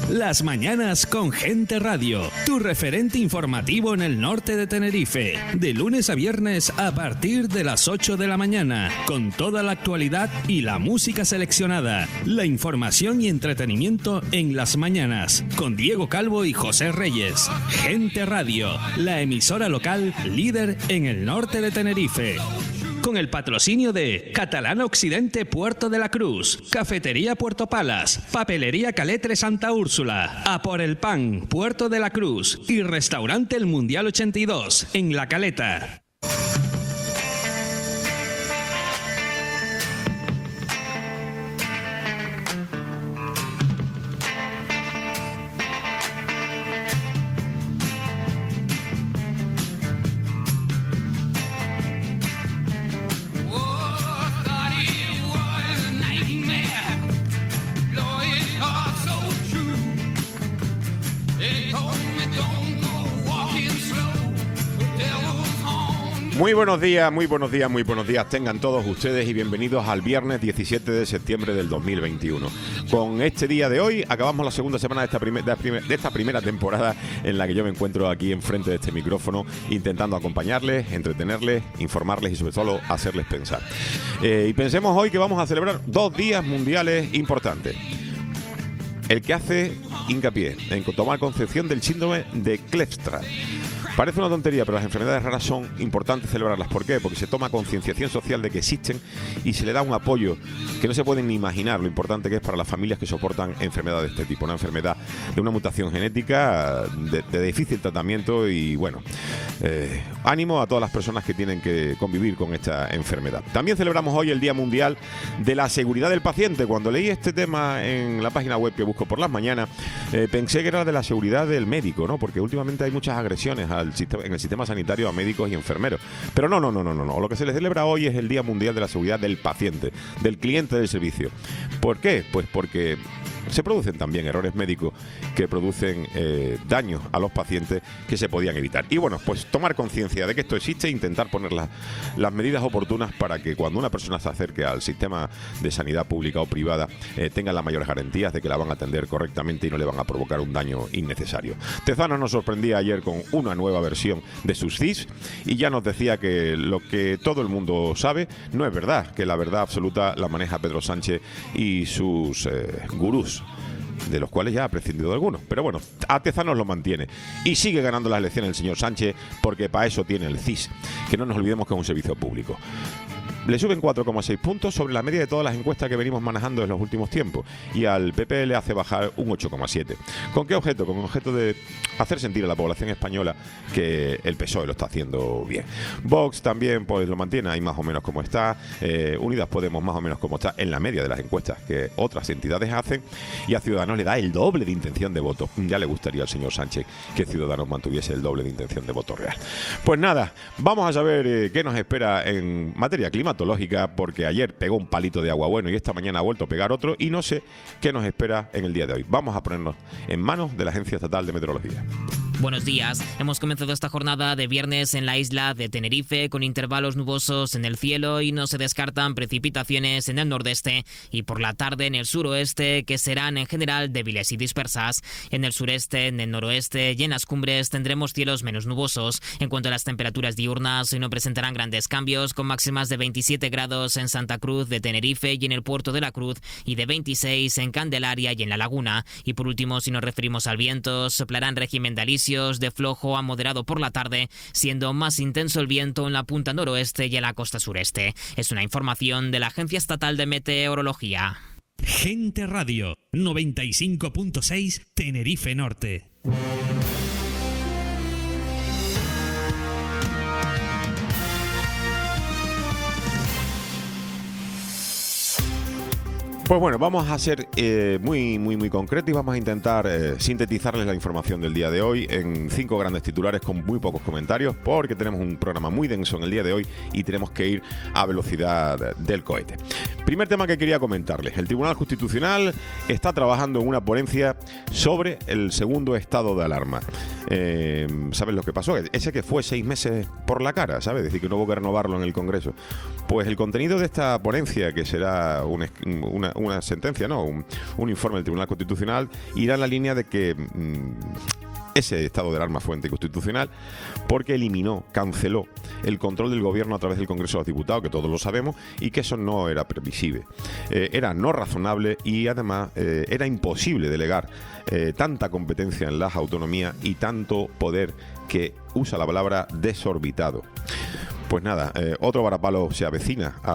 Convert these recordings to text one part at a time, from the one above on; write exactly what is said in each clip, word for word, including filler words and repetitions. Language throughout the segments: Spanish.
Las mañanas con Gente Radio, tu referente informativo en el norte de Tenerife, de lunes a viernes a partir de las ocho de la mañana, con toda la actualidad y la música seleccionada, la información y entretenimiento en las mañanas, con Diego Calvo y José Reyes. Gente Radio, la emisora local líder en el norte de Tenerife. Con el patrocinio de Catalana Occidente Puerto de la Cruz, Cafetería Puerto Palas, Papelería Caletre Santa Úrsula, A por el Pan Puerto de la Cruz y Restaurante El Mundial ochenta y dos en La Caleta. Muy buenos días, muy buenos días, muy buenos días tengan todos ustedes y bienvenidos al viernes diecisiete de septiembre del dos mil veintiuno. Con este día de hoy acabamos la segunda semana de esta, primer, de, primer, de esta primera temporada en la que yo me encuentro aquí enfrente de este micrófono intentando acompañarles, entretenerles, informarles y sobre todo hacerles pensar. Eh, y pensemos hoy que vamos a celebrar dos días mundiales importantes. El que hace hincapié en tomar concepción del síndrome de Kleefstra. Parece una tontería, pero las enfermedades raras son importantes celebrarlas. ¿Por qué? Porque se toma concienciación social de que existen y se le da un apoyo que no se pueden ni imaginar lo importante que es para las familias que soportan enfermedades de este tipo. Una enfermedad de una mutación genética, de, de difícil tratamiento y, bueno, eh, ánimo a todas las personas que tienen que convivir con esta enfermedad. También celebramos hoy el Día Mundial de la Seguridad del Paciente. Cuando leí este tema en la página web que busco por las mañanas, eh, pensé que era de la seguridad del médico, ¿no? Porque últimamente hay muchas agresiones al en el sistema sanitario a médicos y enfermeros. Pero no, no, no, no, no. Lo que se le celebra hoy es el Día Mundial de la Seguridad del Paciente, del cliente del servicio. ¿Por qué? Pues porque se producen también errores médicos que producen eh, daños a los pacientes que se podían evitar. Y bueno, pues tomar conciencia de que esto existe e intentar poner la, las medidas oportunas para que cuando una persona se acerque al sistema de sanidad pública o privada eh, tengan las mayores garantías de que la van a atender correctamente y no le van a provocar un daño innecesario. Tezanos nos sorprendía ayer con una nueva versión de sus C I S y ya nos decía que lo que todo el mundo sabe no es verdad, que la verdad absoluta la maneja Pedro Sánchez y sus eh, gurús, de los cuales ya ha prescindido de algunos. Pero bueno, a Tezanos lo mantiene. Y sigue ganando las elecciones el señor Sánchez, porque para eso tiene el C I S, que no nos olvidemos que es un servicio público. Le suben cuatro coma seis puntos sobre la media de todas las encuestas que venimos manejando en los últimos tiempos y al P P le hace bajar un ocho coma siete. ¿Con qué objeto? Con objeto de hacer sentir a la población española que el P S O E lo está haciendo bien. Vox también pues lo mantiene ahí más o menos como está. Eh, Unidas Podemos más o menos como está en la media de las encuestas que otras entidades hacen, y a Ciudadanos le da el doble de intención de voto. Ya le gustaría al señor Sánchez que Ciudadanos mantuviese el doble de intención de voto real. Pues nada, vamos a saber eh, qué nos espera en materia climática, porque ayer pegó un palito de agua bueno y esta mañana ha vuelto a pegar otro y no sé qué nos espera en el día de hoy. Vamos a ponernos en manos de la Agencia Estatal de Meteorología. Buenos días. Hemos comenzado esta jornada de viernes en la isla de Tenerife con intervalos nubosos en el cielo y no se descartan precipitaciones en el nordeste y por la tarde en el suroeste, que serán en general débiles y dispersas. En el sureste, en el noroeste y en las cumbres tendremos cielos menos nubosos. En cuanto a las temperaturas diurnas, hoy no presentarán grandes cambios, con máximas de veintisiete grados en Santa Cruz de Tenerife y en el Puerto de la Cruz y de veintiséis en Candelaria y en La Laguna. Y por último, si nos referimos al viento, soplarán régimen de alisio de flojo a moderado por la tarde, siendo más intenso el viento en la punta noroeste y en la costa sureste. Es una información de la Agencia Estatal de Meteorología. Gente Radio, noventa y cinco punto seis Tenerife Norte. Pues bueno, vamos a ser eh, muy, muy, muy concretos y vamos a intentar eh, sintetizarles la información del día de hoy en cinco grandes titulares con muy pocos comentarios, porque tenemos un programa muy denso en el día de hoy y tenemos que ir a velocidad del cohete. Primer tema que quería comentarles. El Tribunal Constitucional está trabajando en una ponencia sobre el segundo estado de alarma. Eh, ¿Sabes lo que pasó? Ese que fue seis meses por la cara, ¿sabes? Es decir, que no hubo que renovarlo en el Congreso. Pues el contenido de esta ponencia, que será un, una, una sentencia, ¿no? Un, un informe del Tribunal Constitucional, irá en la línea de que mmm, ese estado de alarma fue anticonstitucional porque eliminó, canceló el control del gobierno a través del Congreso de los Diputados, que todos lo sabemos, y que eso no era previsible. Eh, era no razonable y además eh, era imposible delegar eh, tanta competencia en las autonomías y tanto poder que usa la palabra desorbitado. Pues nada, eh, otro varapalo se avecina a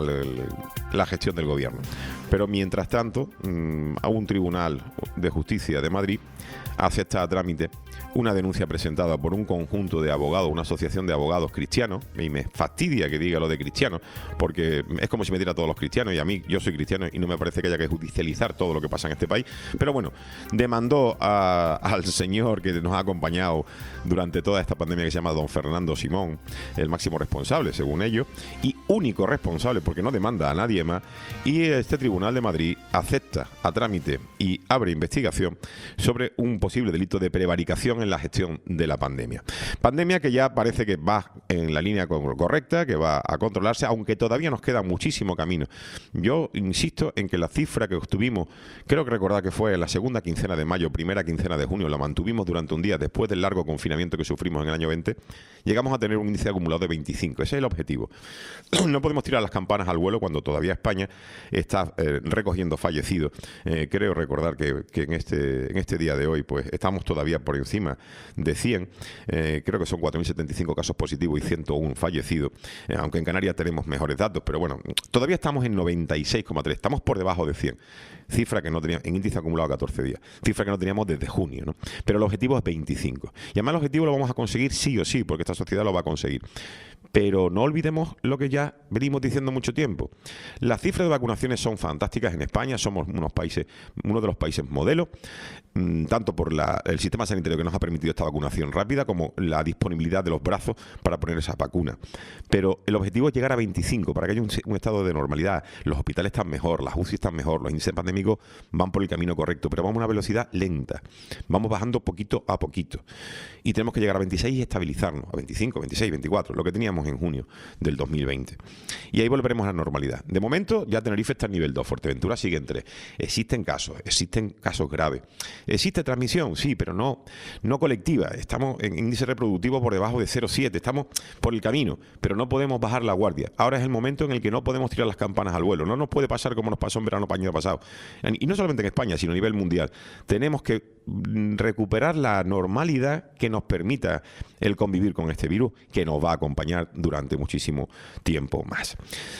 la gestión del gobierno. Pero mientras tanto, mmm, a un tribunal de justicia de Madrid acepta a trámite una denuncia presentada por un conjunto de abogados, una asociación de abogados cristianos, y me fastidia que diga lo de cristianos, porque es como si me diera a todos los cristianos, y a mí, yo soy cristiano y no me parece que haya que judicializar todo lo que pasa en este país, pero bueno, demandó a, al señor que nos ha acompañado durante toda esta pandemia, que se llama don Fernando Simón, el máximo responsable, según ellos, y único responsable, porque no demanda a nadie más, y este Tribunal de Madrid acepta a trámite y abre investigación sobre un posible delito de prevaricación en la gestión de la pandemia. Pandemia que ya parece que va en la línea correcta, que va a controlarse, aunque todavía nos queda muchísimo camino. Yo insisto en que la cifra que obtuvimos, creo que recordar que fue en la segunda quincena de mayo, primera quincena de junio, la mantuvimos durante un día después del largo confinamiento que sufrimos en el año veinte, llegamos a tener un índice acumulado de veinticinco. Ese es el objetivo. No podemos tirar las campanas al vuelo cuando todavía España está eh, recogiendo fallecidos. Eh, creo recordar que, que en, este, en este día de hoy pues estamos todavía por encima de cien, eh, creo que son cuatro mil setenta y cinco casos positivos y ciento uno fallecidos, eh, aunque en Canarias tenemos mejores datos, pero bueno, todavía estamos en noventa y seis coma tres, estamos por debajo de cien, cifra que no teníamos, en índice acumulado catorce días, cifra que no teníamos desde junio, ¿no? Pero el objetivo es veinticinco, y además el objetivo lo vamos a conseguir sí o sí, porque esta sociedad lo va a conseguir. Pero no olvidemos lo que ya venimos diciendo mucho tiempo. Las cifras de vacunaciones son fantásticas en España, somos unos países, uno de los países modelos, mmm, tanto por la, el sistema sanitario que nos ha permitido esta vacunación rápida, como la disponibilidad de los brazos para poner esas vacunas. Pero el objetivo es llegar a veinticinco, para que haya un, un estado de normalidad. Los hospitales están mejor, las U C I están mejor, los índices pandémicos van por el camino correcto, pero vamos a una velocidad lenta. Vamos bajando poquito a poquito. Y tenemos que llegar a veintiséis y estabilizarnos, a veinticinco, veintiséis, veinticuatro, lo que teníamos en junio del dos mil veinte. Y ahí volveremos a la normalidad. De momento, ya Tenerife está en nivel dos, Fuerteventura sigue en tres. Existen casos, existen casos graves. ¿Existe transmisión? Sí, pero no, no colectiva. Estamos en índice reproductivo por debajo de cero coma siete. Estamos por el camino, pero no podemos bajar la guardia. Ahora es el momento en el que no podemos tirar las campanas al vuelo. No nos puede pasar como nos pasó en verano año pasado. Y no solamente en España, sino a nivel mundial. Tenemos que recuperar la normalidad que nos permita el convivir con este virus, que nos va a acompañar durante muchísimo tiempo más.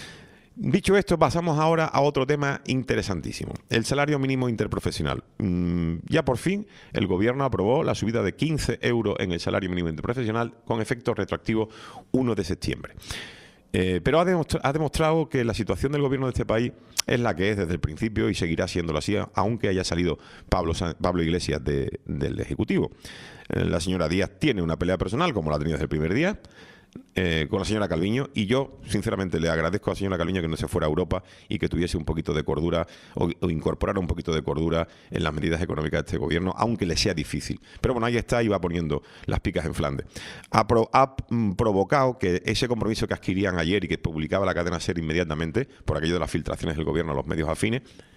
Dicho esto, pasamos ahora a otro tema interesantísimo, el salario mínimo interprofesional. Mm, ya por fin el gobierno aprobó la subida de quince euros en el salario mínimo interprofesional con efecto retroactivo uno de septiembre. Eh, pero ha, demostra- ha demostrado que la situación del gobierno de este país es la que es desde el principio y seguirá siéndolo así, aunque haya salido Pablo, San- Pablo Iglesias de, del Ejecutivo. Eh, la señora Díaz tiene una pelea personal, como la ha tenido desde el primer día, Eh, con la señora Calviño, y yo sinceramente le agradezco a la señora Calviño que no se fuera a Europa y que tuviese un poquito de cordura o, o incorporara un poquito de cordura en las medidas económicas de este gobierno, aunque le sea difícil. Pero bueno, ahí está y va poniendo las picas en Flandes. Ha, pro, ha mm, provocado que ese compromiso que adquirían ayer y que publicaba la cadena SER inmediatamente, por aquello de las filtraciones del gobierno a los medios afines,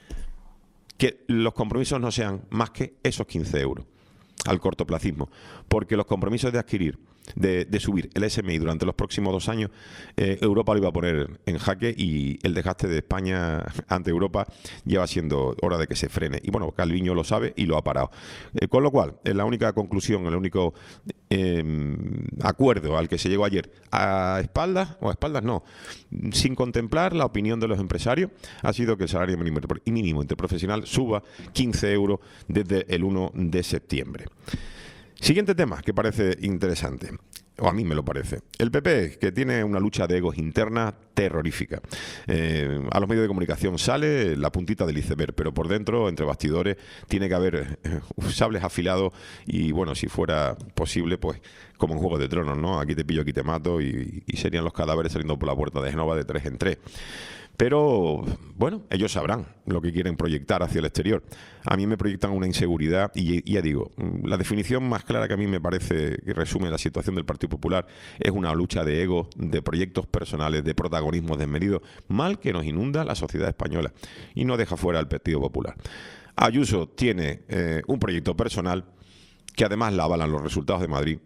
que los compromisos no sean más que esos quince euros al cortoplacismo, porque los compromisos de adquirir, de, de subir el S M I durante los próximos dos años, eh, Europa lo iba a poner en jaque y el desgaste de España ante Europa lleva siendo hora de que se frene. Y bueno, Calviño lo sabe y lo ha parado. Eh, con lo cual, es la única conclusión, el único eh, acuerdo al que se llegó ayer, a espaldas, o a espaldas no, sin contemplar la opinión de los empresarios, ha sido que el salario mínimo, mínimo interprofesional suba quince euros desde el uno de septiembre. Siguiente tema que parece interesante, o a mí me lo parece. El P P, que tiene una lucha de egos interna terrorífica. Eh, a los medios de comunicación sale la puntita del iceberg, pero por dentro, entre bastidores, tiene que haber eh, sables afilados y, bueno, si fuera posible, pues como en Juego de Tronos, ¿no? Aquí te pillo, aquí te mato y, y serían los cadáveres saliendo por la puerta de Génova de tres en tres. Pero, bueno, ellos sabrán lo que quieren proyectar hacia el exterior. A mí me proyectan una inseguridad y, y ya digo, la definición más clara que a mí me parece que resume la situación del Partido Popular es una lucha de egos, de proyectos personales, de protagonismo desmedido, mal que nos inunda la sociedad española y no deja fuera al Partido Popular. Ayuso tiene eh, un proyecto personal que además la avalan los resultados de Madrid.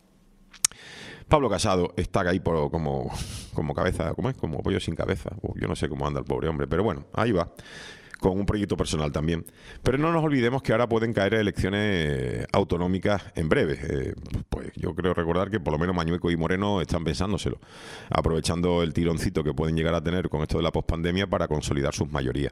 Pablo Casado está ahí por, como, como cabeza, ¿cómo es? Como pollo sin cabeza. Uh, yo no sé cómo anda el pobre hombre, pero bueno, ahí va, con un proyecto personal también. Pero no nos olvidemos que ahora pueden caer elecciones autonómicas en breve. Eh, pues yo creo recordar que por lo menos Mañueco y Moreno están pensándoselo, aprovechando el tironcito que pueden llegar a tener con esto de la pospandemia para consolidar sus mayorías.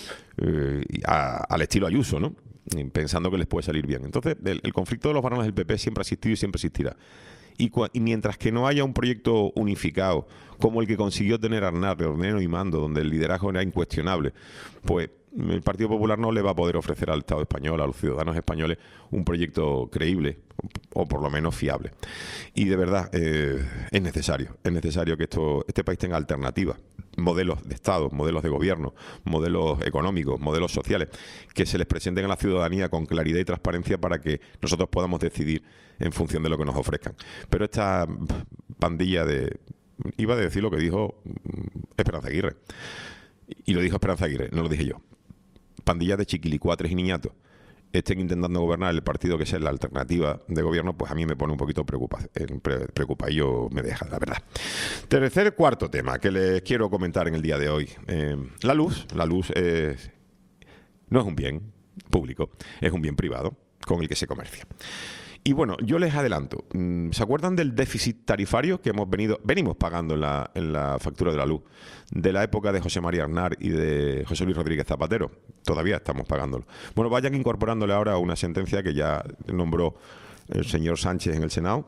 Eh, a, al estilo Ayuso, ¿no? Pensando que les puede salir bien. Entonces, el, el conflicto de los varones del P P siempre ha existido y siempre existirá. Y, y mientras que no haya un proyecto unificado como el que consiguió tener Aznar de ordeno y mando, donde el liderazgo era incuestionable, pues el Partido Popular no le va a poder ofrecer al Estado español, a los ciudadanos españoles, un proyecto creíble o por lo menos fiable. Y de verdad eh, es necesario, es necesario que esto, este país tenga alternativas, modelos de Estado, modelos de gobierno, modelos económicos, modelos sociales, que se les presenten a la ciudadanía con claridad y transparencia para que nosotros podamos decidir en función de lo que nos ofrezcan. Pero esta pandilla de... Iba a decir lo que dijo Esperanza Aguirre. Y lo dijo Esperanza Aguirre, no lo dije yo. Pandillas de chiquilicuatres y niñatos estén intentando gobernar el partido que sea la alternativa de gobierno, pues a mí me pone un poquito preocupa, preocupa y yo me deja, la verdad. Tercer, cuarto tema que les quiero comentar en el día de hoy. Eh, la luz, la luz es, no es un bien público, es un bien privado con el que se comercia. Y bueno, yo les adelanto, ¿se acuerdan del déficit tarifario que hemos venido, venimos pagando en la, en la factura de la luz de la época de José María Aznar y de José Luis Rodríguez Zapatero? Todavía estamos pagándolo. Bueno, vayan incorporándole ahora una sentencia que ya nombró el señor Sánchez en el Senado,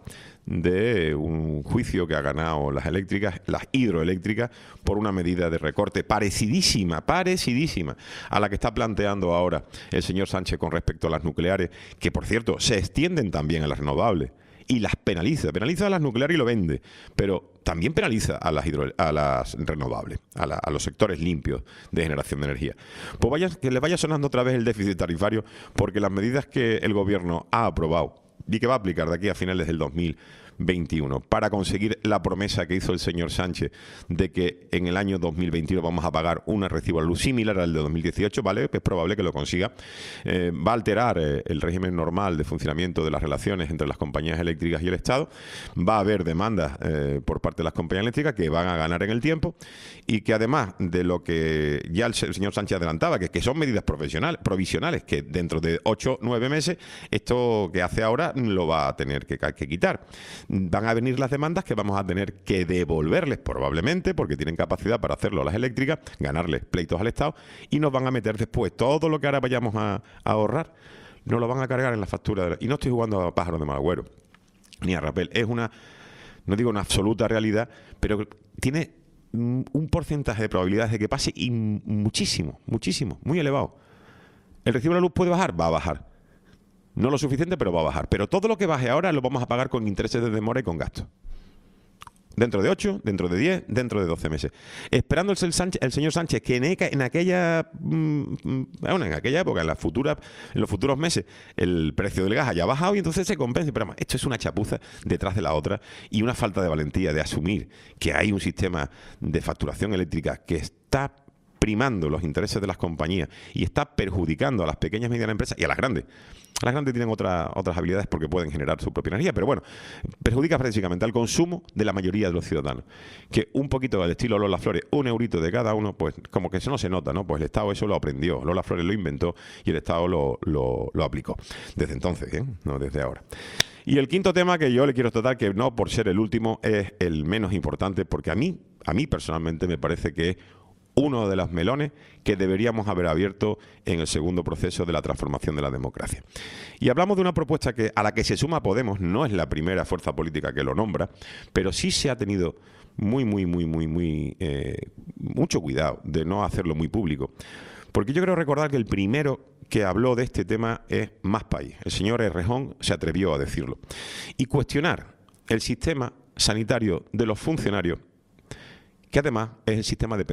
de un juicio que ha ganado las eléctricas, las hidroeléctricas, por una medida de recorte parecidísima, parecidísima a la que está planteando ahora el señor Sánchez con respecto a las nucleares, que por cierto se extienden también a las renovables y las penaliza, penaliza a las nucleares y lo vende, pero también penaliza a las, hidro, a las renovables, a, la, a los sectores limpios de generación de energía. Pues vaya, que le vaya sonando otra vez el déficit tarifario, porque las medidas que el gobierno ha aprobado y que va a aplicar de aquí a finales del dos mil veintiuno para conseguir la promesa que hizo el señor Sánchez de que en el año dos mil veintiuno vamos a pagar un recibo de luz similar al de dos mil dieciocho, ¿vale? Es probable que lo consiga. Eh, va a alterar eh, el régimen normal de funcionamiento de las relaciones entre las compañías eléctricas y el Estado. Va a haber demandas eh, por parte de las compañías eléctricas que van a ganar en el tiempo y que además de lo que ya el señor Sánchez adelantaba, que, que son medidas profesionales, provisionales, que dentro de ocho o nueve meses esto que hace ahora lo va a tener que, que quitar. Van a venir las demandas que vamos a tener que devolverles probablemente, porque tienen capacidad para hacerlo a las eléctricas, ganarles pleitos al Estado, y nos van a meter después todo lo que ahora vayamos a, a ahorrar, nos lo van a cargar en la factura. De la... Y no estoy jugando a pájaros de mal agüero, ni a rapel. Es una, no digo una absoluta realidad, pero tiene un porcentaje de probabilidades de que pase y muchísimo, muchísimo, muy elevado. ¿El recibo de la luz puede bajar? Va a bajar. No lo suficiente, pero va a bajar. Pero todo lo que baje ahora lo vamos a pagar con intereses de demora y con gastos. Dentro de ocho, dentro de diez, dentro de doce meses. Esperando el, Sánchez, el señor Sánchez que en, en aquella bueno, en aquella época, en, la futura, en los futuros meses, el precio del gas haya bajado y entonces se compense. Pero esto es una chapuza detrás de la otra y una falta de valentía de asumir que hay un sistema de facturación eléctrica que está primando los intereses de las compañías y está perjudicando a las pequeñas y medianas empresas y a las grandes. Las grandes tienen otra, otras habilidades porque pueden generar su propia energía, pero bueno, perjudica prácticamente al consumo de la mayoría de los ciudadanos. Que un poquito del estilo Lola Flores, un eurito de cada uno, pues como que eso no se nota, ¿no? Pues el Estado eso lo aprendió, Lola Flores lo inventó y el Estado lo, lo, lo aplicó. Desde entonces, ¿eh? No desde ahora. Y el quinto tema que yo le quiero tratar, que no por ser el último, es el menos importante, porque a mí, a mí personalmente me parece que es uno de los melones que deberíamos haber abierto en el segundo proceso de la transformación de la democracia. Y hablamos de una propuesta que a la que se suma Podemos, no es la primera fuerza política que lo nombra, pero sí se ha tenido muy, muy, muy, muy, muy eh, mucho cuidado de no hacerlo muy público. Porque yo creo recordar que el primero que habló de este tema es Más País. El señor Errejón se atrevió a decirlo. Y cuestionar el sistema sanitario de los funcionarios, que además es el sistema de pensiones.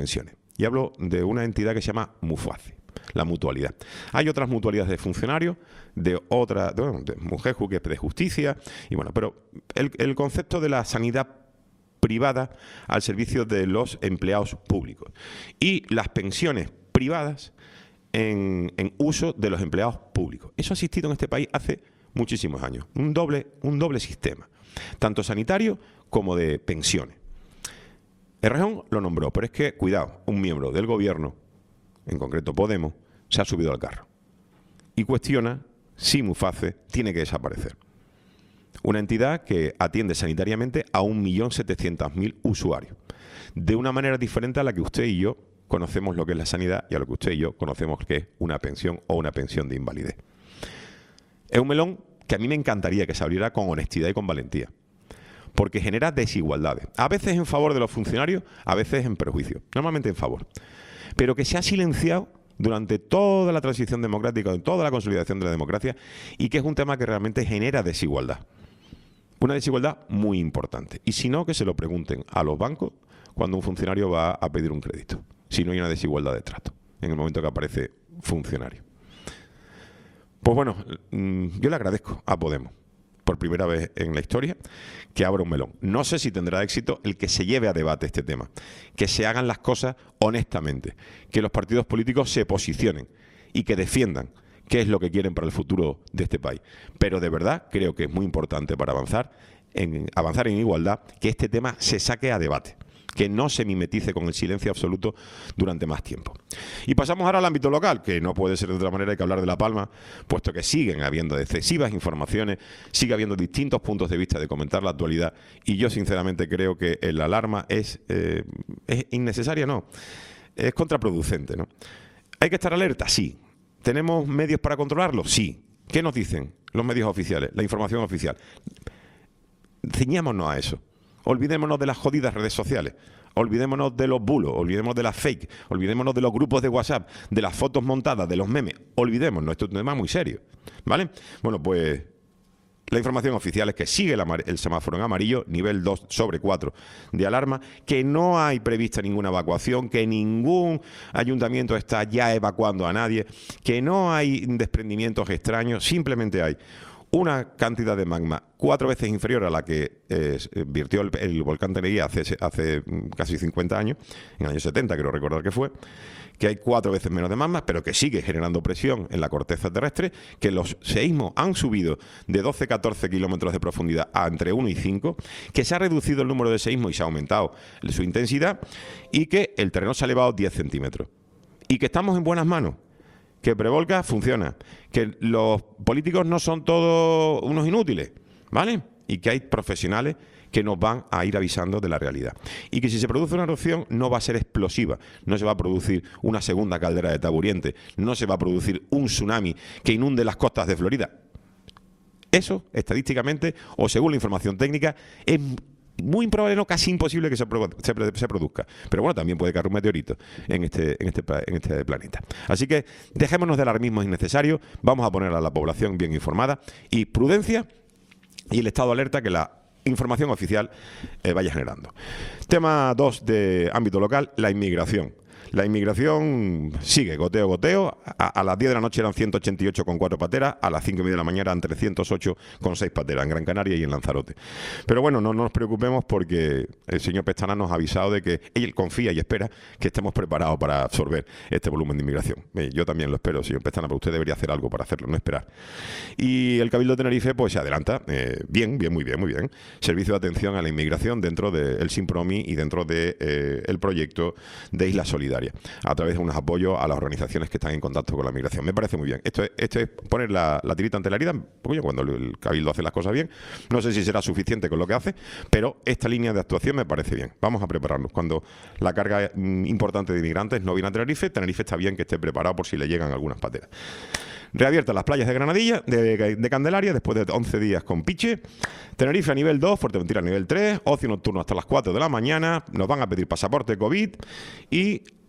Y hablo de una entidad que se llama MUFACE, la mutualidad. Hay otras mutualidades de funcionarios, de otra, de, de Mujeju, que es de justicia, y bueno, pero el, el concepto de la sanidad privada al servicio de los empleados públicos y las pensiones privadas en, en uso de los empleados públicos. Eso ha existido en este país hace muchísimos años. Un doble, un doble sistema, tanto sanitario como de pensiones. Errejón lo nombró, pero es que, cuidado, un miembro del gobierno, en concreto Podemos, se ha subido al carro y cuestiona si MUFACE tiene que desaparecer. Una entidad que atiende sanitariamente a un millón setecientos mil usuarios, de una manera diferente a la que usted y yo conocemos lo que es la sanidad y a lo que usted y yo conocemos que es una pensión o una pensión de invalidez. Es un melón que a mí me encantaría que se abriera con honestidad y con valentía, porque genera desigualdades, a veces en favor de los funcionarios, a veces en perjuicio, normalmente en favor, pero que se ha silenciado durante toda la transición democrática, toda la consolidación de la democracia, y que es un tema que realmente genera desigualdad. Una desigualdad muy importante. Y si no, que se lo pregunten a los bancos cuando un funcionario va a pedir un crédito, si no hay una desigualdad de trato en el momento que aparece funcionario. Pues bueno, yo le agradezco a Podemos, por primera vez en la historia, que abra un melón. No sé si tendrá éxito el que se lleve a debate este tema, que se hagan las cosas honestamente, que los partidos políticos se posicionen y que defiendan qué es lo que quieren para el futuro de este país. Pero de verdad creo que es muy importante para avanzar en, avanzar en igualdad que este tema se saque a debate, que no se mimetice con el silencio absoluto durante más tiempo. Y pasamos ahora al ámbito local, que no puede ser de otra manera, hay que hablar de La Palma, puesto que siguen habiendo excesivas informaciones, sigue habiendo distintos puntos de vista de comentar la actualidad, y yo sinceramente creo que la alarma es, eh, es innecesaria, no, es contraproducente, ¿no? ¿Hay que estar alerta? Sí. ¿Tenemos medios para controlarlo? Sí. ¿Qué nos dicen los medios oficiales, la información oficial? Ciñámonos a eso. Olvidémonos de las jodidas redes sociales, olvidémonos de los bulos, olvidémonos de las fake, olvidémonos de los grupos de WhatsApp, de las fotos montadas, de los memes, olvidémonos, esto es un tema muy serio, ¿vale? Bueno, pues la información oficial es que sigue el, el semáforo en amarillo, nivel dos sobre cuatro de alarma, que no hay prevista ninguna evacuación, que ningún ayuntamiento está ya evacuando a nadie, que no hay desprendimientos extraños, simplemente hay una cantidad de magma cuatro veces inferior a la que eh, virtió el, el volcán Teneguía hace, hace casi cincuenta años, en el año setenta creo recordar que fue, que hay cuatro veces menos de magma, pero que sigue generando presión en la corteza terrestre, que los seísmos han subido de doce a catorce kilómetros de profundidad a entre uno y cinco, que se ha reducido el número de seísmos y se ha aumentado su intensidad, y que el terreno se ha elevado diez centímetros. Y que estamos en buenas manos. Que Prevolca funciona, que los políticos no son todos unos inútiles, ¿vale? Y que hay profesionales que nos van a ir avisando de la realidad. Y que si se produce una erupción no va a ser explosiva, no se va a producir una segunda caldera de Taburiente, no se va a producir un tsunami que inunde las costas de Florida. Eso, estadísticamente, o según la información técnica, es muy improbable, no, casi imposible que se, se, se produzca. Pero bueno, también puede caer un meteorito en este, en, este, en este planeta. Así que dejémonos de alarmismos innecesarios, vamos a poner a la población bien informada y prudencia y el estado de alerta que la información oficial eh, vaya generando. Tema dos de ámbito local, la inmigración. La inmigración sigue, goteo, goteo. A, a las diez de la noche eran ciento ochenta y ocho con cuatro pateras, a las cinco y media de la mañana eran trescientos ocho con seis pateras, en Gran Canaria y en Lanzarote. Pero bueno, no, no nos preocupemos porque el señor Pestana nos ha avisado de que él confía y espera que estemos preparados para absorber este volumen de inmigración. Eh, yo también lo espero, señor Pestana, pero usted debería hacer algo para hacerlo, no esperar. Y el Cabildo de Tenerife pues se adelanta, eh, bien, bien, muy bien, muy bien. Servicio de atención a la inmigración dentro del SINPROMI y dentro del de, eh, proyecto de Isla Solidaria, a través de unos apoyos a las organizaciones que están en contacto con la migración. Me parece muy bien. Esto es, esto es poner la, la tirita ante la herida, porque cuando el Cabildo hace las cosas bien, no sé si será suficiente con lo que hace, pero esta línea de actuación me parece bien. Vamos a prepararnos. Cuando la carga importante de inmigrantes no viene a Tenerife, Tenerife está bien que esté preparado por si le llegan algunas pateras. Reabiertas las playas de Granadilla, de, de Candelaria, después de once días con piche. Tenerife a nivel dos, Fuerteventura a nivel tres, ocio nocturno hasta las cuatro de la mañana, nos van a pedir pasaporte COVID y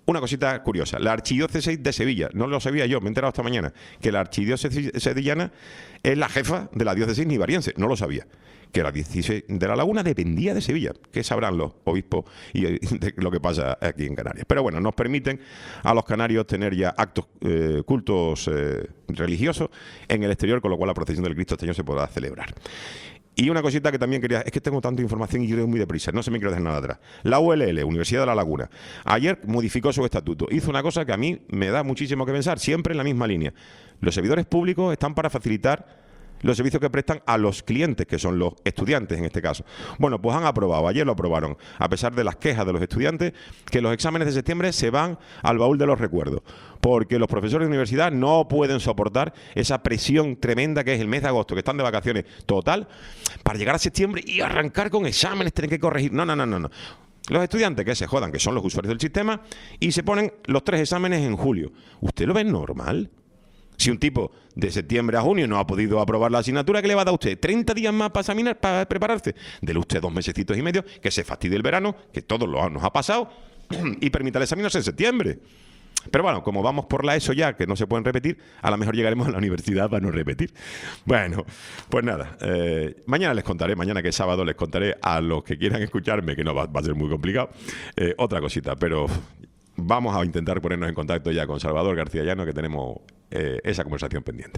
una cosita curiosa. La archidiócesis de Sevilla, no lo sabía yo, me he enterado esta mañana, que la archidiócesis sevillana es la jefa de la diócesis nivariense, no lo sabía. Que la diócesis de La Laguna dependía de Sevilla, que sabrán los obispos y de lo que pasa aquí en Canarias. Pero bueno, nos permiten a los canarios tener ya actos, eh, cultos eh, religiosos en el exterior, con lo cual la procesión del Cristo este año se podrá celebrar. Y una cosita que también quería, es que tengo tanta información y quiero ir muy deprisa, no se me quiero dejar nada atrás. La U L L, Universidad de La Laguna, ayer modificó su estatuto, hizo una cosa que a mí me da muchísimo que pensar, siempre en la misma línea. Los servidores públicos están para facilitar los servicios que prestan a los clientes, que son los estudiantes en este caso. Bueno, pues han aprobado, ayer lo aprobaron, a pesar de las quejas de los estudiantes, que los exámenes de septiembre se van al baúl de los recuerdos, porque los profesores de universidad no pueden soportar esa presión tremenda que es el mes de agosto, que están de vacaciones total, para llegar a septiembre y arrancar con exámenes, tener que corregir. No, no, no, no, no. Los estudiantes que se jodan, que son los usuarios del sistema, y se ponen los tres exámenes en julio. ¿Usted lo ve normal? Si un tipo de septiembre a junio no ha podido aprobar la asignatura, ¿qué le va a dar a usted? ¿treinta días más para examinar, para prepararse? Dele usted dos mesecitos y medio, que se fastidie el verano, que todos lo nos ha pasado, y permítale examinarse en septiembre. Pero bueno, como vamos por la ESO ya, que no se pueden repetir, a lo mejor llegaremos a la universidad para no repetir. Bueno, pues nada, eh, mañana les contaré, mañana que es sábado les contaré a los que quieran escucharme, que no va, va a ser muy complicado, eh, otra cosita, pero vamos a intentar ponernos en contacto ya con Salvador García Llano, que tenemos eh, esa conversación pendiente.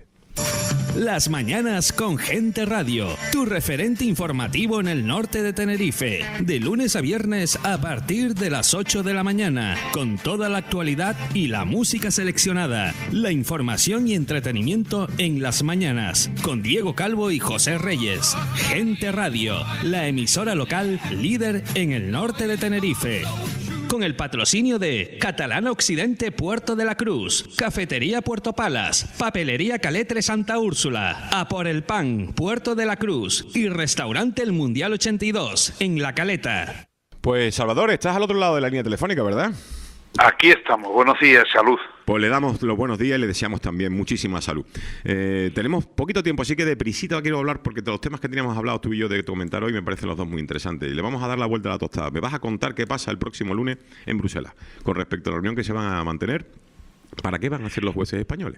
Las mañanas con Gente Radio, tu referente informativo en el norte de Tenerife, de lunes a viernes a partir de las ocho de la mañana, con toda la actualidad y la música seleccionada, la información y entretenimiento en las mañanas, con Diego Calvo y José Reyes. Gente Radio, la emisora local líder en el norte de Tenerife. Con el patrocinio de Catalana Occidente Puerto de la Cruz, Cafetería Puerto Palas, Papelería Caletre Santa Úrsula, A por el Pan, Puerto de la Cruz y Restaurante El Mundial ochenta y dos, en La Caleta. Pues Salvador, estás al otro lado de la línea telefónica, ¿verdad? Aquí estamos. Buenos días, salud. Pues le damos los buenos días y le deseamos también muchísima salud. Eh, tenemos poquito tiempo, así que de prisita quiero hablar, porque todos los temas que teníamos hablado tú y yo de comentar hoy me parecen los dos muy interesantes. Y le vamos a dar la vuelta a la tostada. Me vas a contar qué pasa el próximo lunes en Bruselas con respecto a la reunión que se van a mantener. ¿Para qué van a hacer los jueces españoles?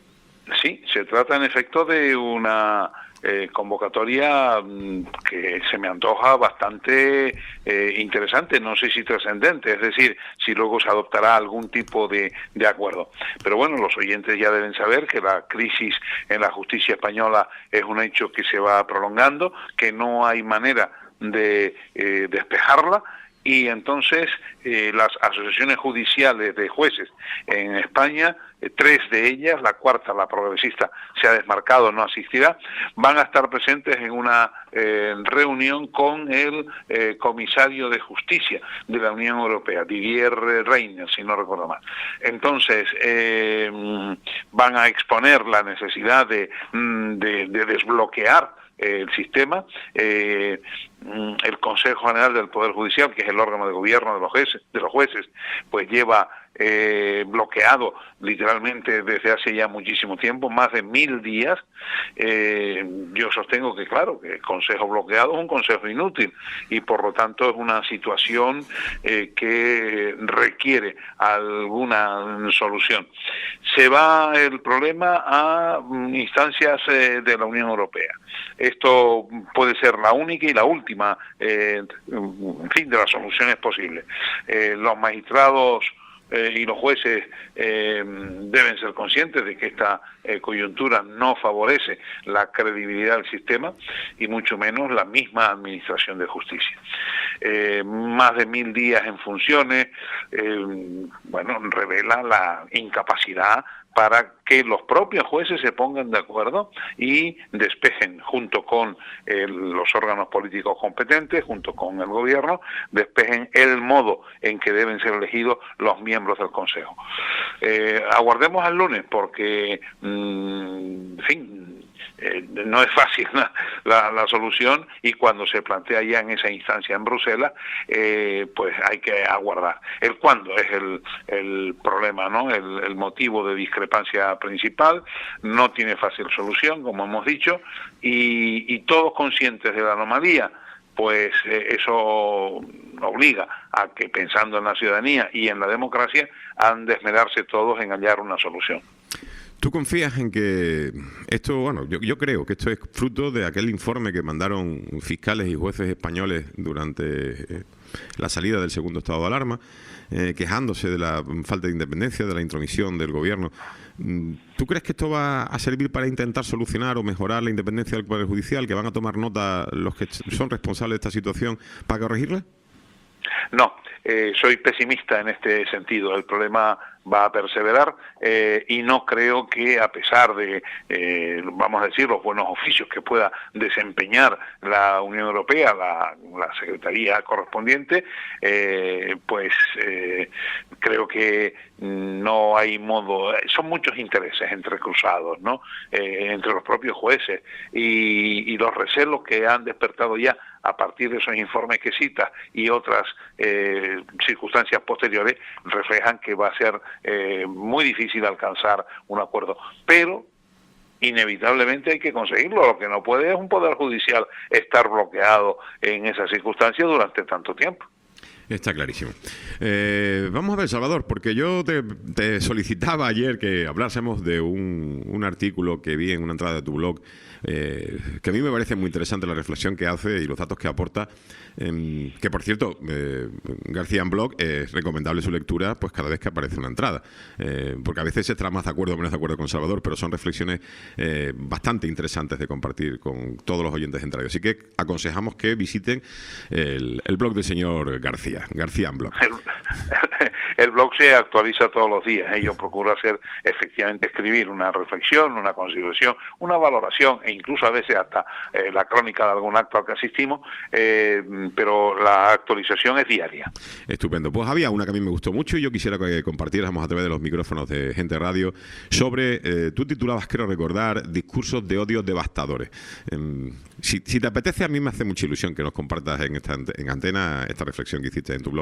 Sí, se trata en efecto de una eh, convocatoria mmm, que se me antoja bastante eh, interesante, no sé si trascendente, es decir, si luego se adoptará algún tipo de, de acuerdo. Pero bueno, los oyentes ya deben saber que la crisis en la justicia española es un hecho que se va prolongando, que no hay manera de eh, despejarla. Y entonces eh, las asociaciones judiciales de jueces en España, eh, tres de ellas, la cuarta, la progresista, se ha desmarcado, no asistirá, van a estar presentes en una eh, reunión con el eh, comisario de justicia de la Unión Europea, Didier Reynders, si no recuerdo mal. Entonces eh, van a exponer la necesidad de, de, de desbloquear el sistema. eh, el Consejo General del Poder Judicial, que es el órgano de gobierno de los jueces, de los jueces pues lleva eh, bloqueado literalmente desde hace ya muchísimo tiempo, más de mil días. Eh, yo sostengo que claro, que el Consejo bloqueado es un Consejo inútil y por lo tanto es una situación eh, que requiere alguna solución. Se va el problema a instancias eh, de la Unión Europea. Esto puede ser la única y la última, eh, en fin, de las soluciones posibles. Eh, los magistrados eh, y los jueces eh, deben ser conscientes de que esta eh, coyuntura no favorece la credibilidad del sistema y mucho menos la misma administración de justicia. Eh, más de mil días en funciones, eh, bueno, revela la incapacidad para que los propios jueces se pongan de acuerdo y despejen, junto con eh, los órganos políticos competentes, junto con el gobierno, despejen el modo en que deben ser elegidos los miembros del Consejo. Eh, aguardemos al lunes, porque, mmm, en fin, Eh, no es fácil la, la, la solución, y cuando se plantea ya en esa instancia en Bruselas, eh, pues hay que aguardar. El cuándo es el, el problema, ¿no? El, el motivo de discrepancia principal. No tiene fácil solución, como hemos dicho, y, y todos conscientes de la anomalía, pues eh, eso obliga a que, pensando en la ciudadanía y en la democracia, han de esmerarse todos en hallar una solución. ¿Tú confías en que esto, bueno, yo, yo creo que esto es fruto de aquel informe que mandaron fiscales y jueces españoles durante eh, la salida del segundo estado de alarma, eh, quejándose de la falta de independencia, de la intromisión del gobierno? ¿Tú crees que esto va a servir para intentar solucionar o mejorar la independencia del Poder Judicial, que van a tomar nota los que son responsables de esta situación para corregirla? No, eh, soy pesimista en este sentido. El problema va a perseverar eh, y no creo que, a pesar de, eh, vamos a decir, los buenos oficios que pueda desempeñar la Unión Europea, la, la Secretaría correspondiente, eh, pues eh, creo que no hay modo. Son muchos intereses entrecruzados, ¿no? Eh, entre los propios jueces y, y los recelos que han despertado ya a partir de esos informes que cita y otras eh, circunstancias posteriores, reflejan que va a ser eh, muy difícil alcanzar un acuerdo. Pero inevitablemente hay que conseguirlo. Lo que no puede es un poder judicial estar bloqueado en esas circunstancias durante tanto tiempo. Está clarísimo. Eh, vamos a ver, Salvador, porque yo te, te solicitaba ayer que hablásemos de un, un artículo que vi en una entrada de tu blog, eh, que a mí me parece muy interesante la reflexión que hace y los datos que aporta, eh, que por cierto, eh, García en blog, es recomendable su lectura pues cada vez que aparece una entrada, eh, porque a veces se está más de acuerdo o menos de acuerdo con Salvador, pero son reflexiones eh, bastante interesantes de compartir con todos los oyentes de Entre Radio. Así que aconsejamos que visiten el, el blog del señor García. García en blog. El, el blog se actualiza todos los días, ¿eh? Yo procuro hacer, efectivamente, escribir una reflexión, una consideración, una valoración e incluso a veces hasta eh, la crónica de algún acto al que asistimos, eh, pero la actualización es diaria. Estupendo. Pues había una que a mí me gustó mucho y yo quisiera que compartiéramos a través de los micrófonos de Gente Radio sobre, eh, tú titulabas, creo recordar, discursos de odio devastadores. Eh, si, si te apetece, a mí me hace mucha ilusión que nos compartas en esta en antena esta reflexión que hiciste en tu blog.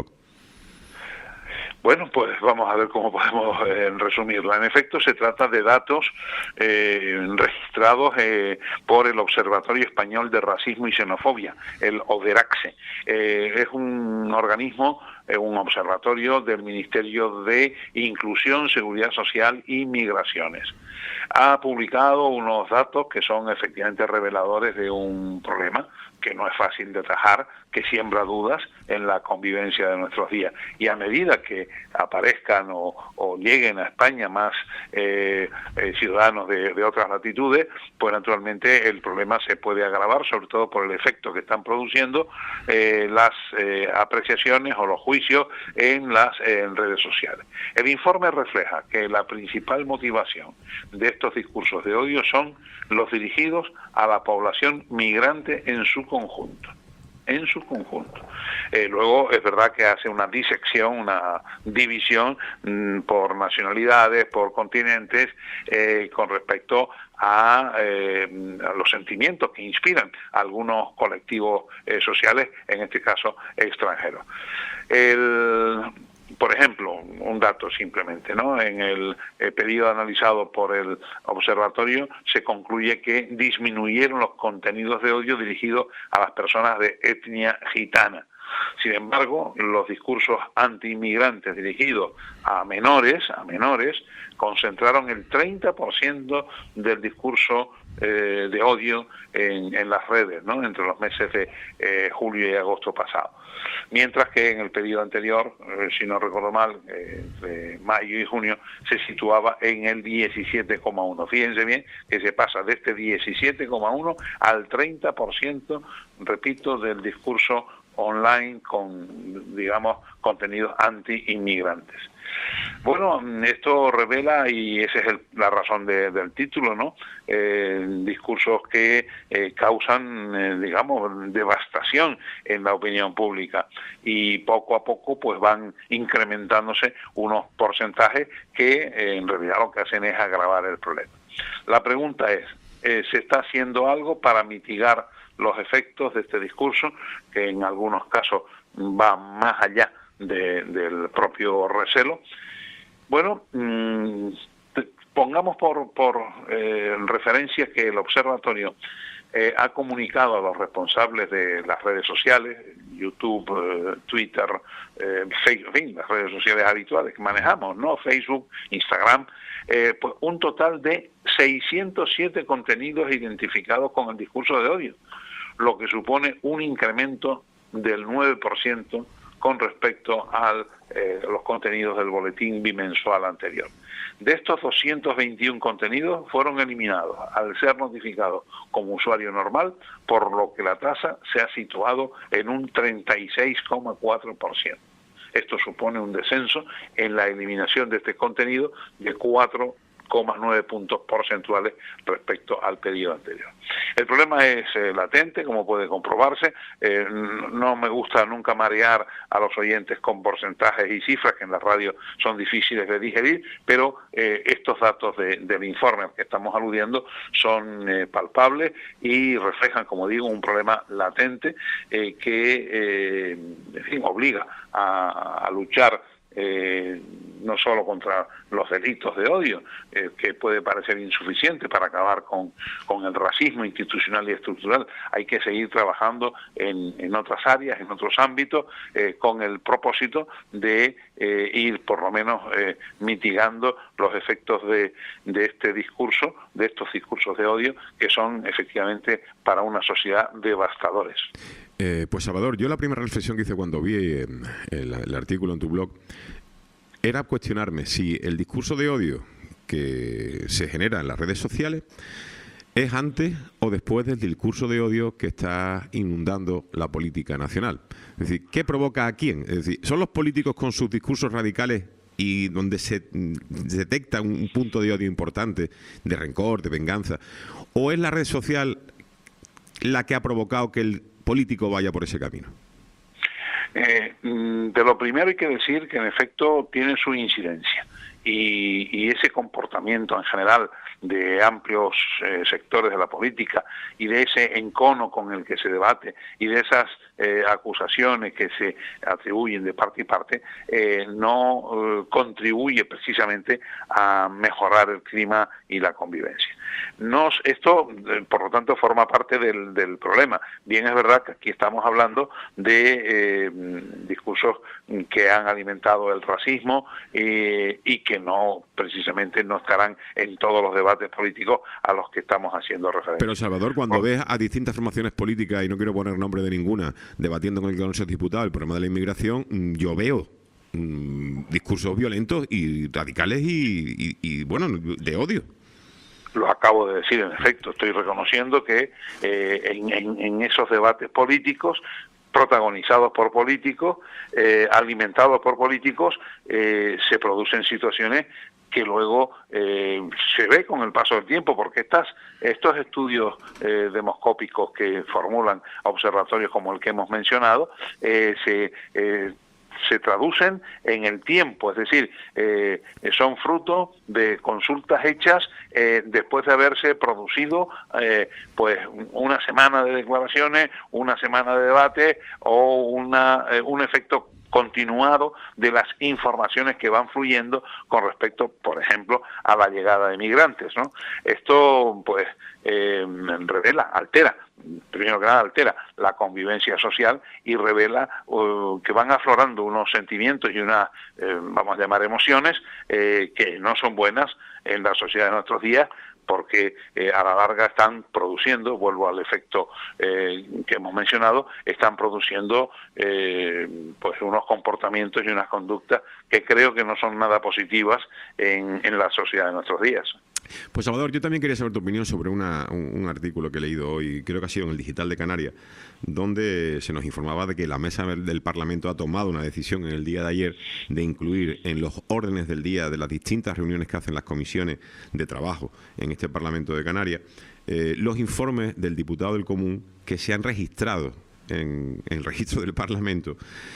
Bueno, pues vamos a ver cómo podemos eh, resumirla. En efecto, se trata de datos eh, registrados eh, por el Observatorio Español de Racismo y Xenofobia, el ODERAXE. Eh, es un organismo, eh, un observatorio del Ministerio de Inclusión, Seguridad Social y Migraciones. Ha publicado unos datos que son efectivamente reveladores de un problema que no es fácil de atajar, que siembra dudas en la convivencia de nuestros días. Y a medida que aparezcan o, o lleguen a España más eh, eh, ciudadanos de, de otras latitudes, pues naturalmente el problema se puede agravar, sobre todo por el efecto que están produciendo eh, las eh, apreciaciones o los juicios en las eh, en redes sociales. El informe refleja que la principal motivación de estos discursos de odio son los dirigidos a la población migrante en su conjunto. en su conjunto. Eh, luego es verdad que hace una disección, una división mmm, por nacionalidades, por continentes, eh, con respecto a, eh, a los sentimientos que inspiran a algunos colectivos eh, sociales, en este caso extranjeros. El... Por ejemplo, un dato simplemente, ¿no? En el, el periodo analizado por el observatorio se concluye que disminuyeron los contenidos de odio dirigidos a las personas de etnia gitana. Sin embargo, los discursos anti-inmigrantes dirigidos a menores, a menores, concentraron el treinta por ciento del discurso eh, de odio en, en las redes, ¿no? Entre los meses de eh, julio y agosto pasado. Mientras que en el periodo anterior, eh, si no recuerdo mal, eh, de mayo y junio, se situaba en el diecisiete coma uno. Fíjense bien que se pasa de este diecisiete coma uno al treinta por ciento, repito, del discurso online con, digamos, contenidos anti-inmigrantes. Bueno, esto revela, y esa es el, la razón de, del título, ¿no? Eh, discursos que eh, causan, eh, digamos, devastación en la opinión pública, y poco a poco pues van incrementándose unos porcentajes que eh, en realidad lo que hacen es agravar el problema. La pregunta es, eh, ¿se está haciendo algo para mitigar los efectos de este discurso, que en algunos casos va más allá de, del propio recelo? Bueno, mmm, pongamos por, por eh, referencia que el observatorio eh, ha comunicado a los responsables de las redes sociales, YouTube, eh, Twitter, eh, Facebook, en fin, las redes sociales habituales que manejamos, ¿no? Facebook, Instagram, eh, pues un total de seiscientos siete contenidos identificados con el discurso de odio, lo que supone un incremento del nueve por ciento con respecto a eh, los contenidos del boletín bimensual anterior. De estos doscientos veintiuno contenidos fueron eliminados al ser notificados como usuario normal, por lo que la tasa se ha situado en un treinta y seis coma cuatro por ciento. Esto supone un descenso en la eliminación de este contenido de cuatro coma nueve puntos porcentuales respecto al periodo anterior. El problema es eh, latente, como puede comprobarse. Eh, no me gusta nunca marear a los oyentes con porcentajes y cifras, que en la radio son difíciles de digerir, pero eh, estos datos de, del informe al que estamos aludiendo son eh, palpables y reflejan, como digo, un problema latente eh, que eh, en fin, obliga a, a luchar Eh, no solo contra los delitos de odio, eh, que puede parecer insuficiente para acabar con, con el racismo institucional y estructural. Hay que seguir trabajando en, en otras áreas, en otros ámbitos, eh, con el propósito de eh, ir por lo menos eh, mitigando los efectos de, de este discurso, de estos discursos de odio, que son efectivamente para una sociedad devastadores. Eh, pues Salvador, yo la primera reflexión que hice cuando vi eh, el, el artículo en tu blog era cuestionarme si el discurso de odio que se genera en las redes sociales es antes o después del discurso de odio que está inundando la política nacional. Es decir, ¿qué provoca a quién? Es decir, ¿son los políticos con sus discursos radicales y donde se detecta un punto de odio importante, de rencor, de venganza? ¿O es la red social la que ha provocado que el político vaya por ese camino? Eh, de lo primero hay que decir que en efecto tiene su incidencia y, y ese comportamiento en general de amplios eh, sectores de la política y de ese encono con el que se debate y de esas eh, acusaciones que se atribuyen de parte y parte, eh, no eh, contribuye precisamente a mejorar el clima y la convivencia. Nos, esto, eh, por lo tanto, forma parte del, del problema. Bien, es verdad que aquí estamos hablando de eh, discursos que han alimentado el racismo eh, y que no, precisamente, no estarán en todos los debates políticos a los que estamos haciendo referencia. Pero, Salvador, cuando por... ves a distintas formaciones políticas, y no quiero poner nombre de ninguna, debatiendo con el Congreso de Diputados el problema de la inmigración, yo veo mmm, discursos violentos y radicales y, y, y, bueno, de odio. Lo acabo de decir, en efecto, estoy reconociendo que eh, en, en, en esos debates políticos, protagonizados por políticos, eh, alimentados por políticos, eh, se producen situaciones que luego eh, se ve con el paso del tiempo, porque estas, estos estudios eh, demoscópicos que formulan observatorios como el que hemos mencionado, eh, se... Eh, se traducen en el tiempo, es decir, eh, son fruto de consultas hechas eh, después de haberse producido eh, pues una semana de declaraciones, una semana de debate o una, eh, un efecto continuado de las informaciones que van fluyendo con respecto, por ejemplo, a la llegada de migrantes, ¿no? Esto, pues, eh, revela, altera, primero que nada altera la convivencia social y revela uh, que van aflorando unos sentimientos y unas, eh, vamos a llamar emociones, eh, que no son buenas en la sociedad de nuestros días, porque eh, a la larga están produciendo, vuelvo al efecto eh, que hemos mencionado, están produciendo eh, pues unos comportamientos y unas conductas que creo que no son nada positivas en, en la sociedad de nuestros días. Pues Salvador, yo también quería saber tu opinión sobre una, un, un artículo que he leído hoy, creo que ha sido en el Digital de Canarias, donde se nos informaba de que la Mesa del Parlamento ha tomado una decisión en el día de ayer de incluir en los órdenes del día de las distintas reuniones que hacen las comisiones de trabajo en este Parlamento de Canarias, eh, los informes del diputado del Común que se han registrado en, en el registro del Parlamento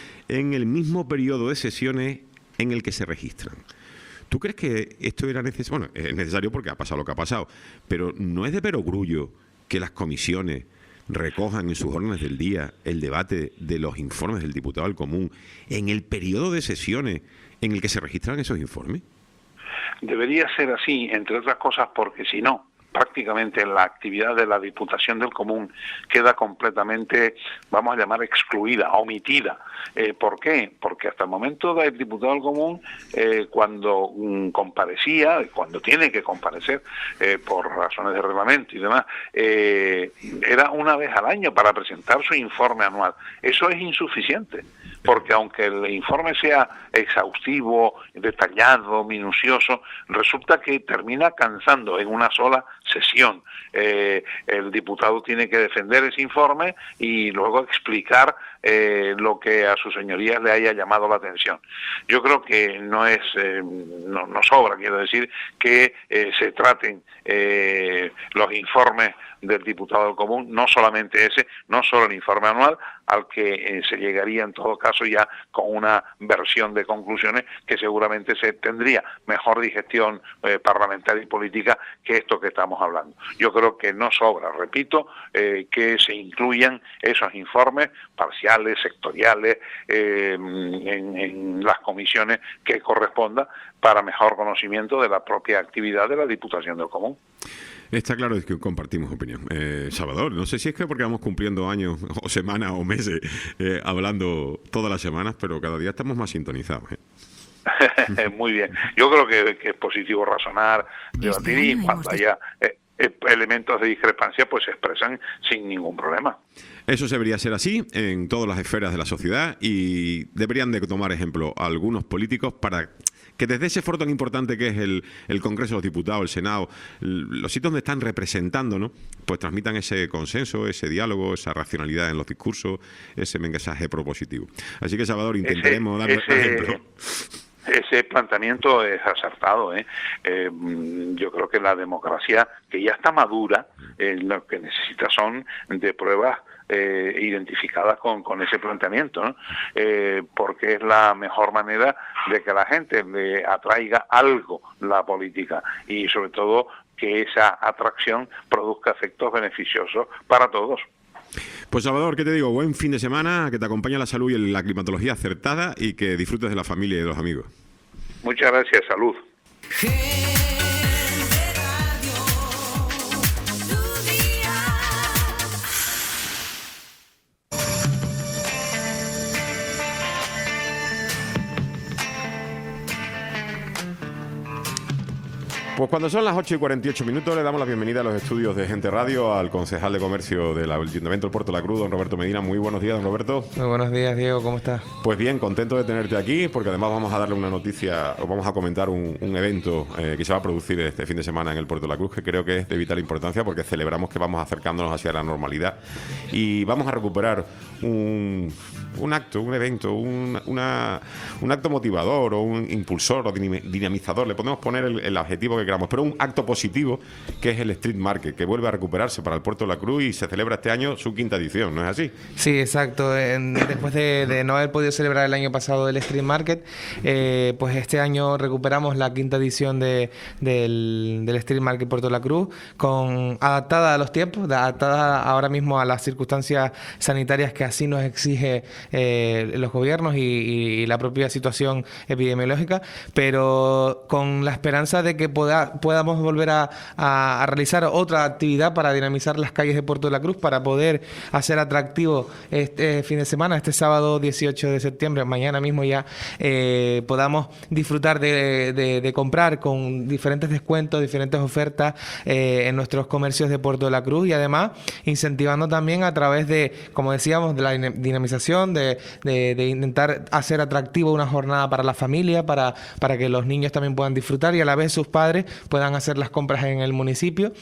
en el mismo periodo de sesiones en el que se registran. ¿Tú crees que esto era necesario? Bueno, es necesario porque ha pasado lo que ha pasado, pero ¿no es de perogrullo que las comisiones recojan en sus órdenes del día el debate de los informes del diputado del Común en el periodo de sesiones en el que se registran esos informes? Debería ser así, entre otras cosas, porque si no, prácticamente la actividad de la Diputación del Común queda completamente, vamos a llamar, excluida, omitida. Eh, ¿Por qué? Porque hasta el momento del diputado del Común, eh, cuando um, comparecía, cuando tiene que comparecer eh, por razones de reglamento y demás, eh, era una vez al año para presentar su informe anual. Eso es insuficiente, porque aunque el informe sea exhaustivo, detallado, minucioso, resulta que termina cansando en una sola sesión. Eh, el diputado tiene que defender ese informe y luego explicar eh, lo que a sus señorías le haya llamado la atención. Yo creo que no es, eh, no, no sobra, quiero decir, que eh, se traten eh, los informes del diputado del Común, no solamente ese, no solo el informe anual, al que eh, se llegaría en todo caso ya con una versión de conclusiones que seguramente se tendría mejor digestión eh, parlamentaria y política que esto que estamos hablando. Yo creo que no sobra, repito, eh, que se incluyan esos informes parciales, sectoriales, eh, en, en las comisiones que corresponda para mejor conocimiento de la propia actividad de la Diputación del Común. Está claro que compartimos opinión. Eh, Salvador, no sé si es que porque vamos cumpliendo años o semanas o meses eh, hablando todas las semanas, pero cada día estamos más sintonizados, ¿eh? Muy bien. Yo creo que, que es positivo razonar, debatir y cuando haya eh, eh, elementos de discrepancia pues se expresan sin ningún problema. Eso debería ser así en todas las esferas de la sociedad y deberían de tomar ejemplo a algunos políticos para que desde ese foro tan importante que es el, el Congreso de los Diputados, el Senado, los sitios donde están representando, ¿no?, pues transmitan ese consenso, ese diálogo, esa racionalidad en los discursos, ese mensaje propositivo. Así que, Salvador, intentaremos dar nuestro ejemplo. Ese planteamiento es acertado, ¿eh? Eh, yo creo que la democracia, que ya está madura, eh, lo que necesita son de pruebas eh, identificadas con, con ese planteamiento, ¿no? Eh, porque es la mejor manera de que la gente le atraiga algo la política y sobre todo que esa atracción produzca efectos beneficiosos para todos. Pues Salvador, ¿qué te digo? Buen fin de semana, que te acompañe la salud y la climatología acertada y que disfrutes de la familia y de los amigos. Muchas gracias, salud. Pues cuando son las ocho y cuarenta y ocho minutos le damos la bienvenida a los estudios de Gente Radio al concejal de Comercio del Ayuntamiento del Puerto de la Cruz, don Roberto Medina. Muy buenos días, don Roberto. Muy buenos días, Diego, ¿cómo estás? Pues bien, contento de tenerte aquí porque además vamos a darle una noticia, o vamos a comentar un, un evento eh, que se va a producir este fin de semana en el Puerto de la Cruz, que creo que es de vital importancia porque celebramos que vamos acercándonos hacia la normalidad y vamos a recuperar un, un acto, un evento, un, una, un acto motivador o un impulsor o dinamizador. Le podemos poner el, el adjetivo que queramos, pero un acto positivo que es el Street Market, que vuelve a recuperarse para el Puerto de la Cruz y se celebra este año su quinta edición, ¿no es así? Sí, exacto. En, después de, de no haber podido celebrar el año pasado el Street Market, eh, pues este año recuperamos la quinta edición de, del, del Street Market Puerto de la Cruz, con adaptada a los tiempos, adaptada ahora mismo a las circunstancias sanitarias que así nos exige eh, los gobiernos y, y la propia situación epidemiológica, pero con la esperanza de que pueda, podamos volver a, a, a realizar otra actividad para dinamizar las calles de Puerto de la Cruz, para poder hacer atractivo este fin de semana, este sábado dieciocho de septiembre, mañana mismo ya, eh, podamos disfrutar de, de, de comprar con diferentes descuentos, diferentes ofertas eh, en nuestros comercios de Puerto de la Cruz y además incentivando también a través de, como decíamos, de la dinamización, de, de, de intentar hacer atractivo una jornada para la familia, para, para que los niños también puedan disfrutar y a la vez sus padres puedan hacer las compras en el municipio.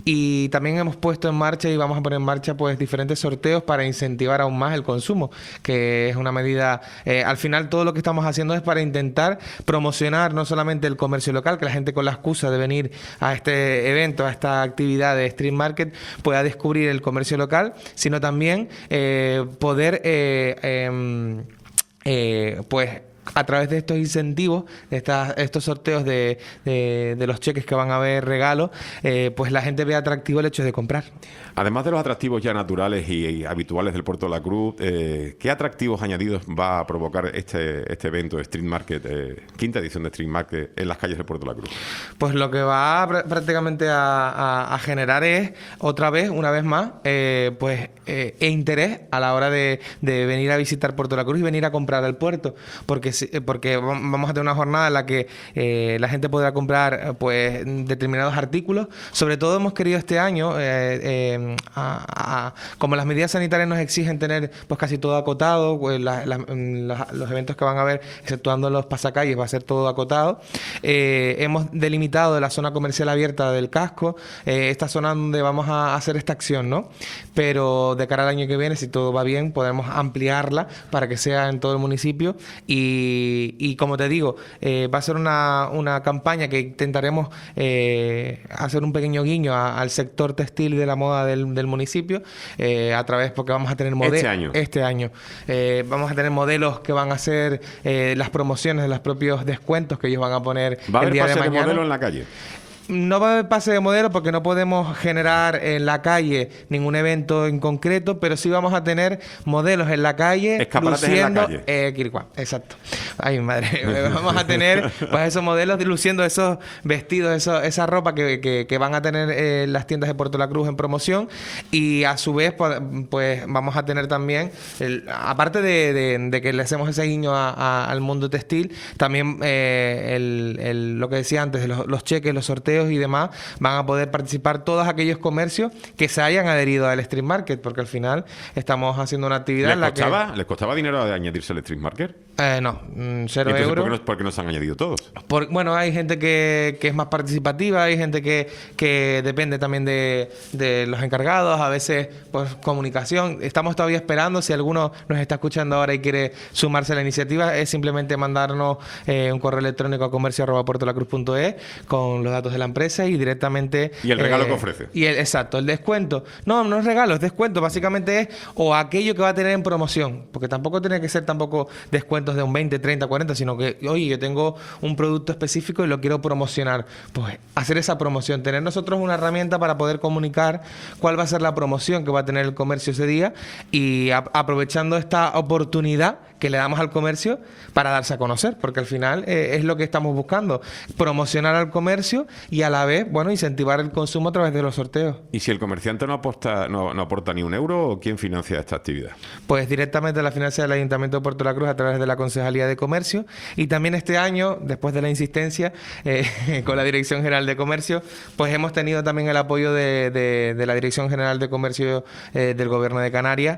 Y también hemos puesto en marcha y vamos a poner en marcha pues diferentes sorteos para incentivar aún más el consumo, que es una medida, eh, al final todo lo que estamos haciendo es para intentar promocionar no solamente el comercio local, que la gente con la excusa de venir a este evento, a esta actividad de Street Market pueda descubrir el comercio local, sino también eh, poder eh, eh, eh, pues a través de estos incentivos, de estas, estos sorteos de, de, de los cheques que van a haber regalos, eh, pues la gente ve atractivo el hecho de comprar. Además de los atractivos ya naturales y, y habituales del Puerto de la Cruz, eh, ¿qué atractivos añadidos va a provocar este, este evento de Street Market, eh, quinta edición de Street Market en las calles del Puerto de la Cruz? Pues lo que va pr prácticamente a, a, a generar es, otra vez, una vez más, eh, pues eh, e interés a la hora de, de venir a visitar Puerto de la Cruz y venir a comprar al puerto, porque porque vamos a tener una jornada en la que eh, la gente podrá comprar pues determinados artículos. Sobre todo hemos querido este año, eh, eh, a, a, como las medidas sanitarias nos exigen tener pues casi todo acotado, pues, la, la, la, los eventos que van a haber, exceptuando los pasacalles, va a ser todo acotado. Eh, hemos delimitado la zona comercial abierta del casco, eh, esta zona donde vamos a hacer esta acción, ¿no? Pero de cara al año que viene, si todo va bien, podemos ampliarla para que sea en todo el municipio. Y, y como te digo, eh, va a ser una, una campaña que intentaremos eh, hacer un pequeño guiño a, al sector textil y de la moda del, del municipio, eh, a través, porque vamos a tener modelos. Este año. Este año. Eh, vamos a tener modelos que van a hacer eh, las promociones de los propios descuentos que ellos van a poner ¿Va a el haber día pase de de mañana. modelo en la calle? No va a haber pase de modelo porque no podemos generar en la calle ningún evento en concreto, pero sí vamos a tener modelos en la calle. Escaparates luciendo, en la calle. Eh, Quirquá, exacto. Ay, madre. Vamos a tener pues esos modelos luciendo esos vestidos, eso, esa ropa que, que, que van a tener eh, las tiendas de Puerto La Cruz en promoción. Y a su vez, pues, pues vamos a tener también, el, aparte de, de, de que le hacemos ese guiño a, a, al mundo textil, también eh, el, el, lo que decía antes, de los, los cheques, los sorteos y demás, van a poder participar todos aquellos comercios que se hayan adherido al Street Market, porque al final estamos haciendo una actividad ¿Les en la costaba, que... ¿Les costaba dinero de añadirse al Street Market? Eh, no, mm, cero Entonces, euros. ¿por qué, no, ¿por qué no se han añadido todos? Por, bueno, hay gente que, que es más participativa, hay gente que, que depende también de, de los encargados, a veces pues comunicación. Estamos todavía esperando, si alguno nos está escuchando ahora y quiere sumarse a la iniciativa, es simplemente mandarnos eh, un correo electrónico a comercio arroba puertolacruz punto es con los datos de la empresa y directamente... ¿Y el regalo eh, que ofrece? Y el, exacto, el descuento. No, no es regalo, es descuento. Básicamente es o aquello que va a tener en promoción, porque tampoco tiene que ser tampoco descuentos de un veinte, treinta, cuarenta, sino que, oye, yo tengo un producto específico y lo quiero promocionar. Pues hacer esa promoción, tener nosotros una herramienta para poder comunicar cuál va a ser la promoción que va a tener el comercio ese día y a, aprovechando esta oportunidad que le damos al comercio para darse a conocer, porque al final eh, es lo que estamos buscando, promocionar al comercio y a la vez, bueno, incentivar el consumo a través de los sorteos. ¿Y si el comerciante no aporta, no, no aporta ni un euro, quién financia esta actividad? Pues directamente la financia del Ayuntamiento de Puerto La Cruz a través de la Concejalía de Comercio, y también este año, después de la insistencia eh, con la Dirección General de Comercio, pues hemos tenido también el apoyo de, de, de la Dirección General de Comercio eh, del Gobierno de Canarias,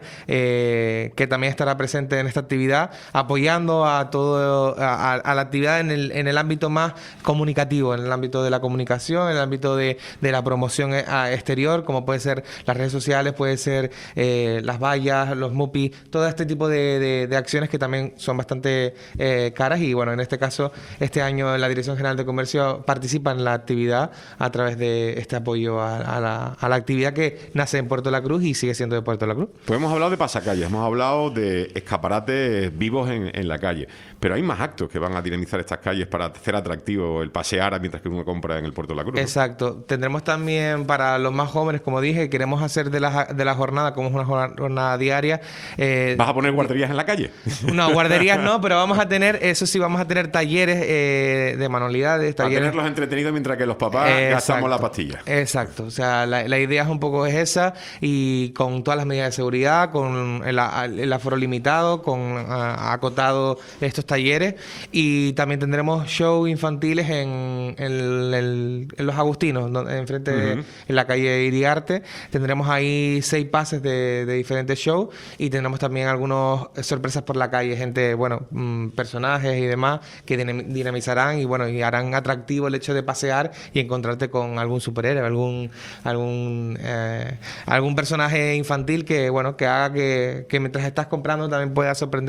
eh, que también estará presente en esta actividad, apoyando a todo a, a la actividad en el, en el ámbito más comunicativo, en el ámbito de la comunicación, en el ámbito de, de la promoción exterior, como puede ser las redes sociales, puede ser eh, las vallas, los MUPI, todo este tipo de, de, de acciones que también son bastante eh, caras. Y bueno, en este caso, este año la Dirección General de Comercio participa en la actividad a través de este apoyo a, a, la, a la actividad que nace en Puerto La Cruz y sigue siendo de Puerto La Cruz. Pues hemos hablado de pasacalles, hemos hablado de escaparates vivos en, en la calle, pero hay más actos que van a dinamizar estas calles para hacer atractivo el pasear mientras que uno compra en el Puerto de la Cruz, ¿no? Exacto. Tendremos también para los más jóvenes, como dije, queremos hacer de la, de la jornada, como es una jornada diaria. Eh, ¿Vas a poner guarderías en la calle? No, guarderías no, pero vamos a tener, eso sí, vamos a tener talleres eh, de manualidades, talleres... A tenerlos entretenidos mientras que los papás Exacto. gastamos la pastilla. Exacto. O sea, la, la idea es un poco es esa, y con todas las medidas de seguridad, con el, el aforo limitado, con a, acotado estos talleres, y también tendremos shows infantiles en, en, en, en Los Agustinos, donde, enfrente uh-huh. de en la calle Iriarte. Tendremos ahí seis pases de, de diferentes shows, y tendremos también algunas sorpresas por la calle, gente, bueno, mmm, personajes y demás que dinamizarán y bueno, y harán atractivo el hecho de pasear y encontrarte con algún superhéroe, algún algún eh, algún personaje infantil que bueno, que haga que, que mientras estás comprando también pueda sorprender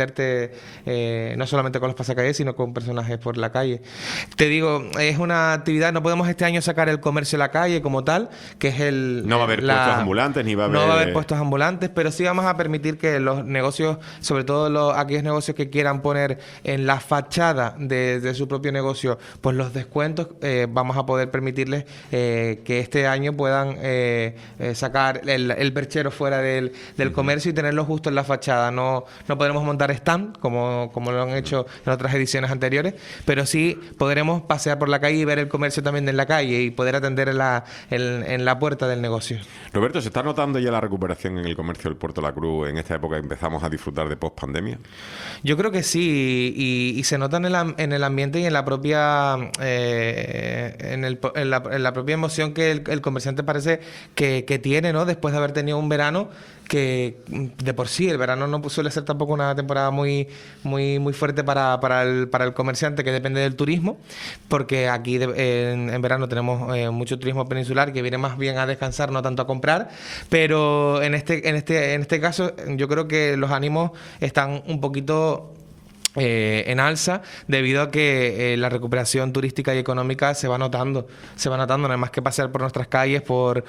verte eh, no solamente con los pasacalles, sino con personajes por la calle. Te digo, es una actividad, no podemos este año sacar el comercio a la calle como tal, que es el... No va a haber la, puestos ambulantes, ni va a haber... No va a haber puestos ambulantes, pero sí vamos a permitir que los negocios, sobre todo los, aquellos negocios que quieran poner en la fachada de, de su propio negocio, pues los descuentos, eh, vamos a poder permitirles eh, que este año puedan eh, eh, sacar el, el perchero fuera del, del uh-huh. comercio y tenerlo justo en la fachada. No, no podremos montar stand, como, como lo han hecho en otras ediciones anteriores, pero sí podremos pasear por la calle y ver el comercio también en la calle y poder atender en la, en, en la puerta del negocio. Roberto, ¿se está notando ya la recuperación en el comercio del Puerto de la Cruz en esta época que empezamos a disfrutar de post-pandemia? Yo creo que sí, y, y se nota en el, en el ambiente y en la propia eh, en, el, en, la, en la propia emoción que el, el comerciante parece que, que tiene, ¿no? Después de haber tenido un verano que de por sí el verano no suele ser tampoco una temporada muy muy muy fuerte para, para, el, para el comerciante, que depende del turismo, porque aquí de, en, en verano tenemos eh, mucho turismo peninsular que viene más bien a descansar, no tanto a comprar, pero en este en este en este caso yo creo que los ánimos están un poquito Eh, en alza, debido a que eh, la recuperación turística y económica se va notando, se va notando, nada más que pasear por nuestras calles, por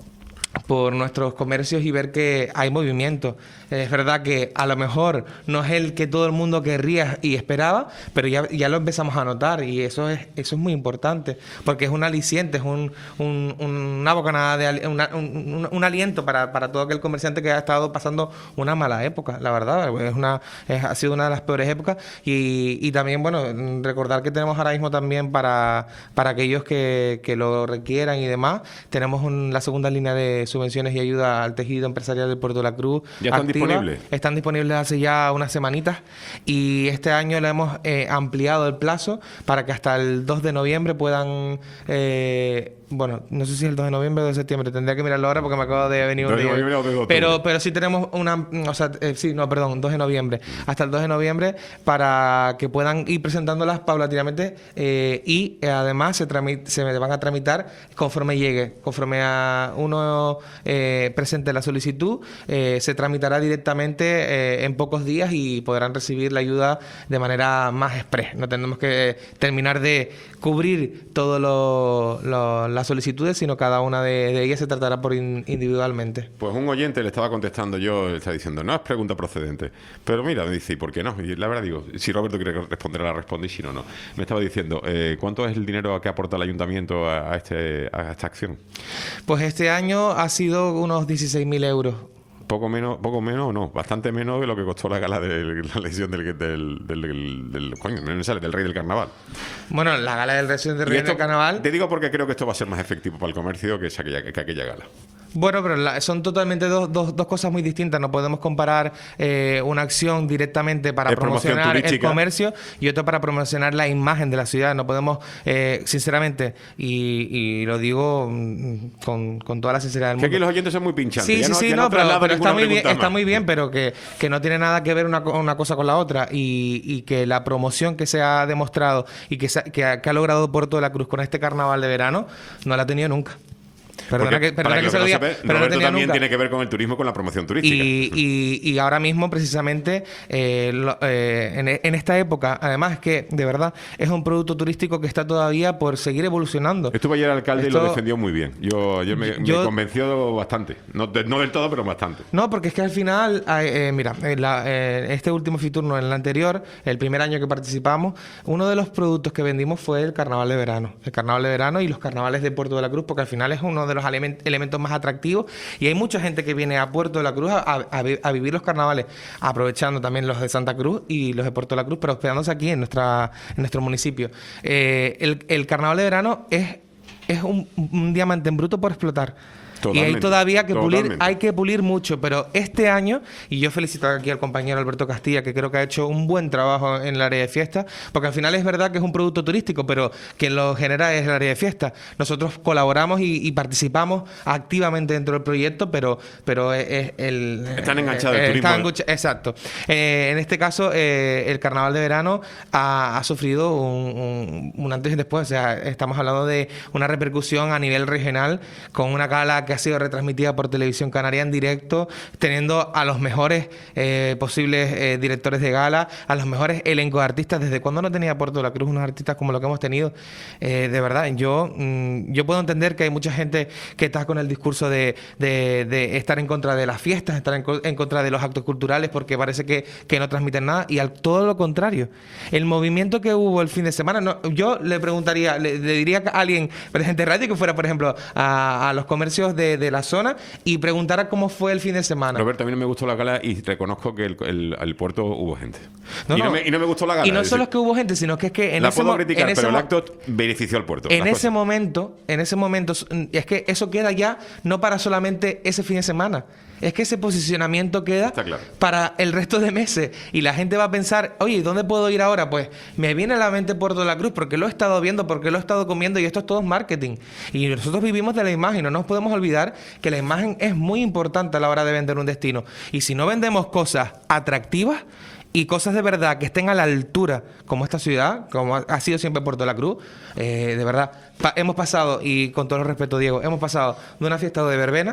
por nuestros comercios y ver que hay movimiento. Es verdad que a lo mejor no es el que todo el mundo querría y esperaba, pero ya, ya lo empezamos a notar, y eso es eso es muy importante, porque es un aliciente, es un, un, una bocanada, de una, un, un aliento para, para todo aquel comerciante que ha estado pasando una mala época, la verdad. Es una, es, ha sido una de las peores épocas, y, y también, bueno, recordar que tenemos ahora mismo también para, para aquellos que, que lo requieran y demás, tenemos un, la segunda línea de subvenciones y ayuda al tejido empresarial del Puerto de la Cruz. ¿Ya están activa, disponibles? Están disponibles hace ya unas semanitas, y este año le hemos eh, ampliado el plazo para que hasta el dos de noviembre puedan... Eh, bueno, no sé si es el dos de noviembre o de septiembre, tendría que mirarlo ahora porque me acabo de venir un día. Pero, pero sí tenemos una... O sea, eh, sí, no, perdón, dos de noviembre. Hasta el dos de noviembre para que puedan ir presentándolas paulatinamente eh, y eh, además se, se van a tramitar conforme llegue. Conforme a uno eh, presente la solicitud, eh, se tramitará directamente eh, en pocos días y podrán recibir la ayuda de manera más express. No tenemos que terminar de cubrir todas lo, lo, las solicitudes, sino cada una de, de ellas se tratará por in, individualmente. Pues un oyente le estaba contestando yo, le está diciendo, no es pregunta procedente. Pero mira, me dice, ¿y por qué no? Y la verdad digo, si Roberto quiere responder, la responde, y si no, no. Me estaba diciendo, eh, ¿cuánto es el dinero que aporta el ayuntamiento a, a, este, a esta acción? Pues este año ha sido unos dieciséis mil euros. Poco menos, poco menos, no, bastante menos de lo que costó la gala de la elección del del, del, del, del, coño, no me sale, del Rey del Carnaval. Bueno, la gala del Rey del, Rey del Carnaval... Te digo porque creo que esto va a ser más efectivo para el comercio que, aquella, que aquella gala. Bueno, pero la, son totalmente dos, dos, dos cosas muy distintas. No podemos comparar eh, una acción directamente para es promocionar el comercio y otra para promocionar la imagen de la ciudad. No podemos, eh, sinceramente, y, y lo digo con, con toda la sinceridad del mundo. Que aquí los oyentes son muy pinchantes. Sí, sí, no, sí, no, no, pero, pero está muy bien, está muy bien, pero que, que no tiene nada que ver una, una cosa con la otra, y, y que la promoción que se ha demostrado y que, se, que, ha, que ha logrado Puerto de la Cruz con este carnaval de verano no la ha tenido nunca. Perdona que, perdona que, que se lo diga, pero no Roberto también nunca. Tiene que ver con el turismo, con la promoción turística. Y, y, y ahora mismo, precisamente, eh, lo, eh, en, en esta época, además es que, de verdad, es un producto turístico que está todavía por seguir evolucionando. Estuvo ayer el alcalde Esto, y lo defendió muy bien. Yo ayer me, yo, me convenció bastante. No, de, no del todo, pero bastante. No, porque es que al final, eh, mira, en la, eh, este último Fiturno, en el anterior, el primer año que participamos, uno de los productos que vendimos fue el carnaval de verano. El carnaval de verano y los carnavales de Puerto de la Cruz, porque al final es uno de los elementos más atractivos, y hay mucha gente que viene a Puerto de la Cruz a, a, a vivir los carnavales, aprovechando también los de Santa Cruz y los de Puerto de la Cruz, pero hospedándose aquí en nuestra en nuestro municipio. Eh, el, el carnaval de verano es, es un, un diamante en bruto por explotar. Totalmente, y hay todavía que totalmente. pulir, hay que pulir mucho, pero este año, y yo felicito aquí al compañero Alberto Castilla, que creo que ha hecho un buen trabajo en el área de fiesta, porque al final es verdad que es un producto turístico, pero quien lo genera es el área de fiesta. Nosotros colaboramos y, y participamos activamente dentro del proyecto, pero, pero es, es el... Están enganchados eh, el turismo. Engancha, exacto. Eh, en este caso, eh, el carnaval de verano ha, ha sufrido un, un, un antes y después, o sea, estamos hablando de una repercusión a nivel regional con una gala que ha sido retransmitida por Televisión Canaria en directo, teniendo a los mejores eh, posibles eh, directores de gala, a los mejores elencos de artistas. ¿Desde cuando no tenía Puerto de la Cruz unos artistas como lo que hemos tenido? Eh, de verdad, yo, mmm, yo puedo entender que hay mucha gente que está con el discurso de, de, de estar en contra de las fiestas, estar en, en contra de los actos culturales, porque parece que, que no transmiten nada, y al todo lo contrario. El movimiento que hubo el fin de semana, no, yo le preguntaría, le, le diría a alguien presente de radio que fuera, por ejemplo, a, a los comercios de, de la zona y preguntara cómo fue el fin de semana. Roberto, a mí no me gustó la gala y reconozco que el, el, el puerto hubo gente. No, y, no no. Me, y no me gustó la gala. Y no es solo decir, es que hubo gente, sino que es que en la ese puedo criticar, en ese pero el mo- acto benefició al puerto. En ese cosas. momento, en ese momento, es que eso queda ya no para solamente ese fin de semana. Es que ese posicionamiento queda Está claro. para el resto de meses. Y la gente va a pensar, oye, ¿dónde puedo ir ahora? Pues me viene a la mente Puerto de la Cruz porque lo he estado viendo, porque lo he estado comiendo, y esto es todo marketing. Y nosotros vivimos de la imagen. No nos podemos olvidar que la imagen es muy importante a la hora de vender un destino. Y si no vendemos cosas atractivas y cosas de verdad que estén a la altura, como esta ciudad, como ha sido siempre Puerto de la Cruz, eh, de verdad, pa- hemos pasado, y con todo el respeto, Diego, hemos pasado de una fiesta de verbena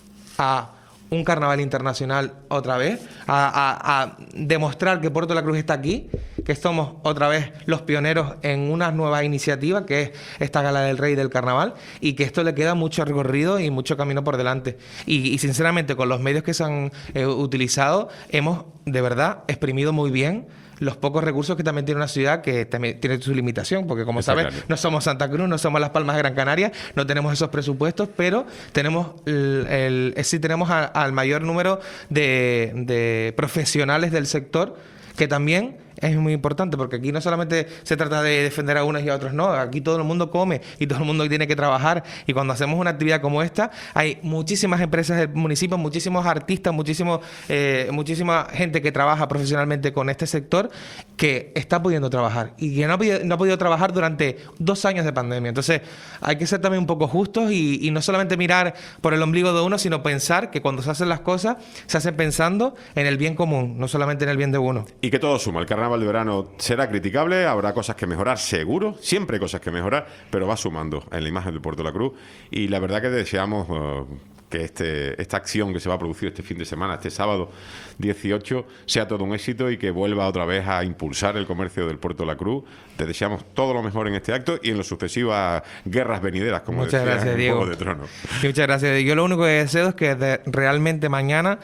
a un carnaval internacional otra vez, a, a, a demostrar que Puerto de la Cruz está aquí, que somos otra vez los pioneros en una nueva iniciativa, que es esta Gala del Rey del Carnaval, y que esto le queda mucho recorrido y mucho camino por delante. Y, y sinceramente, con los medios que se han eh, utilizado, hemos de verdad exprimido muy bien los pocos recursos que también tiene una ciudad que también tiene su limitación, porque como Está sabes, claro. no somos Santa Cruz, no somos Las Palmas de Gran Canaria, no tenemos esos presupuestos, pero tenemos el, el, sí tenemos a, al mayor número de, de profesionales del sector, que también es muy importante, porque aquí no solamente se trata de defender a unos y a otros, no, aquí todo el mundo come y todo el mundo tiene que trabajar, y cuando hacemos una actividad como esta, hay muchísimas empresas del municipio, muchísimos artistas, muchísimos, eh, muchísima gente que trabaja profesionalmente con este sector, que está pudiendo trabajar y que no ha podido, no ha podido trabajar durante dos años de pandemia. Entonces hay que ser también un poco justos y, y no solamente mirar por el ombligo de uno, sino pensar que cuando se hacen las cosas, se hacen pensando en el bien común, no solamente en el bien de uno. Y que todo suma. El carnaval de verano será criticable, habrá cosas que mejorar, seguro, siempre hay cosas que mejorar, pero va sumando en la imagen del Puerto de la Cruz. Y la verdad que deseamos uh, que este, esta acción que se va a producir este fin de semana, este sábado dieciocho, sea todo un éxito y que vuelva otra vez a impulsar el comercio del Puerto de la Cruz. Te deseamos todo lo mejor en este acto y en las sucesivas guerras venideras, como Muchas decía gracias, en Diego. Juego de Tronos. Y muchas gracias. Yo lo único que deseo es que de, realmente mañana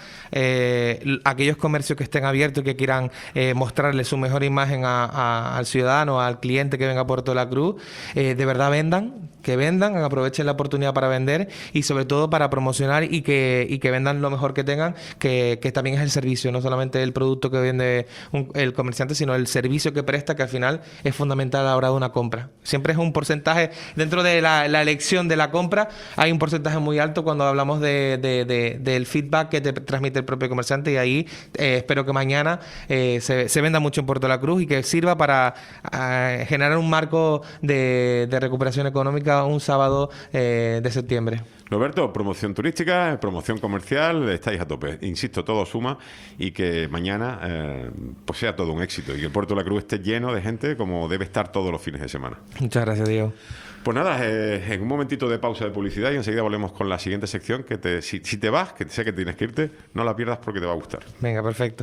eh, aquellos comercios que estén abiertos y que quieran eh, mostrarle su mejor imagen a, a, al ciudadano, al cliente que venga a Puerto de la Cruz, eh, de verdad vendan, que vendan, aprovechen la oportunidad para vender y sobre todo para promocionar y que, y que vendan lo mejor que tengan, que, que también es el servicio, no solamente el producto que vende un, el comerciante, sino el servicio que presta, que al final es fundamental a la hora de una compra. Siempre es un porcentaje, dentro de la, la elección de la compra, hay un porcentaje muy alto cuando hablamos de, de, de, del feedback que te transmite el propio comerciante, y ahí eh, espero que mañana eh, se, se venda mucho en Puerto de la Cruz y que sirva para eh, generar un marco de, de recuperación económica un sábado eh, de septiembre. Roberto, promoción turística, promoción comercial, estáis a tope. Insisto, todo suma y que mañana eh, pues sea todo un éxito y que el Puerto de la Cruz esté lleno de gente como debe estar todos los fines de semana. Muchas gracias, Diego. Pues nada, eh, en un momentito de pausa de publicidad y enseguida volvemos con la siguiente sección que te, si, si te vas, que sé que tienes que irte, no la pierdas porque te va a gustar. Venga, perfecto.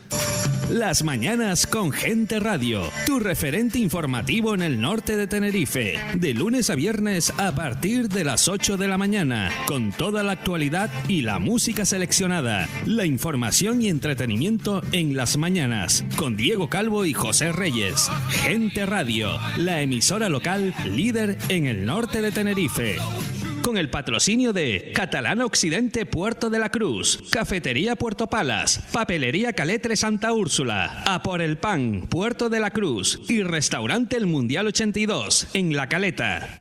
Las mañanas con Gente Radio, tu referente informativo en el norte de Tenerife, de lunes a viernes a partir de las ocho de la mañana, con toda la actualidad y la música seleccionada, la información y entretenimiento en las mañanas, con Diego Calvo y José Reyes. Gente Radio, la emisora local líder en el norte de Tenerife. Con el patrocinio de Catalana Occidente Puerto de la Cruz, Cafetería Puerto Palas, Papelería Caletre Santa Úrsula, A por el Pan Puerto de la Cruz y Restaurante El Mundial ochenta y dos en La Caleta.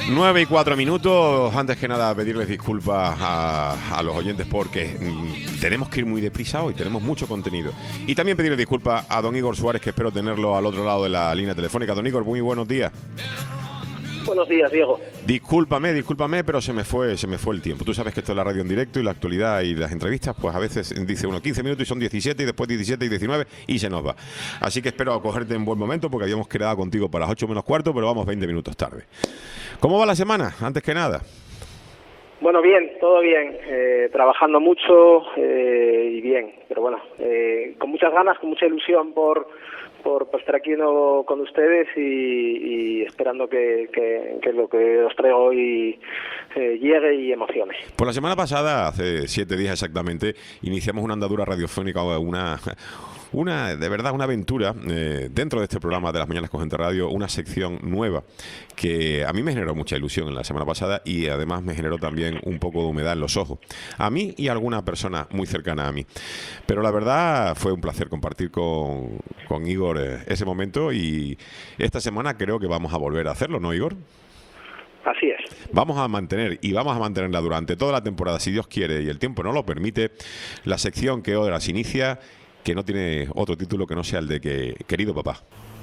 nueve y cuatro minutos. Antes que nada, pedirles disculpas a, a los oyentes porque mmm, tenemos que ir muy deprisa hoy, tenemos mucho contenido. Y también pedirle disculpas a don Igor Suárez, que espero tenerlo al otro lado de la línea telefónica. Don Igor, muy buenos días. Buenos días, Diego. Discúlpame, discúlpame, pero se me fue se me fue el tiempo. Tú sabes que esto es la radio en directo y la actualidad y las entrevistas, pues a veces dice uno quince minutos y son diecisiete y después diecisiete y diecinueve y se nos va. Así que espero acogerte en buen momento porque habíamos quedado contigo para las ocho menos cuarto, pero vamos veinte minutos tarde. ¿Cómo va la semana? Antes que nada. Bueno, bien, todo bien. Eh, trabajando mucho eh, y bien, pero bueno, eh, con muchas ganas, con mucha ilusión por... Por, por estar aquí no, con ustedes y, y esperando que, que, que lo que os traigo hoy eh, llegue y emocione. Por la semana pasada, hace siete días exactamente, iniciamos una andadura radiofónica, una... Una, de verdad, una aventura eh, dentro de este programa de las Mañanas con Gente Radio, una sección nueva que a mí me generó mucha ilusión en la semana pasada y además me generó también un poco de humedad en los ojos. A mí y a alguna persona muy cercana a mí. Pero la verdad fue un placer compartir con, con Igor eh, ese momento y esta semana creo que vamos a volver a hacerlo, ¿no, Igor? Así es. Vamos a mantener y vamos a mantenerla durante toda la temporada, si Dios quiere y el tiempo no lo permite, la sección que ahora se inicia, que no tiene otro título que no sea el de que Querido Papá.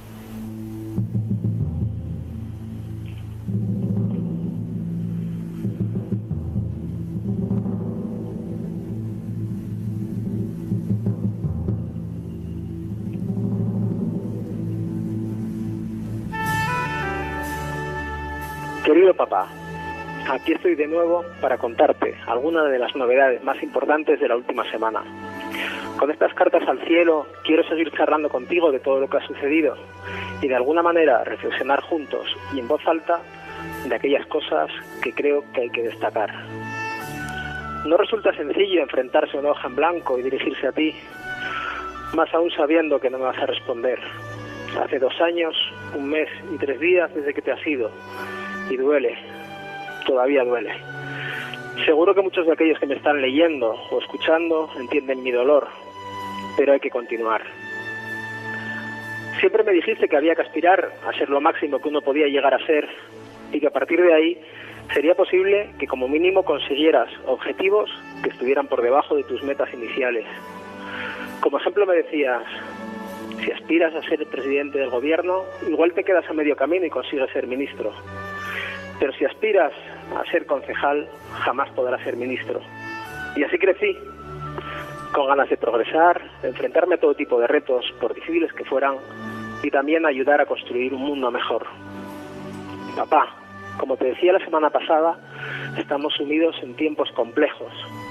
Querido papá, aquí estoy de nuevo para contarte algunas de las novedades más importantes de la última semana. Con estas cartas al cielo quiero seguir charlando contigo de todo lo que ha sucedido y de alguna manera reflexionar juntos y en voz alta de aquellas cosas que creo que hay que destacar. No resulta sencillo enfrentarse a una hoja en blanco y dirigirse a ti, más aún sabiendo que no me vas a responder. Hace dos años, un mes y tres días desde que te has ido y duele, todavía duele. Seguro que muchos de aquellos que me están leyendo o escuchando entienden mi dolor, pero hay que continuar. Siempre me dijiste que había que aspirar a ser lo máximo que uno podía llegar a ser y que a partir de ahí sería posible que como mínimo consiguieras objetivos que estuvieran por debajo de tus metas iniciales. Como ejemplo me decías, si aspiras a ser el presidente del gobierno, igual te quedas a medio camino y consigues ser ministro. Pero si aspiras a ser concejal, jamás podrás ser ministro. Y así crecí, con ganas de progresar, de enfrentarme a todo tipo de retos, por difíciles que fueran, y también ayudar a construir un mundo mejor. Papá, como te decía la semana pasada, estamos sumidos en tiempos complejos.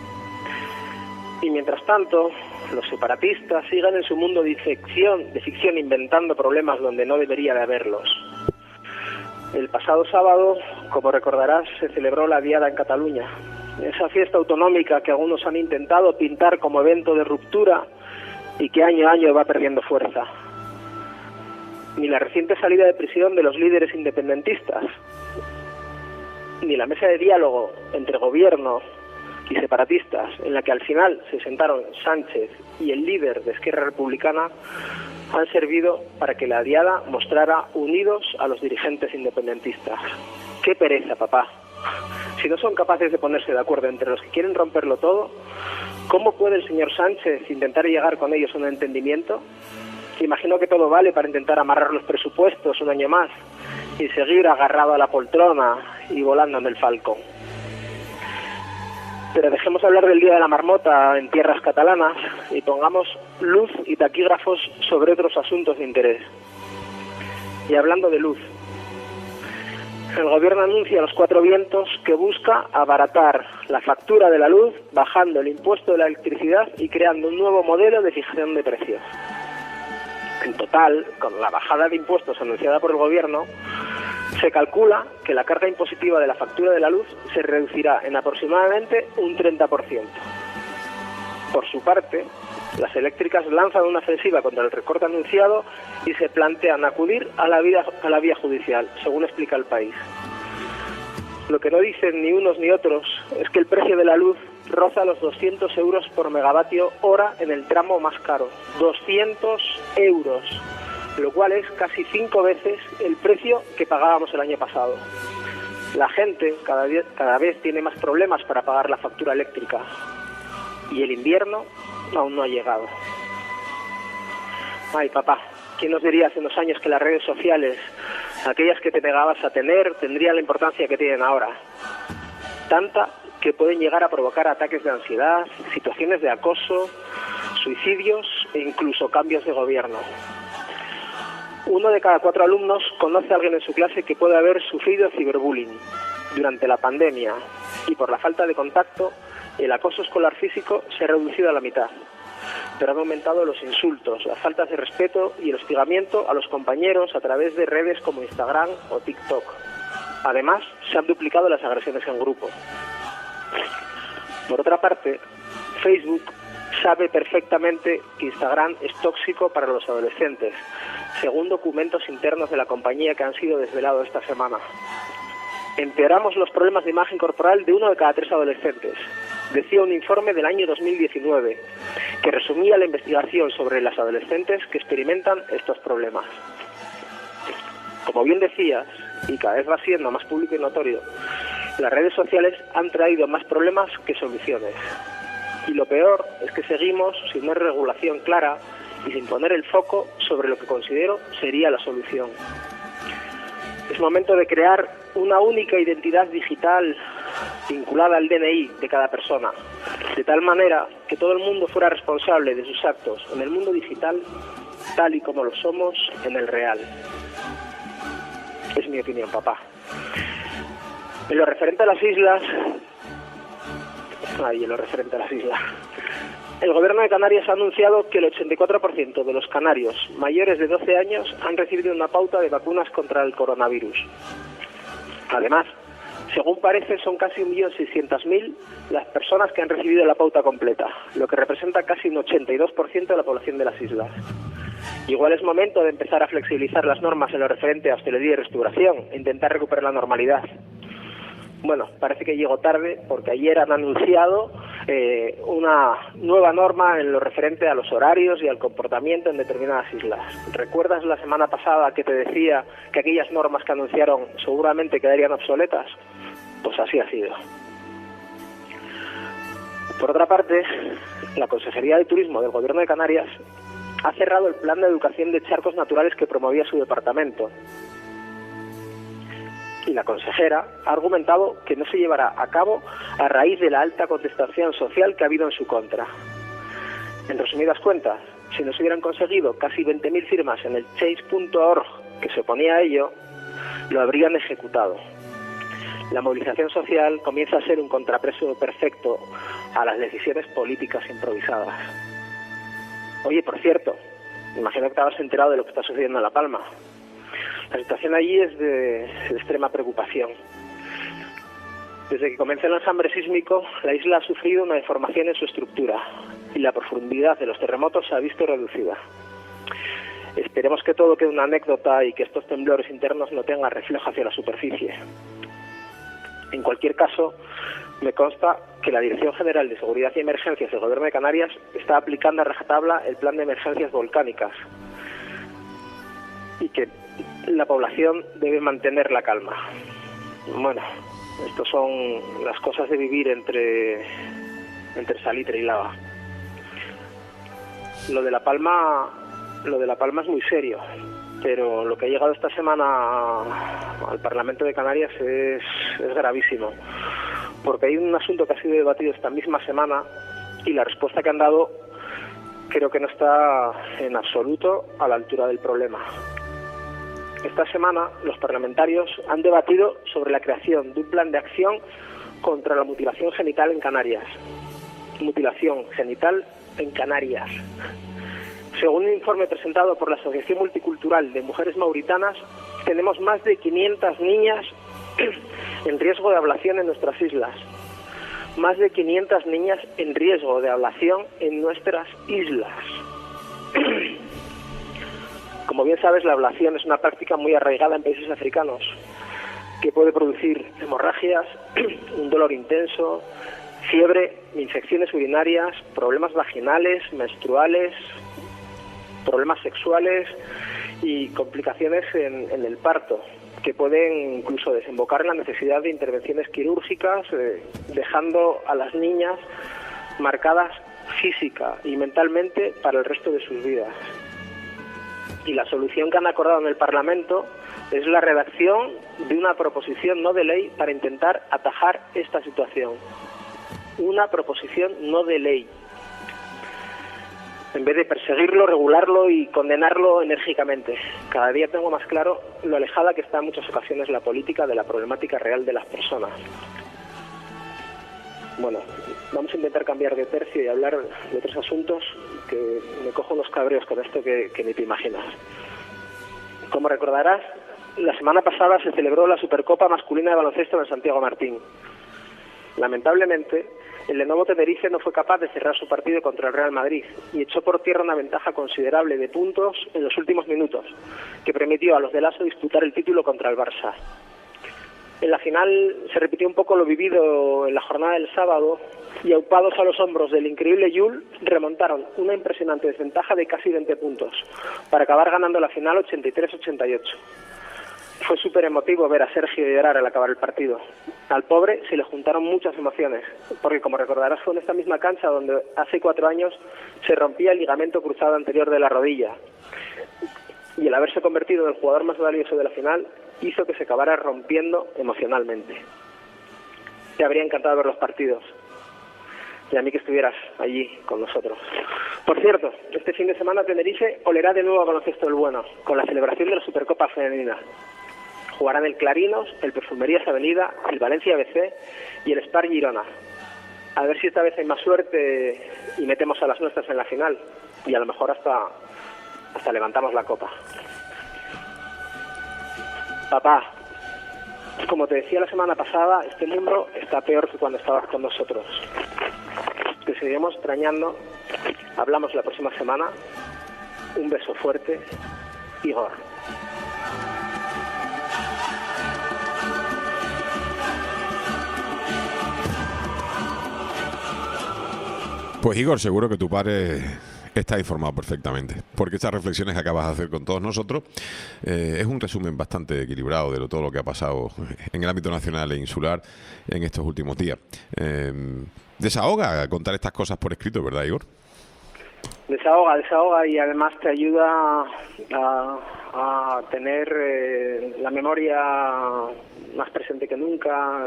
Y mientras tanto, los separatistas siguen en su mundo de ficción, de ficción inventando problemas donde no debería de haberlos. El pasado sábado, como recordarás, se celebró la Diada en Cataluña. Esa fiesta autonómica que algunos han intentado pintar como evento de ruptura y que año a año va perdiendo fuerza. Ni la reciente salida de prisión de los líderes independentistas, ni la mesa de diálogo entre gobierno y separatistas, en la que al final se sentaron Sánchez y el líder de Esquerra Republicana, han servido para que la Diada mostrara unidos a los dirigentes independentistas. ¡Qué pereza, papá! Si no son capaces de ponerse de acuerdo entre los que quieren romperlo todo, ¿cómo puede el señor Sánchez intentar llegar con ellos a un entendimiento? Imagino que todo vale para intentar amarrar los presupuestos un año más y seguir agarrado a la poltrona y volando en el falcón. Pero dejemos hablar del Día de la Marmota en tierras catalanas y pongamos luz y taquígrafos sobre otros asuntos de interés. Y hablando de luz, el gobierno anuncia a los cuatro vientos que busca abaratar la factura de la luz bajando el impuesto de la electricidad y creando un nuevo modelo de fijación de precios. En total, con la bajada de impuestos anunciada por el gobierno, se calcula que la carga impositiva de la factura de la luz se reducirá en aproximadamente un treinta por ciento. Por su parte, las eléctricas lanzan una ofensiva contra el recorte anunciado y se plantean acudir a la vía, a la vía judicial, según explica El País. Lo que no dicen ni unos ni otros es que el precio de la luz roza los doscientos euros por megavatio hora en el tramo más caro. doscientos euros, lo cual es casi cinco veces el precio que pagábamos el año pasado. La gente cada vez, cada vez tiene más problemas para pagar la factura eléctrica y el invierno aún no ha llegado. Ay, papá, ¿quién nos diría hace unos años que las redes sociales, aquellas que te negabas a tener, tendrían la importancia que tienen ahora? Tanta que pueden llegar a provocar ataques de ansiedad, situaciones de acoso, suicidios e incluso cambios de gobierno. Uno de cada cuatro alumnos conoce a alguien en su clase que puede haber sufrido ciberbullying durante la pandemia, y por la falta de contacto, el acoso escolar físico se ha reducido a la mitad, pero han aumentado los insultos, las faltas de respeto y el hostigamiento a los compañeros a través de redes como Instagram o TikTok. Además, se han duplicado las agresiones en grupo. Por otra parte, Facebook sabe perfectamente que Instagram es tóxico para los adolescentes, según documentos internos de la compañía que han sido desvelados esta semana. Empeoramos los problemas de imagen corporal de uno de cada tres adolescentes, decía un informe del año dos mil diecinueve, que resumía la investigación sobre las adolescentes que experimentan estos problemas. Como bien decías, y cada vez va siendo más público y notorio, las redes sociales han traído más problemas que soluciones. Y lo peor es que seguimos sin una regulación clara y sin poner el foco sobre lo que considero sería la solución. Es momento de crear una única identidad digital vinculada al D N I de cada persona, de tal manera que todo el mundo fuera responsable de sus actos en el mundo digital, tal y como lo somos en el real. Es mi opinión, papá. En lo referente a las islas... Ay, en lo referente a las islas... El Gobierno de Canarias ha anunciado que el ochenta y cuatro por ciento de los canarios mayores de doce años han recibido una pauta de vacunas contra el coronavirus. Además, según parece, son casi un millón seiscientos mil las personas que han recibido la pauta completa, lo que representa casi un ochenta y dos por ciento de la población de las islas. Igual es momento de empezar a flexibilizar las normas en lo referente a hostelería y restauración e intentar recuperar la normalidad. Bueno, parece que llegó tarde porque ayer han anunciado eh, una nueva norma en lo referente a los horarios y al comportamiento en determinadas islas. ¿Recuerdas la semana pasada que te decía que aquellas normas que anunciaron seguramente quedarían obsoletas? Pues así ha sido. Por otra parte, la Consejería de Turismo del Gobierno de Canarias ha cerrado el plan de educación de charcos naturales que promovía su departamento. Y la consejera ha argumentado que no se llevará a cabo a raíz de la alta contestación social que ha habido en su contra. En resumidas cuentas, si no se hubieran conseguido casi veinte mil firmas en el change punto org que se oponía a ello, lo habrían ejecutado. La movilización social comienza a ser un contrapeso perfecto a las decisiones políticas improvisadas. Oye, por cierto, imagino que te habrás enterado de lo que está sucediendo en La Palma. La situación allí es de, de extrema preocupación. Desde que comenzó el enjambre sísmico, la isla ha sufrido una deformación en su estructura y la profundidad de los terremotos se ha visto reducida. Esperemos que todo quede una anécdota y que estos temblores internos no tengan reflejo hacia la superficie. En cualquier caso, me consta que la Dirección General de Seguridad y Emergencias del Gobierno de Canarias está aplicando a rajatabla el plan de emergencias volcánicas y que la población debe mantener la calma. Bueno, estas son las cosas de vivir entre, entre salitre y lava. Lo de La Palma, lo de La Palma es muy serio, pero lo que ha llegado esta semana al Parlamento de Canarias es, es gravísimo, porque hay un asunto que ha sido debatido esta misma semana y la respuesta que han dado creo que no está en absoluto a la altura del problema. Esta semana los parlamentarios han debatido sobre la creación de un plan de acción contra la mutilación genital en Canarias. Mutilación genital en Canarias. Según un informe presentado por la Asociación Multicultural de Mujeres Mauritanas, tenemos más de quinientas niñas en riesgo de ablación en nuestras islas. Más de quinientas niñas en riesgo de ablación en nuestras islas. Como bien sabes, la ablación es una práctica muy arraigada en países africanos, que puede producir hemorragias, un dolor intenso, fiebre, infecciones urinarias, problemas vaginales, menstruales, problemas sexuales y complicaciones en, en el parto. que pueden incluso desembocar en la necesidad de intervenciones quirúrgicas, eh, dejando a las niñas marcadas física y mentalmente para el resto de sus vidas. Y la solución que han acordado en el Parlamento es la redacción de una proposición no de ley para intentar atajar esta situación. Una proposición no de ley. En vez de perseguirlo, regularlo y condenarlo enérgicamente. Cada día tengo más claro lo alejada que está en muchas ocasiones la política de la problemática real de las personas. Bueno, vamos a intentar cambiar de tercio y hablar de otros asuntos, que me cojo unos cabreos con esto que, que ni te imaginas. Como recordarás, la semana pasada se celebró la Supercopa masculina de baloncesto en el Santiago Martín. Lamentablemente, el Lenovo Tenerife no fue capaz de cerrar su partido contra el Real Madrid y echó por tierra una ventaja considerable de puntos en los últimos minutos, que permitió a los de Lasso disputar el título contra el Barça. En la final se repitió un poco lo vivido en la jornada del sábado y, aupados a los hombros del increíble Yul, remontaron una impresionante desventaja de casi veinte puntos para acabar ganando la final ochenta y tres a ochenta y ocho. Fue súper emotivo ver a Sergio llorar al acabar el partido. Al pobre se le juntaron muchas emociones, porque como recordarás fue en esta misma cancha donde hace cuatro años se rompía el ligamento cruzado anterior de la rodilla. Y el haberse convertido en el jugador más valioso de la final hizo que se acabara rompiendo emocionalmente. Te habría encantado ver los partidos. Y a mí que estuvieras allí con nosotros. Por cierto, este fin de semana Tenerife olerá de nuevo a baloncesto del bueno, con la celebración de la Supercopa Femenina. Jugarán el Clarinos, el Perfumerías Avenida, el Valencia B C y el Spar Girona. A ver si esta vez hay más suerte y metemos a las nuestras en la final. Y a lo mejor hasta, hasta levantamos la copa. Papá, como te decía la semana pasada, este mundo está peor que cuando estabas con nosotros. Te seguiremos extrañando. Hablamos la próxima semana. Un beso fuerte, Igor. Pues Igor, seguro que tu padre está informado perfectamente, porque estas reflexiones que acabas de hacer con todos nosotros eh, es un resumen bastante equilibrado de lo, todo lo que ha pasado en el ámbito nacional e insular en estos últimos días. Eh, desahoga contar estas cosas por escrito, ¿verdad, Igor? Desahoga, desahoga y además te ayuda a, a tener eh, la memoria más presente que nunca.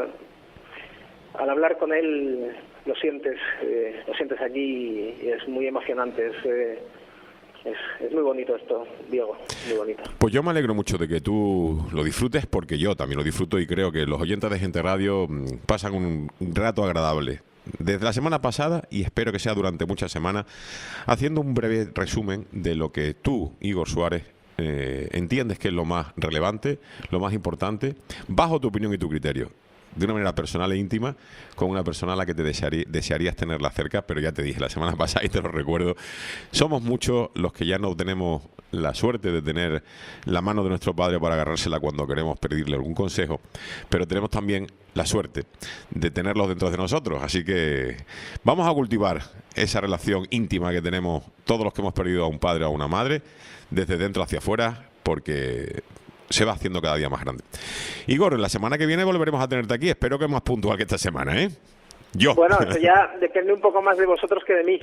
Al hablar con él lo sientes, eh, lo sientes allí y es muy emocionante. Es, eh, es, es muy bonito esto, Diego, muy bonito. Pues yo me alegro mucho de que tú lo disfrutes, porque yo también lo disfruto y creo que los oyentes de Gente Radio pasan un rato agradable desde la semana pasada y espero que sea durante muchas semanas, haciendo un breve resumen de lo que tú, Igor Suárez, eh, entiendes que es lo más relevante, lo más importante, bajo tu opinión y tu criterio, de una manera personal e íntima, con una persona a la que te desearí, desearías tenerla cerca, pero ya te dije la semana pasada y te lo recuerdo, somos muchos los que ya no tenemos la suerte de tener la mano de nuestro padre para agarrársela cuando queremos pedirle algún consejo, pero tenemos también la suerte de tenerlos dentro de nosotros, así que vamos a cultivar esa relación íntima que tenemos todos los que hemos perdido a un padre o a una madre, desde dentro hacia afuera, porque se va haciendo cada día más grande. Igor, la semana que viene volveremos a tenerte aquí. Espero que más puntual que esta semana, ¿eh? Yo. Bueno, eso ya depende un poco más de vosotros que de mí.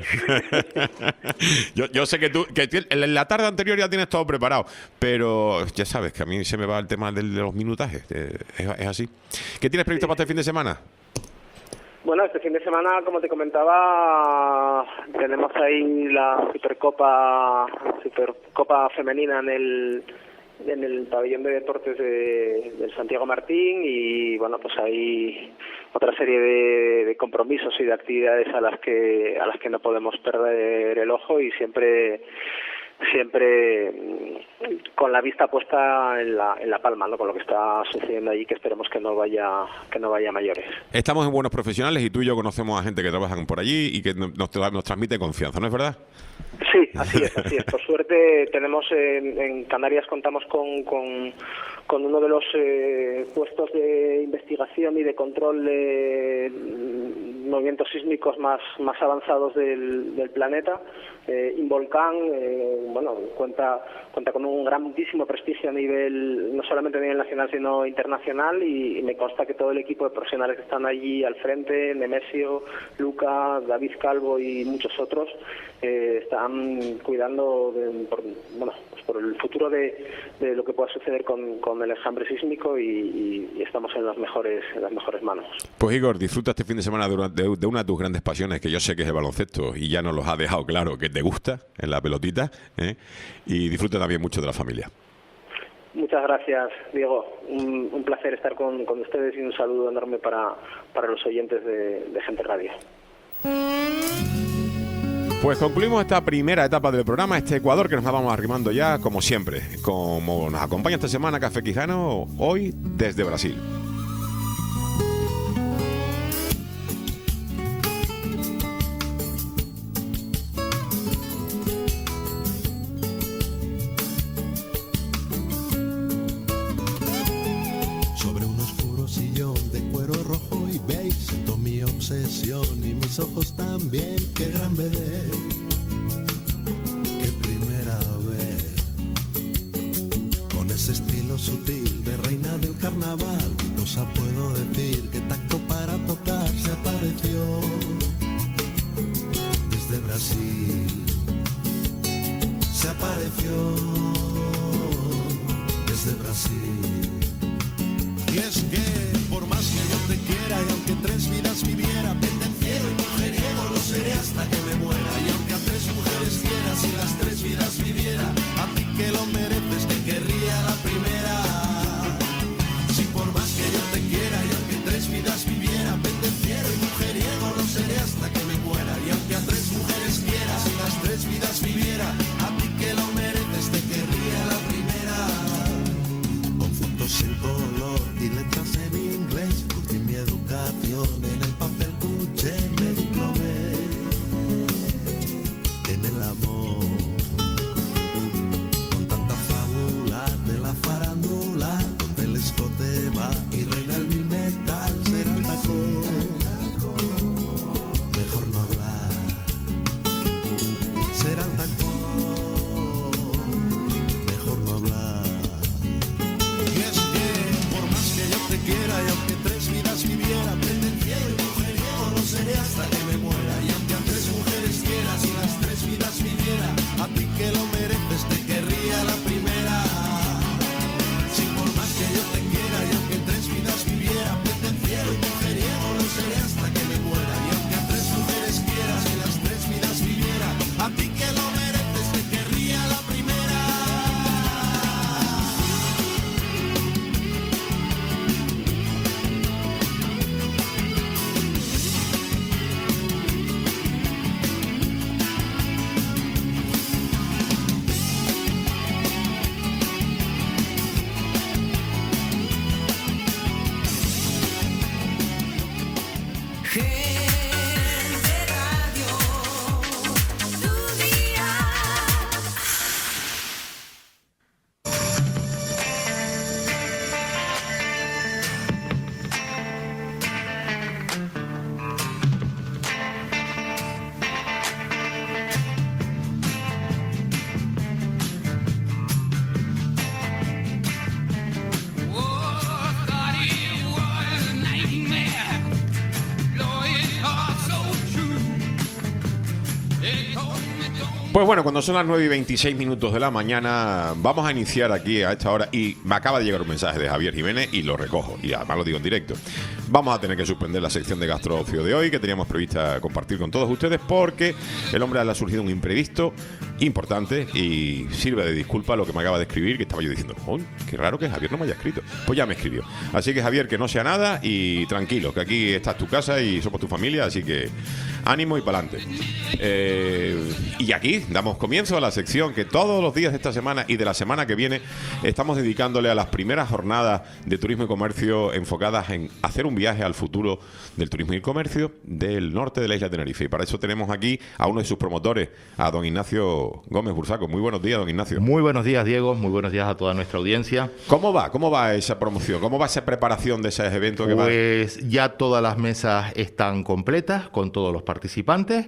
yo, yo sé que tú, que en la tarde anterior ya tienes todo preparado, pero ya sabes que a mí se me va el tema de, de los minutajes. Eh, es, es así. ¿Qué tienes previsto sí. para este fin de semana? Bueno, este fin de semana, como te comentaba, tenemos ahí la Supercopa, Supercopa femenina en el en el pabellón de deportes de, del Santiago Martín y bueno, pues hay otra serie de, de compromisos y de actividades a las que a las que no podemos perder el ojo y siempre siempre con la vista puesta en la en la palma, ¿no? Con lo que está sucediendo allí, que esperemos que no vaya que no vaya a mayores. Estamos en buenos profesionales y tú y yo conocemos a gente que trabajan por allí y que nos, nos transmite confianza, ¿no es verdad? Sí, así es, así es. Por suerte tenemos en, en Canarias contamos con, con, con uno de los eh, puestos de investigación y de control de movimientos sísmicos más, más avanzados del, del planeta. Eh, Involcán, eh, bueno, cuenta cuenta con un grandísimo prestigio a nivel, no solamente a nivel nacional, sino internacional, y, y me consta que todo el equipo de profesionales que están allí al frente, Nemesio, Luca, David Calvo y muchos otros, eh, están cuidando de, por, bueno, pues por el futuro de, de lo que pueda suceder con, con el enjambre sísmico, y, y, y estamos en las mejores en las mejores manos. Pues Igor, disfruta este fin de semana de una, de, de una de tus grandes pasiones, que yo sé que es el baloncesto, y ya nos los ha dejado claro que te gusta en la pelotita, ¿eh? Y disfruta también mucho de la familia. Muchas gracias, Diego. Un, un placer estar con, con ustedes, y un saludo enorme para, para los oyentes de, de Gente Radio. Pues concluimos esta primera etapa del programa, este Ecuador que nos vamos arrimando ya, como siempre, como nos acompaña esta semana Café Quijano, hoy desde Brasil. Y mis ojos también, qué gran bebé, qué primera vez, con ese estilo sutil de reina del carnaval, cosa puedo decir, que tacto para tocar se apareció desde Brasil, se apareció desde Brasil. Y es que por más que yo te quiera, y aunque tres vidas viviera, pendenciero y mujeriego lo seré hasta que me muera. Y aunque a tres mujeres quieras y las tres vidas viviera, a ti que lo mereces te querría la primera. Si por más que yo te quiera, y aunque tres vidas viviera, pendenciero y mujeriego lo seré hasta que me muera. Y aunque a tres mujeres quieras y las tres vidas viviera, a ti que lo mereces te querría la primera. Con fotos en color y letras en inglés, curtí mi educación en el papel, cuché, me diplomé en el amor. Con tanta fábula de la farándula, con telescotema y reina el metal, será el tacón. Mejor no hablar, será el tacón. Mejor no hablar. Y es que por más que yo te quiera, y aunque tres vidas viviera, pendenciero y mujeriego lo seré hasta que me muera. Y aunque a tres mujeres quieras y las tres vidas viviera, a ti que lo mereces te querría la primera. Si por más que yo te quiera, y aunque tres vidas viviera, pendenciero y mujeriego lo seré hasta que me muera. Y aunque a tres mujeres quieras y las tres vidas viviera, a ti que lo mereces te querría la primera. Pues bueno, cuando son las nueve y veintiséis minutos de la mañana, vamos a iniciar aquí a esta hora, y me acaba de llegar un mensaje de Javier Jiménez y lo recojo, y además lo digo en directo. Vamos a tener que suspender la sección de gastroocio de hoy, que teníamos prevista compartir con todos ustedes, porque el hombre le ha surgido un imprevisto importante y sirve de disculpa lo que me acaba de escribir, que estaba yo diciendo, oh, qué raro que Javier no me haya escrito. Pues ya me escribió. Así que Javier, que no sea nada y tranquilo, que aquí está tu casa y somos tu familia, así que ánimo y para adelante. Eh, y aquí sí, damos comienzo a la sección que todos los días de esta semana y de la semana que viene estamos dedicándole a las primeras jornadas de turismo y comercio enfocadas en hacer un viaje al futuro del turismo y comercio del norte de la isla de Tenerife. Y para eso tenemos aquí a uno de sus promotores, a don Ignacio Gómez Bursaco. Muy buenos días, don Ignacio. Muy buenos días, Diego. Muy buenos días a toda nuestra audiencia. ¿Cómo va? ¿Cómo va esa promoción? ¿Cómo va esa preparación de ese evento que va? Pues ya todas las mesas están completas con todos los participantes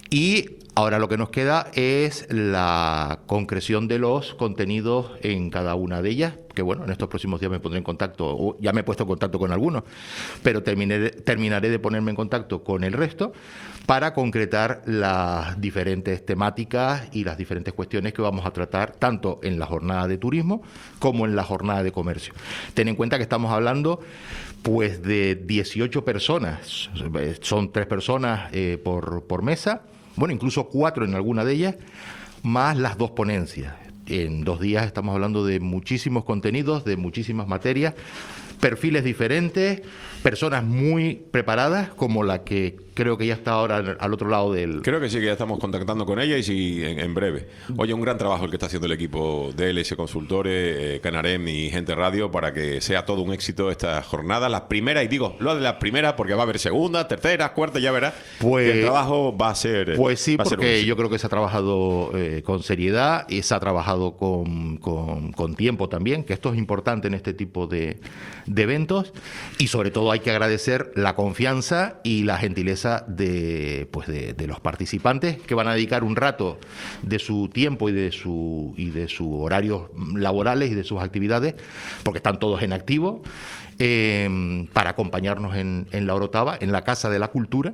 y ahora lo que nos queda es la concreción de los contenidos en cada una de ellas, que bueno, en estos próximos días me pondré en contacto, o ya me he puesto en contacto con algunos, pero terminé, terminaré de ponerme en contacto con el resto para concretar las diferentes temáticas y las diferentes cuestiones que vamos a tratar tanto en la jornada de turismo como en la jornada de comercio. Ten en cuenta que estamos hablando pues de dieciocho personas, son tres personas eh, por, por mesa, bueno, incluso cuatro en alguna de ellas, más las dos ponencias. En dos días estamos hablando de muchísimos contenidos, de muchísimas materias, perfiles diferentes, personas muy preparadas, como la que creo que ya está ahora al otro lado del... Creo que sí, que ya estamos contactando con ella y sí, en, en breve. Oye, un gran trabajo el que está haciendo el equipo de L S Consultores, eh, Canarem y Gente Radio para que sea todo un éxito esta jornada. Las primeras, y digo, lo de las primeras porque va a haber segunda, tercera, cuarta, ya verás. Pues, que el trabajo va a ser... Pues sí, porque un... yo creo que se ha trabajado eh, con seriedad y se ha trabajado con, con, con tiempo también, que esto es importante en este tipo de, de eventos, y sobre todo hay que agradecer la confianza y la gentileza de, pues de, de los participantes, que van a dedicar un rato de su tiempo y de su y de sus horarios laborales y de sus actividades, porque están todos en activo, eh, para acompañarnos en, en la Orotava, en la Casa de la Cultura,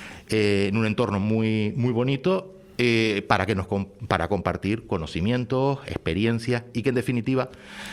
eh, en un entorno muy, muy bonito, eh, para que nos para compartir conocimientos, experiencias, y que en definitiva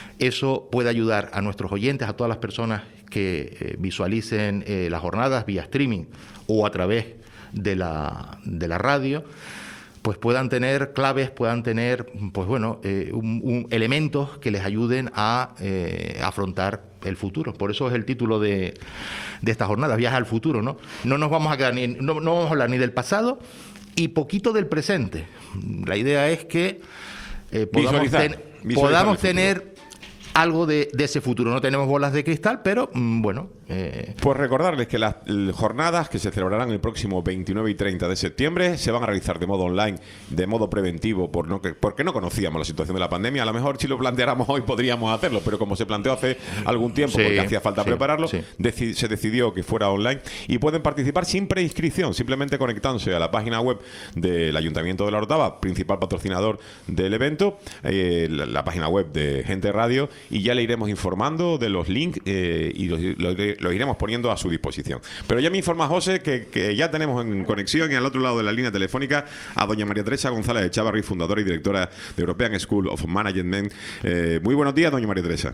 eso pueda ayudar a nuestros oyentes, a todas las personas que eh, visualicen eh, las jornadas vía streaming o a través de la, de la radio, pues puedan tener claves, puedan tener pues bueno eh, un, un elementos que les ayuden a eh, afrontar el futuro. Por eso es el título de, de esta jornada, Viaje al Futuro, ¿no? No nos vamos a quedar ni, no, no vamos a hablar ni del pasado y poquito del presente. La idea es que eh, podamos, ten, podamos tener algo de, de ese futuro. No tenemos bolas de cristal, pero mm, bueno... Eh... Pues recordarles que las jornadas que se celebrarán el próximo veintinueve y treinta de septiembre se van a realizar de modo online, de modo preventivo, por no, porque no conocíamos la situación de la pandemia. A lo mejor si lo planteáramos hoy podríamos hacerlo, pero como se planteó hace algún tiempo, sí, porque hacía falta sí, prepararlo, sí. deci- se decidió que fuera online y pueden participar sin preinscripción, simplemente conectándose a la página web del Ayuntamiento de la Orotava, principal patrocinador del evento, eh, la, la página web de Gente Radio, y ya le iremos informando de los links eh, y los, los lo iremos poniendo a su disposición. Pero ya me informa José que, que ya tenemos en conexión y al otro lado de la línea telefónica a doña María Teresa González de Chávarri, fundadora y directora de European School of Management. Eh, muy buenos días, doña María Teresa.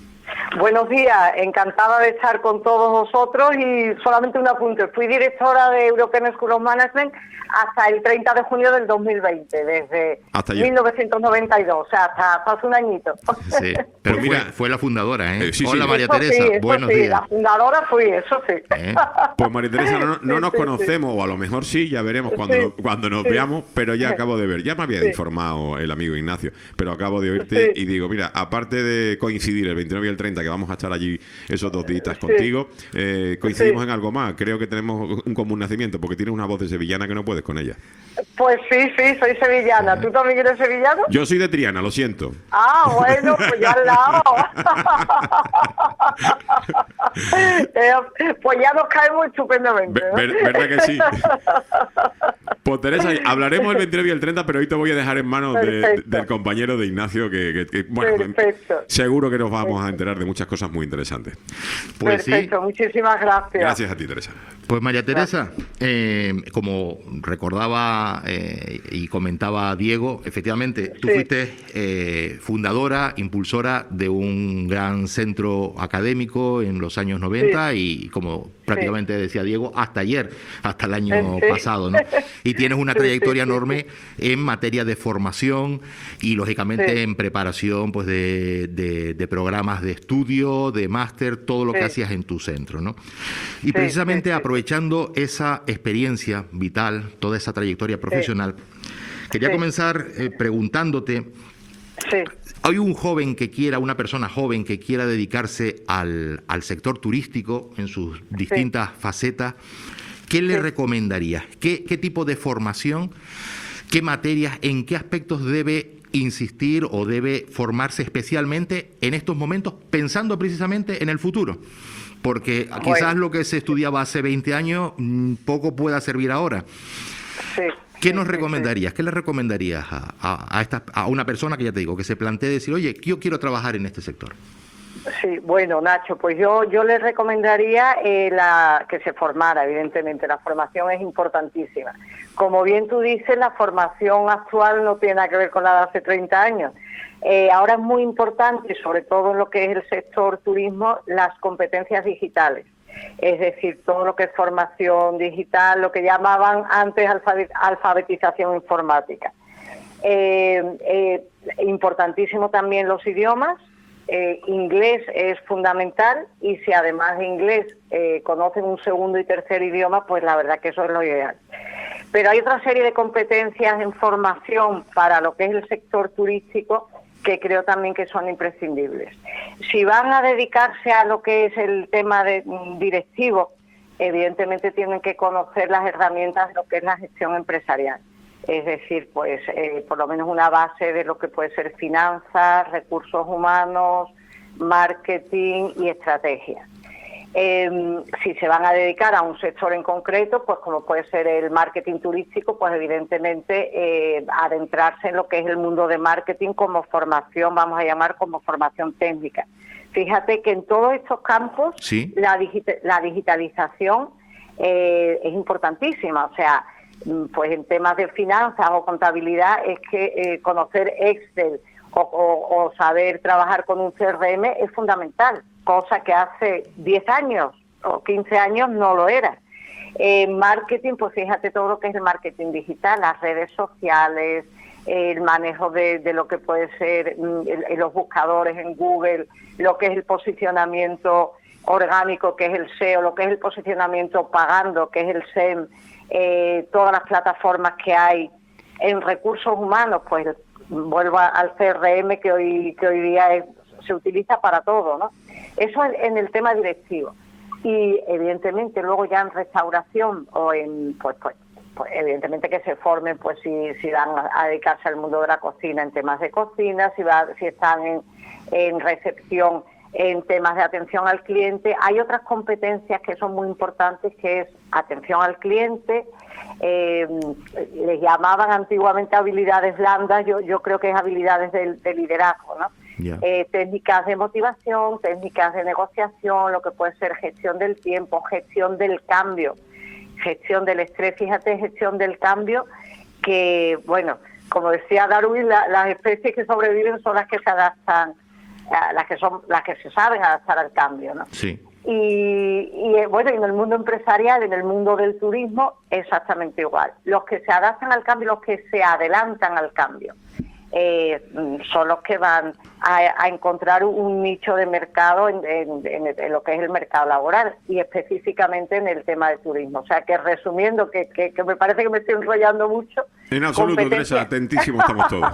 Buenos días, encantada de estar con todos vosotros y solamente un apunte. Fui directora de European School of Management hasta el treinta de junio del dos mil veinte, desde mil novecientos noventa y dos, o sea, hasta, hasta hace un añito. Sí, pero mira, fue, fue la fundadora, ¿eh? eh sí, Hola, sí. María eso Teresa, sí, buenos sí, días. La fundadora fui, eso sí. ¿Eh? Pues María Teresa, no, no nos sí, conocemos, sí. o a lo mejor sí, ya veremos cuando, sí, nos, cuando nos sí. veamos, pero ya acabo de ver, ya me había sí. informado el amigo Ignacio, pero acabo de oírte sí. y digo, mira, aparte de coincidir el veintinueve y el treinta, que vamos a estar allí esos dos días contigo, eh, coincidimos sí. en algo más. Creo que tenemos un común nacimiento, porque tienes una voz de sevillana que no puedes con ella. Pues sí, sí, soy sevillana. ¿Tú también eres sevillano? Yo soy de Triana, lo siento. Ah, bueno, pues yo al lado. eh, pues ya nos caemos estupendamente, ¿no? Ver, ¿Verdad que sí? Pues Teresa, hablaremos el veintinueve y el treinta, pero hoy te voy a dejar en manos de, del compañero de Ignacio, que, que, que bueno, Perfecto. seguro que nos vamos Perfecto. a enterar de muchas cosas muy interesantes. Pues Perfecto, sí. muchísimas gracias. Gracias a ti, Teresa. Pues María Teresa, eh, como recordaba eh, y comentaba Diego, efectivamente, tú sí. fuiste eh, fundadora, impulsora de un gran centro académico en los años noventa sí. y, como prácticamente sí. decía Diego, hasta ayer, hasta el año sí. pasado, ¿no? Y tienes una trayectoria sí, sí, enorme sí. en materia de formación y, lógicamente, sí. en preparación pues de, de, de programas de estudio, de máster, todo lo sí. que hacías en tu centro, ¿no? Y sí, precisamente sí, sí. aprovechando esa experiencia vital, toda esa trayectoria profesional, sí. Quería sí. comenzar eh, preguntándote, sí. hay un joven que quiera, una persona joven que quiera dedicarse al, al sector turístico en sus distintas sí. facetas, ¿qué le sí. recomendarías? ¿Qué, ¿Qué tipo de formación, qué materias, en qué aspectos debe insistir o debe formarse especialmente en estos momentos, pensando precisamente en el futuro? Porque bueno, quizás lo que se estudiaba hace veinte años poco pueda servir ahora. Sí. ¿Qué nos recomendarías? ¿Qué le recomendarías a, a, a, esta, a una persona que ya te digo, que se plantee decir, oye, yo quiero trabajar en este sector? Sí, bueno, Nacho, pues yo yo le recomendaría eh, la que se formara, evidentemente. La formación es importantísima. Como bien tú dices, la formación actual no tiene nada que ver con la de hace treinta años. Eh, ahora es muy importante, sobre todo en lo que es el sector turismo, las competencias digitales. Es decir, todo lo que es formación digital, lo que llamaban antes alfabetización informática. Eh, eh, importantísimo también los idiomas. Eh, inglés es fundamental, y si además de inglés eh, conocen un segundo y tercer idioma, pues la verdad que eso es lo ideal. Pero hay otra serie de competencias en formación para lo que es el sector turístico que creo también que son imprescindibles. Si van a dedicarse a lo que es el tema de directivo, evidentemente tienen que conocer las herramientas de lo que es la gestión empresarial. Es decir, pues eh, por lo menos una base de lo que puede ser finanzas, recursos humanos, marketing y estrategia. Eh, si se van a dedicar a un sector en concreto, pues como puede ser el marketing turístico, pues evidentemente eh, adentrarse en lo que es el mundo de marketing como formación, vamos a llamar como formación técnica. Fíjate que en todos estos campos ¿sí? la, digita- la digitalización eh, es importantísima, o sea, pues en temas de finanzas o contabilidad es que eh, conocer Excel o, o, o saber trabajar con un C R M es fundamental, cosa que hace diez años o quince años no lo era. En eh, marketing, pues fíjate todo lo que es el marketing digital, las redes sociales, eh, el manejo de, de lo que puede ser mm, los buscadores en Google, lo que es el posicionamiento orgánico, que es el S E O, lo que es el posicionamiento pagando, que es el S E M, eh, todas las plataformas que hay en recursos humanos, pues vuelvo al C R M que hoy que hoy día es, se utiliza para todo, ¿no? Eso en el tema directivo. Y evidentemente luego ya en restauración o en, pues, pues, pues evidentemente que se formen, pues si, si van a dedicarse al mundo de la cocina en temas de cocina, si va, si están en, en recepción en temas de atención al cliente. Hay otras competencias que son muy importantes, que es atención al cliente, eh, les llamaban antiguamente habilidades blandas, yo, yo creo que es habilidades de, de liderazgo, ¿no? Yeah. Eh, técnicas de motivación, técnicas de negociación, lo que puede ser gestión del tiempo, gestión del cambio, gestión del estrés. Fíjate, gestión del cambio, que, bueno, como decía Darwin, la, las especies que sobreviven son las que se adaptan, las que son las que se saben adaptar al cambio, ¿no? Sí. Y, y bueno, en el mundo empresarial, en el mundo del turismo, exactamente igual. Los que se adaptan al cambio, los que se adelantan al cambio, eh, son los que van a, a encontrar un nicho de mercado en, en, en, en lo que es el mercado laboral, y específicamente en el tema de turismo. O sea, que resumiendo, que, que, que me parece que me estoy enrollando mucho. En absoluto, Teresa, atentísimos estamos todos.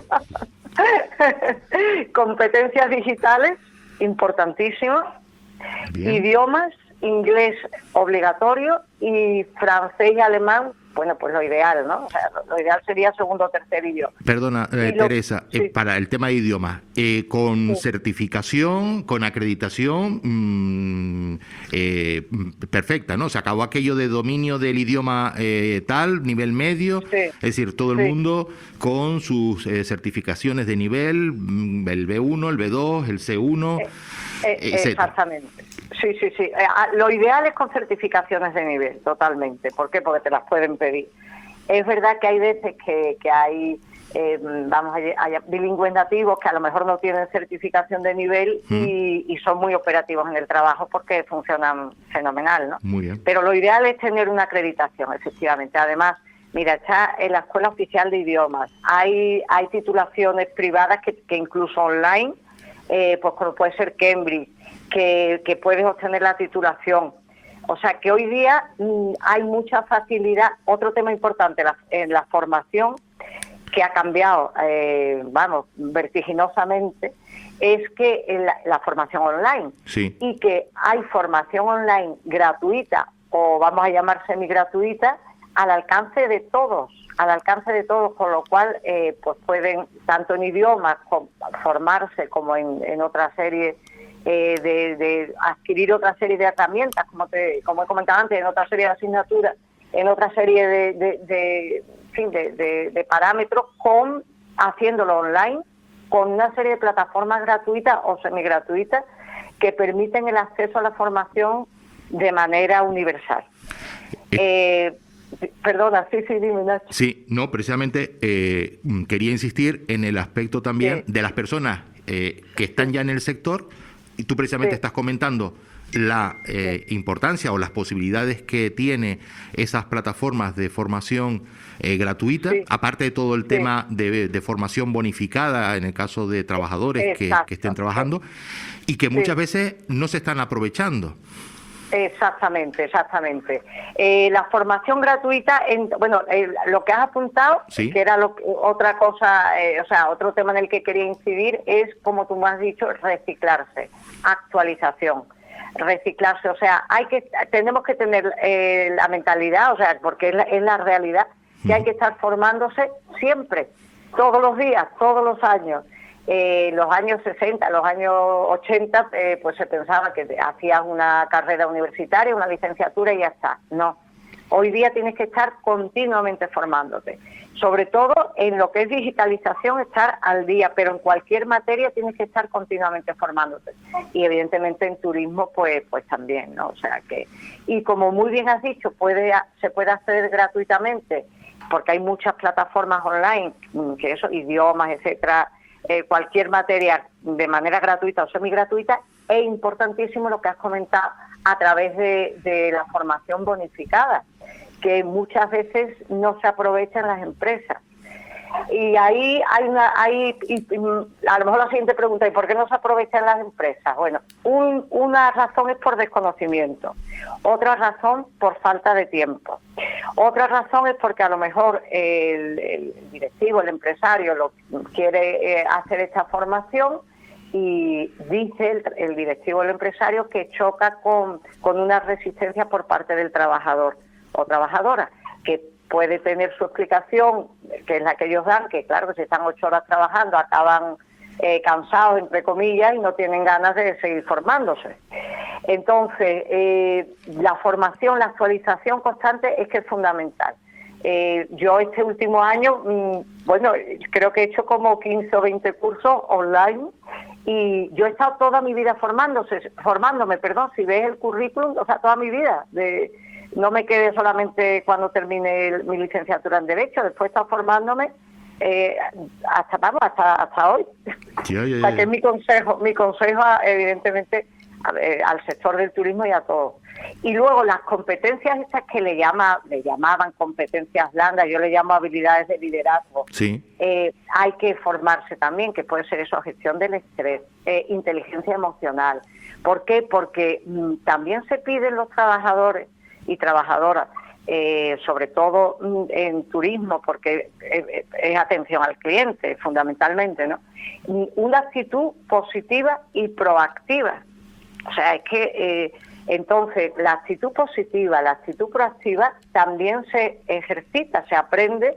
Competencias digitales, importantísimas. Bien. Idiomas, inglés obligatorio, y francés y alemán, bueno, pues lo ideal, ¿no? O sea, lo, lo ideal sería segundo o tercer idioma. Perdona, eh, lo, Teresa, sí. eh, para el tema de idiomas, eh, ¿con sí. certificación, con acreditación mmm, eh, perfecta, ¿no? Se acabó aquello de dominio del idioma eh, tal, nivel medio, sí. es decir, todo el sí. mundo con sus eh, certificaciones de nivel, el B uno, el B dos, el C uno, eh, eh, exactamente. Sí, sí, sí. Eh, lo ideal es con certificaciones de nivel, totalmente. ¿Por qué? Porque te las pueden pedir. Es verdad que hay veces que, que hay, eh, vamos, hay, hay bilingües nativos que a lo mejor no tienen certificación de nivel mm. y, y son muy operativos en el trabajo porque funcionan fenomenal, ¿no? Muy bien. Pero lo ideal es tener una acreditación, efectivamente. Además, mira, está en la Escuela Oficial de Idiomas. Hay, hay titulaciones privadas que, que incluso online, eh, pues como puede ser Cambridge, Que, que puedes obtener la titulación. O sea que hoy día mmm, hay mucha facilidad. Otro tema importante la, en la formación, que ha cambiado, eh, vamos, vertiginosamente, es que la, la formación online. Sí. Y que hay formación online gratuita, o vamos a llamar semigratuita, al alcance de todos, al alcance de todos, con lo cual eh, pues pueden, tanto en idiomas, com, formarse como en, en otra serie, eh, de, de adquirir otra serie de herramientas, como te como he comentado antes, en otra serie de asignaturas, en otra serie de, de, de, en fin, de, de, de parámetros, con haciéndolo online, con una serie de plataformas gratuitas o semigratuitas que permiten el acceso a la formación de manera universal. Eh, perdona, sí, sí, dime, Nacho. Sí, no, precisamente eh, quería insistir en el aspecto también sí. de las personas eh, que están ya en el sector, y tú precisamente sí. estás comentando la eh, importancia o las posibilidades que tiene esas plataformas de formación eh, gratuita, sí. aparte de todo el sí. tema de, de formación bonificada en el caso de trabajadores que, que estén trabajando, y que muchas sí. veces no se están aprovechando. Exactamente, exactamente. Eh, la formación gratuita, en, bueno, eh, lo que has apuntado, ¿sí? que era lo, otra cosa, eh, o sea, otro tema en el que quería incidir, es, como tú me has dicho, reciclarse, actualización. Reciclarse, o sea, hay que tenemos que tener eh, la mentalidad, o sea, porque es la, es la realidad, que hay que estar formándose siempre, todos los días, todos los años. Eh, en los años sesenta, en los años ochenta, eh, pues se pensaba que hacías una carrera universitaria, una licenciatura y ya está. No, hoy día tienes que estar continuamente formándote. Sobre todo en lo que es digitalización, estar al día, pero en cualquier materia tienes que estar continuamente formándote. Y evidentemente en turismo, pues pues también, ¿no? O sea que, y como muy bien has dicho, puede se puede hacer gratuitamente, porque hay muchas plataformas online, que eso, idiomas, etcétera, eh, cualquier materia de manera gratuita o semigratuita. Es importantísimo lo que has comentado a través de, de la formación bonificada, que muchas veces no se aprovecha en las empresas. Y ahí hay una, hay, y, y, a lo mejor la siguiente pregunta, ¿y por qué no se aprovecha en las empresas? Bueno, un, una razón es por desconocimiento, otra razón por falta de tiempo, otra razón es porque a lo mejor el, el directivo, el empresario, lo quiere eh, hacer esta formación y dice el, el directivo, el empresario, que choca con, con una resistencia por parte del trabajador o trabajadora, que puede tener su explicación, que es la que ellos dan, que claro, que si están ocho horas trabajando acaban eh, cansados, entre comillas, y no tienen ganas de seguir formándose. Entonces, eh, la formación, la actualización constante es que es fundamental. Eh, yo este último año, mmm, bueno, creo que he hecho como quince o veinte cursos online, y yo he estado toda mi vida formándose, formándome, perdón, si ves el currículum, o sea, toda mi vida, de... No me quedé solamente cuando terminé el, mi licenciatura en Derecho, después he estado formándome eh, hasta vamos hasta hasta hoy. Sí, oye, oye. O sea, que es mi consejo, mi consejo evidentemente a, eh, al sector del turismo y a todos. Y luego las competencias estas que le llama le llamaban competencias blandas, yo le llamo habilidades de liderazgo. Sí. Eh, hay que formarse también, que puede ser eso, gestión del estrés, eh, inteligencia emocional. ¿Por qué? Porque mm, también se piden los trabajadores y trabajadoras, eh, sobre todo en turismo, porque es, es atención al cliente, fundamentalmente, ¿no? Una actitud positiva y proactiva. O sea, es que eh, entonces la actitud positiva, la actitud proactiva también se ejercita, se aprende,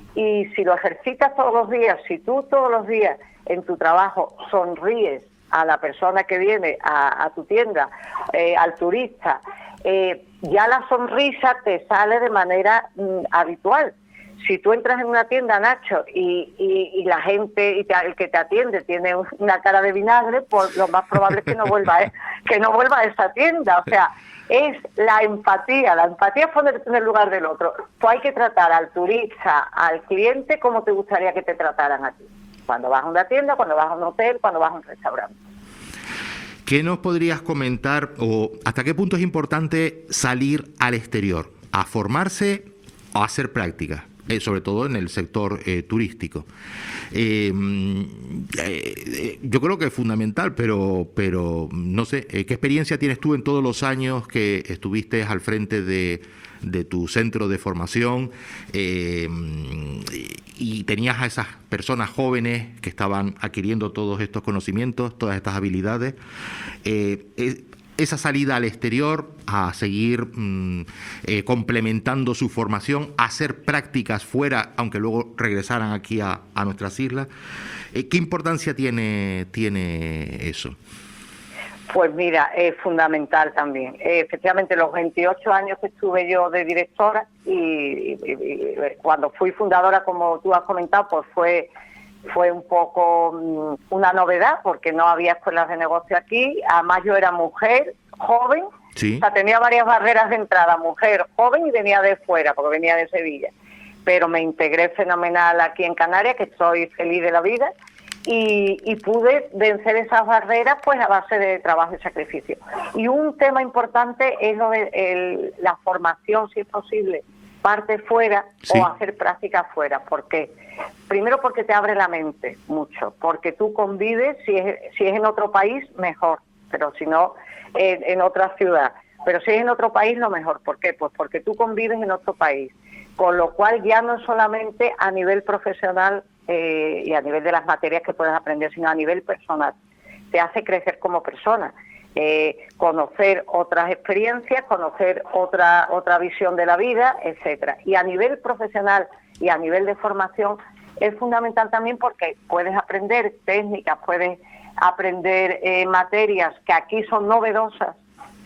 y si lo ejercitas todos los días, si tú todos los días en tu trabajo sonríes a la persona que viene a, a tu tienda, eh, al turista, Eh, ya la sonrisa te sale de manera mm, habitual. Si tú entras en una tienda, Nacho, y, y, y la gente, y te, el que te atiende tiene una cara de vinagre, pues lo más probable es que no vuelva, eh, que no vuelva a esa tienda. O sea, es la empatía. La empatía es ponerte en el lugar del otro. Pues hay que tratar al turista, al cliente, como te gustaría que te trataran a ti. Cuando vas a una tienda, cuando vas a un hotel, cuando vas a un restaurante. ¿Qué nos podrías comentar o hasta qué punto es importante salir al exterior a formarse o a hacer prácticas, eh, sobre todo en el sector eh, turístico? Eh, eh, yo creo que es fundamental, pero, pero no sé, eh, ¿qué experiencia tienes tú en todos los años que estuviste al frente de, de tu centro de formación, eh, y tenías a esas personas jóvenes que estaban adquiriendo todos estos conocimientos, todas estas habilidades. Eh, eh, esa salida al exterior, a seguir mmm, eh, complementando su formación, a hacer prácticas fuera, aunque luego regresaran aquí a, a nuestras islas. Eh, ¿Qué importancia tiene, tiene eso? Pues mira, es fundamental también. Eh, efectivamente, los veintiocho años que estuve yo de directora y, y, y cuando fui fundadora, como tú has comentado, pues fue... fue un poco um, una novedad porque no había escuelas de negocio aquí. Además yo era mujer, joven, sí. O sea, tenía varias barreras de entrada, mujer, joven y venía de fuera porque venía de Sevilla. Pero me integré fenomenal aquí en Canarias, que estoy feliz de la vida, y, y pude vencer esas barreras pues a base de trabajo y sacrificio. Y un tema importante es lo de el, la formación, si es posible, parte fuera, sí, o hacer prácticas fuera. ¿Por qué? Primero porque te abre la mente mucho, porque tú convives, si es, si es en otro país, mejor, pero si no, en, en otra ciudad. Pero si es en otro país, lo mejor. ¿Por qué? Pues porque tú convives en otro país, con lo cual ya no solamente a nivel profesional eh, y a nivel de las materias que puedes aprender, sino a nivel personal. Te hace crecer como persona. Eh, conocer otras experiencias, conocer otra otra visión de la vida, etcétera. Y a nivel profesional y a nivel de formación es fundamental también porque puedes aprender técnicas, puedes aprender eh, materias que aquí son novedosas,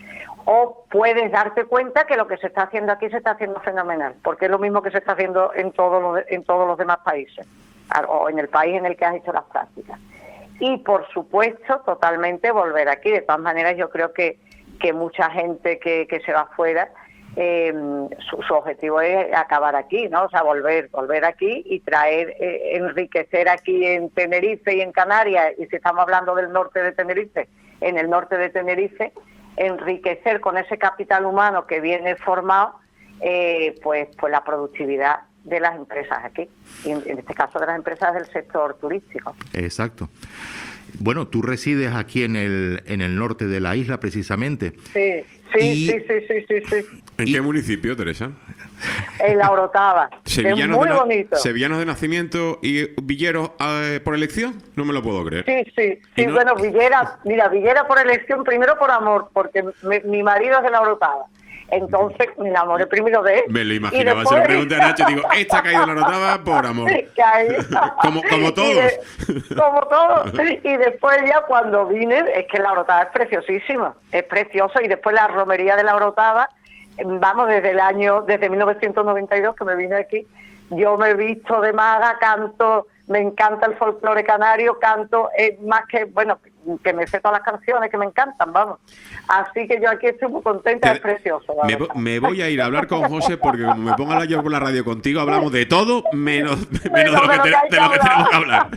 o puedes darte cuenta que lo que se está haciendo aquí se está haciendo fenomenal, porque es lo mismo que se está haciendo en todos los, en todos los demás países, o en el país en el que has hecho las prácticas. Y, por supuesto, totalmente volver aquí. De todas maneras, yo creo que, que mucha gente que, que se va afuera, eh, su, su objetivo es acabar aquí, ¿no? O sea, volver volver aquí y traer, eh, enriquecer aquí en Tenerife y en Canarias, y si estamos hablando del norte de Tenerife, en el norte de Tenerife, enriquecer con ese capital humano que viene formado, eh, pues, pues la productividad de las empresas aquí, y en, en este caso de las empresas del sector turístico. Exacto. Bueno, tú resides aquí en el en el norte de la isla, precisamente. Sí, sí, y... sí, sí, sí, sí, sí. ¿En y... qué municipio, Teresa? En La Orotava, que es muy de bonito. ¿Sevillanos de nacimiento y Villeros eh, por elección? No me lo puedo creer. Sí, sí, sí. No... Bueno, Villera, mira, Villera por elección, primero por amor, porque me, mi marido es de La Orotava. Entonces me enamoré primero de él. Me lo imaginaba, después... se lo pregunté a Nacho y digo, esta ha caído en La Orotava por amor. como, como todos. De, como todos. Y después ya cuando vine, es que La Orotava es preciosísima, es precioso. Y después la romería de La Orotava, vamos, desde el año, desde mil novecientos noventa y dos que me vine aquí, yo me he visto de maga, canto, me encanta el folclore canario, canto, es más que, bueno, que me sé todas las canciones que me encantan, vamos. Así que yo aquí estoy muy contenta, Te, es precioso. Me, me voy a ir a hablar con José porque como me ponga a hablar yo por la radio contigo, hablamos de todo menos, menos de, lo que, te, de lo que tenemos que hablar.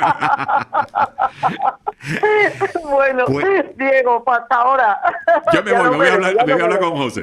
Bueno, pues, Diego, pues hasta ahora. Yo me voy, me voy a hablar, me voy a hablar con José.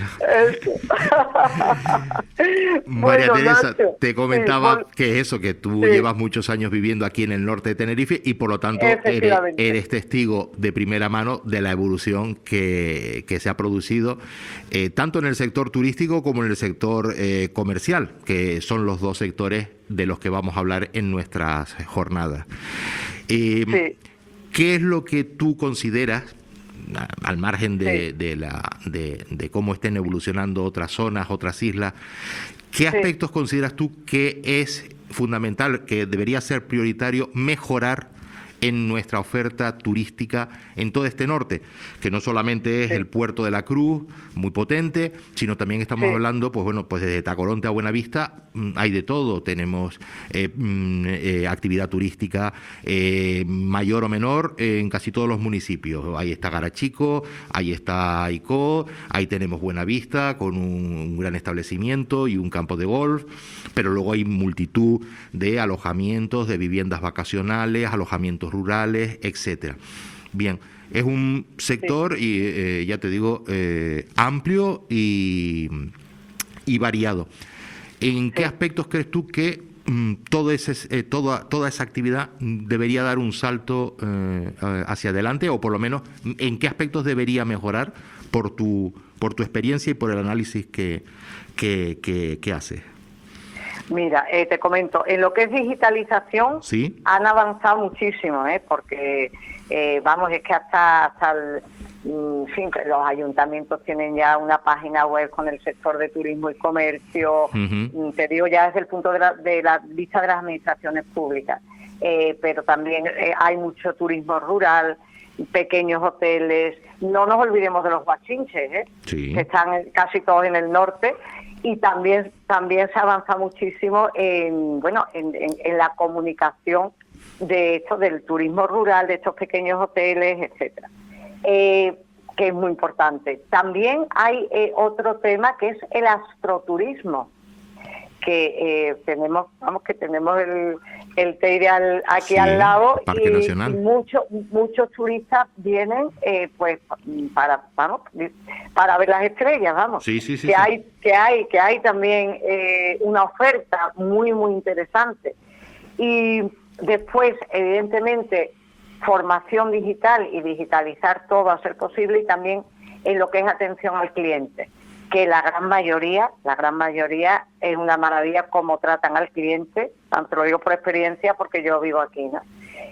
María bueno, Teresa, Nacho, te comentaba sí, que es eso, que tú sí. llevas muchos años viviendo aquí en el norte de Tenerife y por lo tanto eres, eres testigo de primera mano de la evolución que, que se ha producido eh, tanto en el sector turístico como en el sector eh, comercial, que son los dos sectores de los que vamos a hablar en nuestras jornadas. Eh, sí. ¿Qué es lo que tú consideras, al margen de, sí. de, la, de, de cómo estén evolucionando otras zonas, otras islas, qué aspectos sí. consideras tú que es fundamental, que debería ser prioritario mejorar en nuestra oferta turística en todo este norte, que no solamente es sí. el puerto de la Cruz, muy potente, sino también estamos sí. hablando, pues bueno, pues desde Tacoronte a Buenavista hay de todo, tenemos eh, eh, actividad turística eh, mayor o menor en casi todos los municipios. Ahí está Garachico, ahí está Aicó, ahí tenemos Buenavista con un, un gran establecimiento y un campo de golf, pero luego hay multitud de alojamientos, de viviendas vacacionales, alojamientos rurales, etcétera. Bien, es un sector, sí. y eh, ya te digo, eh, amplio y, y variado. ¿En qué aspectos crees tú que mm, todo ese, eh, toda, toda esa actividad debería dar un salto eh, hacia adelante, o por lo menos en qué aspectos debería mejorar por tu por tu experiencia y por el análisis que, que, que, que haces. Mira, eh, te comento, en lo que es digitalización ¿Sí? han avanzado muchísimo, ¿eh? porque, eh, vamos, es que hasta, hasta el, en fin, los ayuntamientos tienen ya una página web con el sector de turismo y comercio, uh-huh. te digo ya desde el punto de la, de la vista de las administraciones públicas, eh, pero también eh, hay mucho turismo rural, pequeños hoteles, no nos olvidemos de los guachinches, ¿eh? Sí. que están casi todos en el norte. Y también también se avanza muchísimo en bueno en, en, en la comunicación de esto del turismo rural, de estos pequeños hoteles, etcétera, eh, que es muy importante. También hay eh, otro tema que es el astroturismo, que eh, tenemos vamos que tenemos el el Teide al, aquí sí, al lado y, y muchos muchos turistas vienen eh, pues para vamos para ver las estrellas, vamos sí, sí, sí, que sí. hay que hay que hay también eh, una oferta muy muy interesante. Y después evidentemente formación digital y digitalizar todo a ser posible, y también en lo que es atención al cliente, que la gran mayoría, la gran mayoría es una maravilla cómo tratan al cliente, tanto lo digo por experiencia porque yo vivo aquí, ¿no?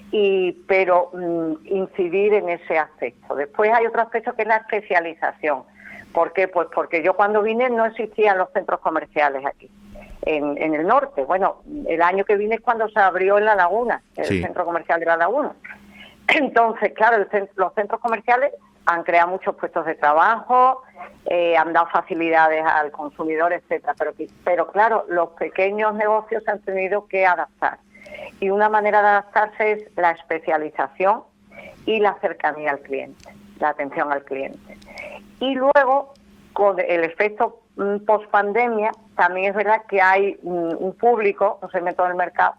Y pero mm, incidir en ese aspecto. Después hay otro aspecto que es la especialización. ¿Por qué? Pues porque yo cuando vine no existían los centros comerciales aquí, en, en el norte. Bueno, el año que vine es cuando se abrió en La Laguna, el sí. centro comercial de La Laguna. Entonces, claro, el centro, los centros comerciales han creado muchos puestos de trabajo, eh, han dado facilidades al consumidor, etcétera. Pero, pero claro, los pequeños negocios se han tenido que adaptar. Y una manera de adaptarse es la especialización y la cercanía al cliente, la atención al cliente. Y luego, con el efecto mm, post-pandemia, también es verdad que hay mm, un público, no sé, en todo el mercado,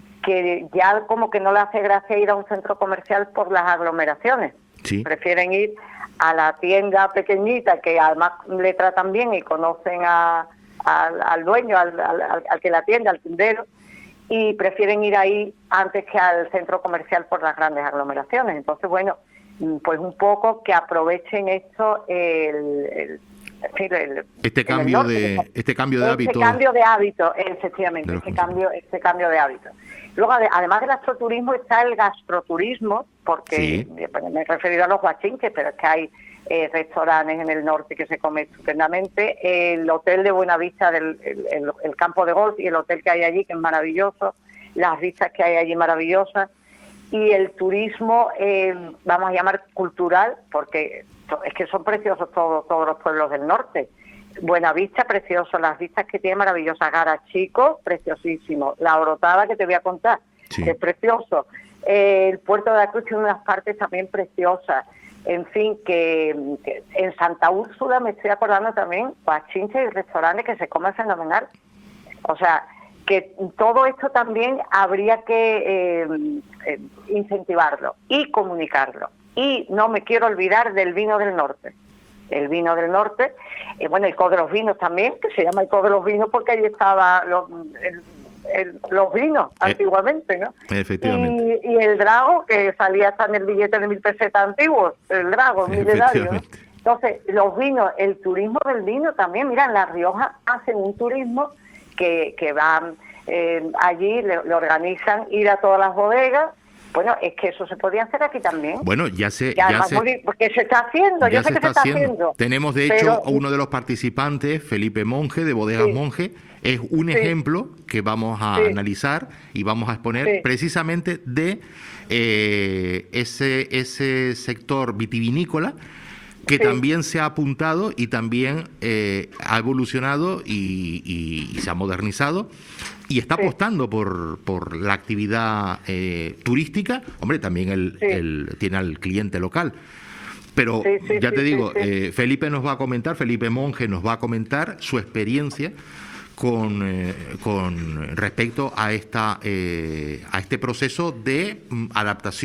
que ya como que no le hace gracia ir a un centro comercial por las aglomeraciones. Sí. Prefieren ir a la tienda pequeñita, que además le tratan bien y conocen a, a, al dueño, al, al, al que la atiende, al tendero, y prefieren ir ahí antes que al centro comercial por las grandes aglomeraciones. Entonces, bueno, pues un poco que aprovechen esto, el, el, el, el este cambio norte, de este cambio de este hábito. Este cambio de hábito, efectivamente, este cambio, este cambio de hábito. Luego, además del astroturismo, está el gastroturismo, porque sí. me he referido a los guachinches, pero es que hay eh, restaurantes en el norte que se come estupendamente. El hotel de Buenavista, del, el, el, el campo de golf y el hotel que hay allí, que es maravilloso, las vistas que hay allí maravillosas, y el turismo, eh, vamos a llamar cultural, porque es que son preciosos todos, todos los pueblos del norte. Buenavista, precioso, las vistas que tiene maravillosas, Garachico, preciosísimo, La Orotada, que te voy a contar, sí. que es precioso, eh, el Puerto de la Cruz tiene unas partes también preciosas, en fin, que, que en Santa Úrsula me estoy acordando también, guachinches y restaurantes que se comen fenomenal, o sea, que todo esto también habría que eh, eh, incentivarlo y comunicarlo, y no me quiero olvidar del vino del norte. El vino del norte, eh, bueno, el Co de los Vinos también, que se llama el Co de los Vinos porque allí estaba los, el, el, los vinos eh, antiguamente, ¿no? Efectivamente. Y, y el Drago, que salía hasta en el billete de mil pesetas antiguos, el Drago, el milenario, ¿no? Entonces, los vinos, el turismo del vino también, mira, en La Rioja hacen un turismo que, que van eh, allí, le, le organizan ir a todas las bodegas. Bueno, es que eso se podía hacer aquí también. Bueno, ya se... Ya ya se muy, porque se está haciendo, yo sé que se está haciendo. haciendo. Tenemos, de pero, hecho, a uno de los participantes, Felipe Monge, de Bodegas sí. Monge, es un sí. ejemplo que vamos a sí. analizar y vamos a exponer sí. precisamente de eh, ese, ese sector vitivinícola que sí. también se ha apuntado y también eh, ha evolucionado y, y, y se ha modernizado y está sí. apostando por, por la actividad eh, turística. Hombre, también el, sí. el, tiene al cliente local. Pero sí, sí, ya te sí, digo, sí, sí. Eh, Felipe nos va a comentar, Felipe Monge nos va a comentar su experiencia con, eh, con respecto a esta eh, a este proceso de mm, adaptación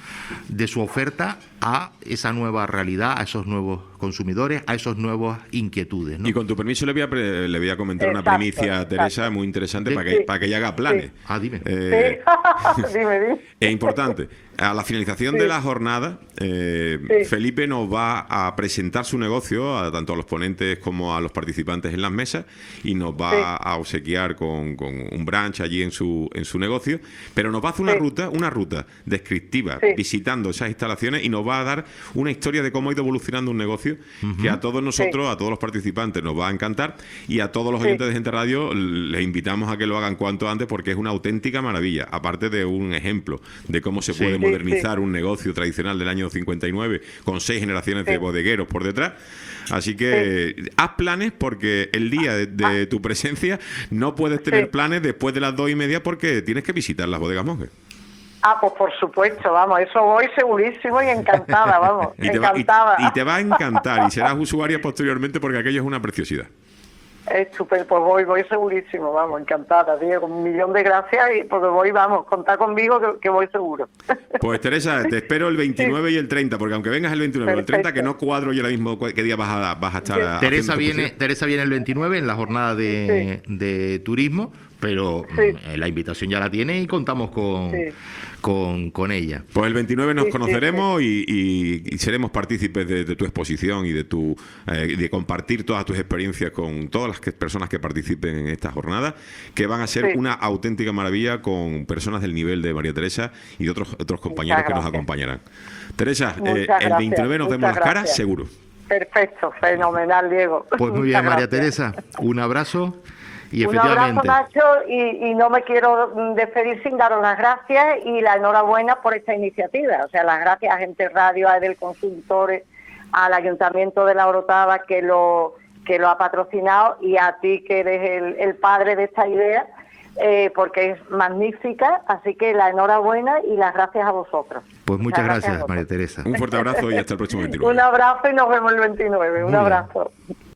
de su oferta a esa nueva realidad, a esos nuevos consumidores, a esas nuevas inquietudes, ¿no? Y con tu permiso le voy a, pre le voy a comentar Exacto, una primicia a Teresa exacto. muy interesante Sí. para que, Sí. para que ella haga planes. Sí. Ah, dime. Eh, Sí. dime, dime. Es importante. A la finalización Sí. de la jornada, eh, Sí. Felipe nos va a presentar su negocio a tanto a los ponentes como a los participantes en las mesas y nos va Sí. a obsequiar con, con un brunch allí en su en su negocio, pero nos va a hacer una Sí. ruta, una ruta descriptiva, Sí. visitando esas instalaciones y nos va a dar una historia de cómo ha ido evolucionando un negocio que a todos nosotros, Sí. a todos los participantes nos va a encantar y a todos los Sí. oyentes de Gente Radio les invitamos a que lo hagan cuanto antes porque es una auténtica maravilla, aparte de un ejemplo de cómo se Sí. puede Sí, modernizar un negocio tradicional del año cincuenta y nueve con seis generaciones de Sí. bodegueros por detrás. Así que haz planes porque el día de, de tu presencia no puedes tener Sí. planes después de las dos y media porque tienes que visitar las bodegas Monge. Ah, pues por supuesto, vamos, eso voy segurísimo y encantada, vamos, Y te, va, y- encantada. y te va a encantar y serás usuaria posteriormente porque aquello es una preciosidad. Estupendo, pues voy, voy segurísimo, vamos, encantada, Diego, un millón de gracias, y porque voy, vamos, contá conmigo que, que voy seguro. Pues Teresa, te espero el veintinueve y el treinta, porque aunque vengas el veintinueve o el treinta, que Perfecto. no cuadro yo ahora mismo qué día vas a, vas a estar. Sí. haciendo Teresa tu viene, posición. Teresa viene el veintinueve en la jornada de, de turismo, pero Sí. mm, la invitación ya la tiene y contamos con, Sí. con, con ella. Pues el veintinueve nos Sí, sí, conoceremos Y, y- y seremos partícipes de, de tu exposición y de tu eh, de compartir todas tus experiencias con todas las que- personas que participen en esta jornada, que van a ser Sí. una auténtica maravilla con personas del nivel de María Teresa y de otros otros compañeros que nos gracias. acompañarán. Teresa, Muchas eh, el gracias, veintinueve nos vemos muchas las caras, gracias. seguro. Perfecto, fenomenal, Diego. Pues muy Muchas bien, María gracias. Teresa, un abrazo y Un abrazo, efectivamente. Nacho, y, y no me quiero mm, despedir sin daros las gracias y la enhorabuena por esta iniciativa. O sea, las gracias a Gente Radio, a Edel Consultores, al Ayuntamiento de La Orotava que lo que lo ha patrocinado y a ti que eres el, el padre de esta idea, eh, porque es magnífica. Así que la enhorabuena y las gracias a vosotros. Pues muchas a gracias, vosotros. María Teresa. Un fuerte abrazo y hasta el próximo veintinueve. Un abrazo y nos vemos el veintinueve. Un Muy bien. abrazo.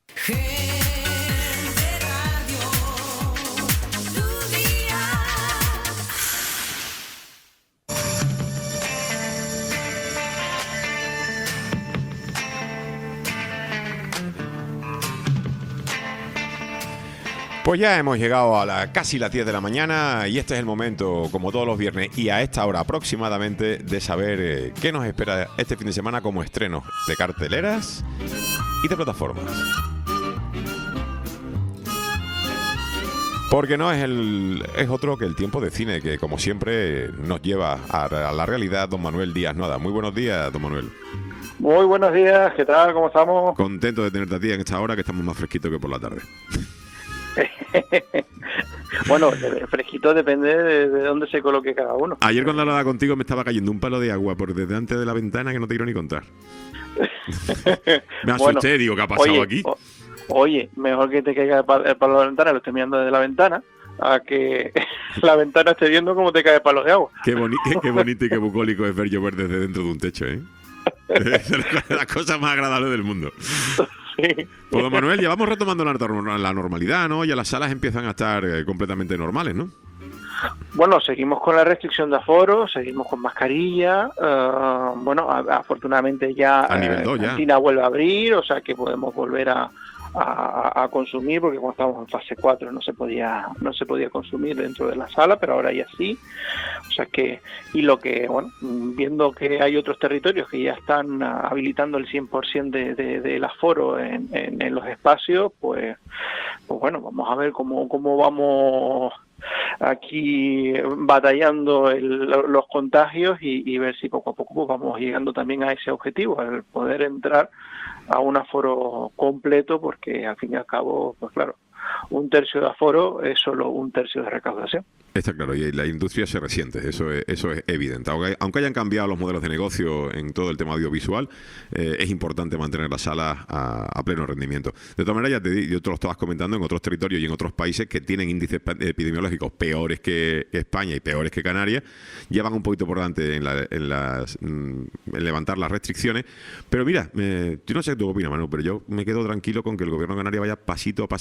Pues ya hemos llegado a la, casi las diez de la mañana y este es el momento, como todos los viernes y a esta hora aproximadamente, de saber eh, qué nos espera este fin de semana como estrenos de carteleras y de plataformas. Porque no es el es otro que el tiempo de cine que, como siempre, nos lleva a, a la realidad. Don Manuel Díaz Noda. Muy buenos días, don Manuel. Muy buenos días, ¿qué tal? ¿Cómo estamos? Contento de tenerte a ti en esta hora, que estamos más fresquitos que por la tarde. Bueno, el fresquito depende de, de dónde se coloque cada uno. Ayer cuando hablaba contigo me estaba cayendo un palo de agua por delante de la ventana que no te quiero ni contar. Me asusté, Bueno, digo, ¿qué ha pasado oye, aquí? o- oye, mejor que te caiga el palo el palo de la ventana, lo estés mirando desde la ventana, a que la ventana esté viendo cómo te cae el palo de agua. Qué, boni qué, qué bonito y qué bucólico es ver llover desde dentro de un techo, ¿eh? Es la cosa más agradable del mundo. Sí. Pues, don Manuel, ya vamos retomando la, la normalidad, ¿no? Ya las salas empiezan a estar eh, completamente normales, ¿no? Bueno, seguimos con la restricción de aforo, seguimos con mascarilla. eh, bueno, a- afortunadamente ya A nivel dos, ya. Cantina vuelve a abrir, o sea que podemos volver a, a, a consumir, porque cuando estábamos en fase cuatro no se podía no se podía consumir dentro de la sala, pero ahora ya sí. O sea que, y lo que, bueno, viendo que hay otros territorios que ya están ah, habilitando el cien por ciento de, de, del aforo en, en, en los espacios, pues, pues bueno, vamos a ver cómo, cómo vamos aquí batallando el- los contagios y, y ver si poco a poco pues, vamos llegando también a ese objetivo, al poder entrar a un aforo completo, porque al fin y al cabo, pues claro, un tercio de aforo es solo un tercio de recaudación. Está claro, y la industria se resiente, eso es, eso es evidente. Aunque, aunque hayan cambiado los modelos de negocio en todo el tema audiovisual, eh, es importante mantener las salas a, a pleno rendimiento. De todas maneras, ya te di, yo te lo estabas comentando, en otros territorios y en otros países que tienen índices epidemiológicos peores que, que España y peores que Canarias, ya van un poquito por delante en, la, en, las, en levantar las restricciones. Pero mira, eh, yo no sé qué tú opinas, Manu, pero yo me quedo tranquilo con que el gobierno de Canarias vaya pasito a pasito, despacito,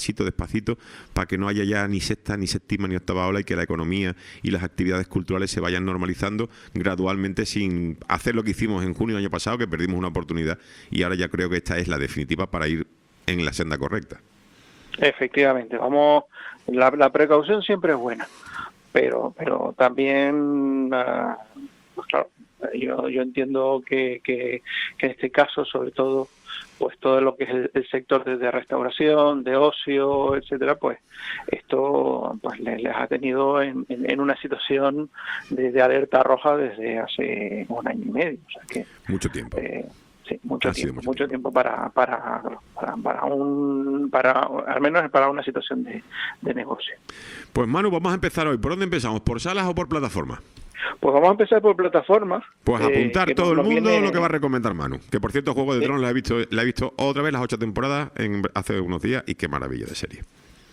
despacito para que no haya ya ni sexta, ni séptima, ni octava ola y que la economía y las actividades culturales se vayan normalizando gradualmente sin hacer lo que hicimos en junio del año pasado, que perdimos una oportunidad y ahora ya creo que esta es la definitiva para ir en la senda correcta. Efectivamente, vamos, la, la precaución siempre es buena, pero pero también, uh, pues claro, yo, yo entiendo que, que, que en este caso, sobre todo, pues todo lo que es el, el sector de, de restauración, de ocio, etcétera, pues esto pues les, les ha tenido en, en, en una situación de, de alerta roja desde hace un año y medio, o sea que mucho tiempo. Eh, Sí, mucho ha tiempo, mucho mucho tiempo para para, para para un para al menos para una situación de, de negocio. Pues Manu, vamos a empezar hoy. ¿Por dónde empezamos? ¿Por salas o por plataformas? Pues vamos a empezar por plataformas. Pues apuntar eh, todo el mundo viene... lo que va a recomendar Manu. Que por cierto, Juego de sí. Tronos la he visto, la he visto otra vez las ocho temporadas en, hace unos días y qué maravilla de serie.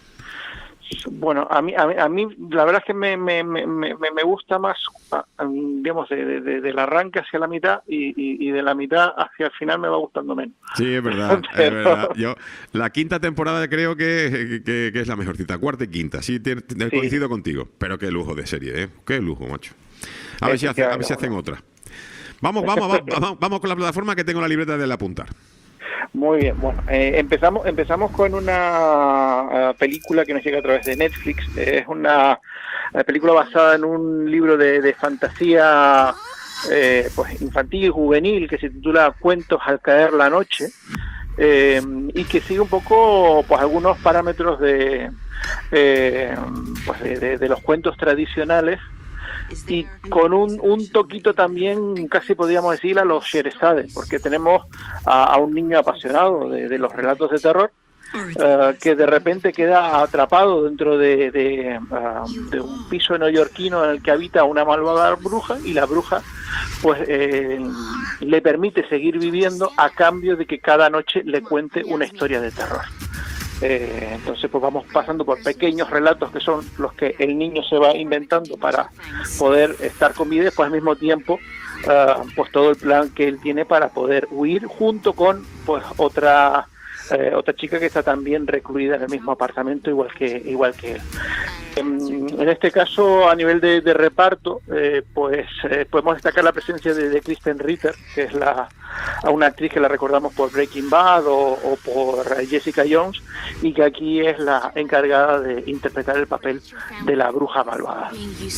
Bueno, a mí, a mí, a mí la verdad es que me, me, me, me, me gusta más, digamos, de, de, del arranque hacia la mitad y, y, y de la mitad hacia el final me va gustando menos. Sí, es verdad, Pero... es verdad. Yo, la quinta temporada creo que, que, que es la mejorcita, cuarta y quinta, sí, te, te coincido sí. contigo, pero qué lujo de serie, ¿eh? Qué lujo, macho. A ver si, hace, a ver si hacen otra. Vamos, vamos, vamos, vamos, vamos con la plataforma que tengo la libreta del apuntar. Muy bien, bueno, eh, empezamos empezamos con una uh, película que nos llega a través de Netflix. Eh, es una, una película basada en un libro de, de fantasía eh, pues infantil y juvenil que se titula Cuentos al caer la noche, eh, y que sigue un poco pues algunos parámetros de, eh, pues de, de, de los cuentos tradicionales, y con un, un toquito también, casi podríamos decir, a los Sherezade, porque tenemos a, a un niño apasionado de, de los relatos de terror, uh, que de repente queda atrapado dentro de, de, uh, de un piso neoyorquino en el que habita una malvada bruja, y la bruja pues eh, le permite seguir viviendo a cambio de que cada noche le cuente una historia de terror. Eh, entonces pues vamos pasando por pequeños relatos que son los que el niño se va inventando para poder estar con vida, pues al mismo tiempo uh, pues todo el plan que él tiene para poder huir junto con pues otra eh, otra chica que está también recluida en el mismo apartamento igual que igual que él. En, en este caso, a nivel de, de reparto, eh, pues eh, podemos destacar la presencia de, de Kristen Ritter, que es la a una actriz que la recordamos por Breaking Bad o, o por Jessica Jones, y que aquí es la encargada de interpretar el papel de la bruja malvada.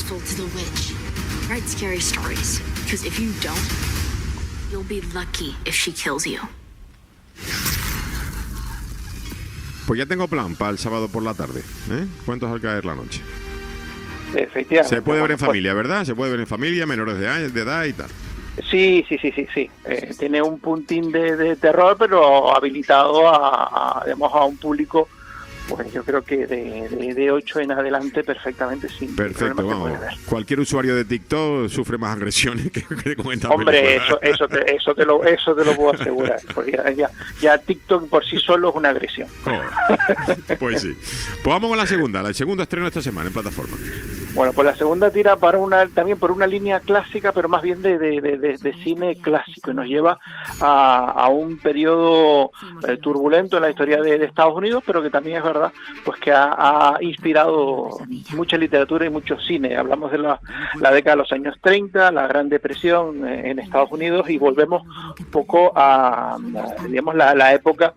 Pues ya tengo plan para el sábado por la tarde, ¿eh? Cuentos al caer la noche. Efectivamente. Se puede ver en familia, ¿verdad? Se puede ver en familia, menores de, años, de edad y tal. Sí, sí, sí, sí, sí. Eh, tiene un puntín de, de terror, pero habilitado a, a, digamos, a un público, pues yo creo que de, de, de ocho en adelante perfectamente sin Perfecto, vamos. Cualquier usuario de TikTok sufre más agresiones que, que con esta Hombre, película. eso, eso, te, eso, te lo, eso te lo puedo asegurar. Porque ya, ya, ya TikTok por sí solo es una agresión. Oh, pues sí. Pues vamos con la segunda, la segunda estreno esta semana en plataforma. Bueno, pues la segunda tira para una también por una línea clásica, pero más bien de, de, de, de cine clásico, y nos lleva a, a un periodo eh, turbulento en la historia de, de Estados Unidos, pero que también es verdad pues que ha, ha inspirado mucha literatura y mucho cine. Hablamos de la, la década de los años treinta, la Gran Depresión eh, en Estados Unidos, y volvemos un poco a, a digamos la, la época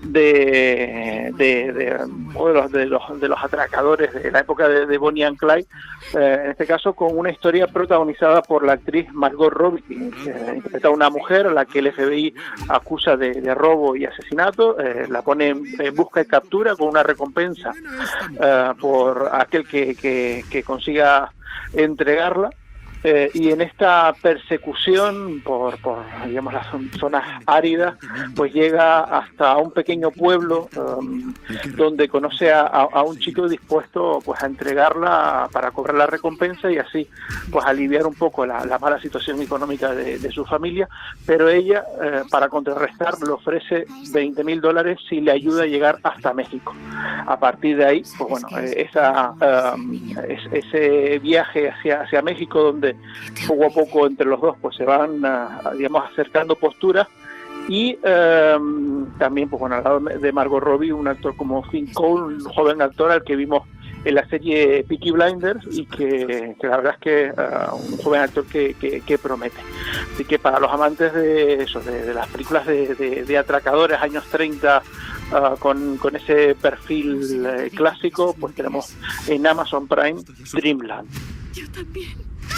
de de, de, de, los, de, los, de los atracadores de la época de, de Bonnie and Clyde, eh, en este caso con una historia protagonizada por la actriz Margot Robbie, que eh, interpreta a una mujer a la que el F B I acusa de, de robo y asesinato, eh, la pone en, en busca y captura con una recompensa eh, por aquel que, que, que consiga entregarla. Eh, y en esta persecución por, por digamos las zonas áridas, pues llega hasta un pequeño pueblo um, donde conoce a, a un chico dispuesto pues a entregarla para cobrar la recompensa y así pues aliviar un poco la, la mala situación económica de, de su familia, pero ella eh, para contrarrestar le ofrece veinte mil dólares si le ayuda a llegar hasta México. A partir de ahí, pues bueno, eh, esa um, es, ese viaje hacia, hacia México, donde poco a poco entre los dos pues se van uh, digamos acercando posturas, Y eh, también, pues bueno, al lado de Margot Robbie, un actor como Finn Cole, un joven actor al que vimos en la serie Peaky Blinders y que, que la verdad es que uh, un joven actor que, que, que promete. Así que para los amantes de eso, de, de las películas de, de, de atracadores años treinta uh, con, con ese perfil eh, clásico, pues tenemos en Amazon Prime Dreamland. Yo también.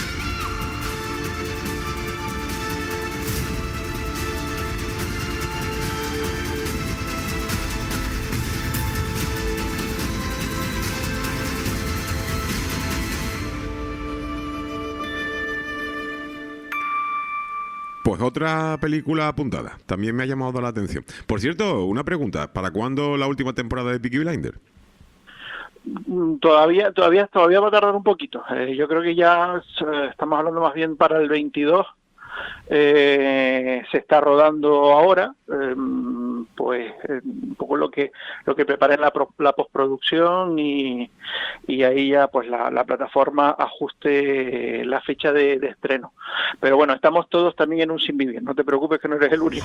Pues otra película apuntada, también me ha llamado la atención. Por cierto, una pregunta, ¿para cuándo la última temporada de Peaky Blinders? Todavía, todavía, todavía va a tardar un poquito. Eh, yo creo que ya eh, estamos hablando más bien para el veintidós. Eh, se está rodando ahora, eh, pues eh, un poco lo que lo que prepara en la, pro, la postproducción y, y ahí ya pues la, la plataforma ajuste la fecha de, de estreno. Pero bueno, estamos todos también en un sin vivir, no te preocupes que no eres el único.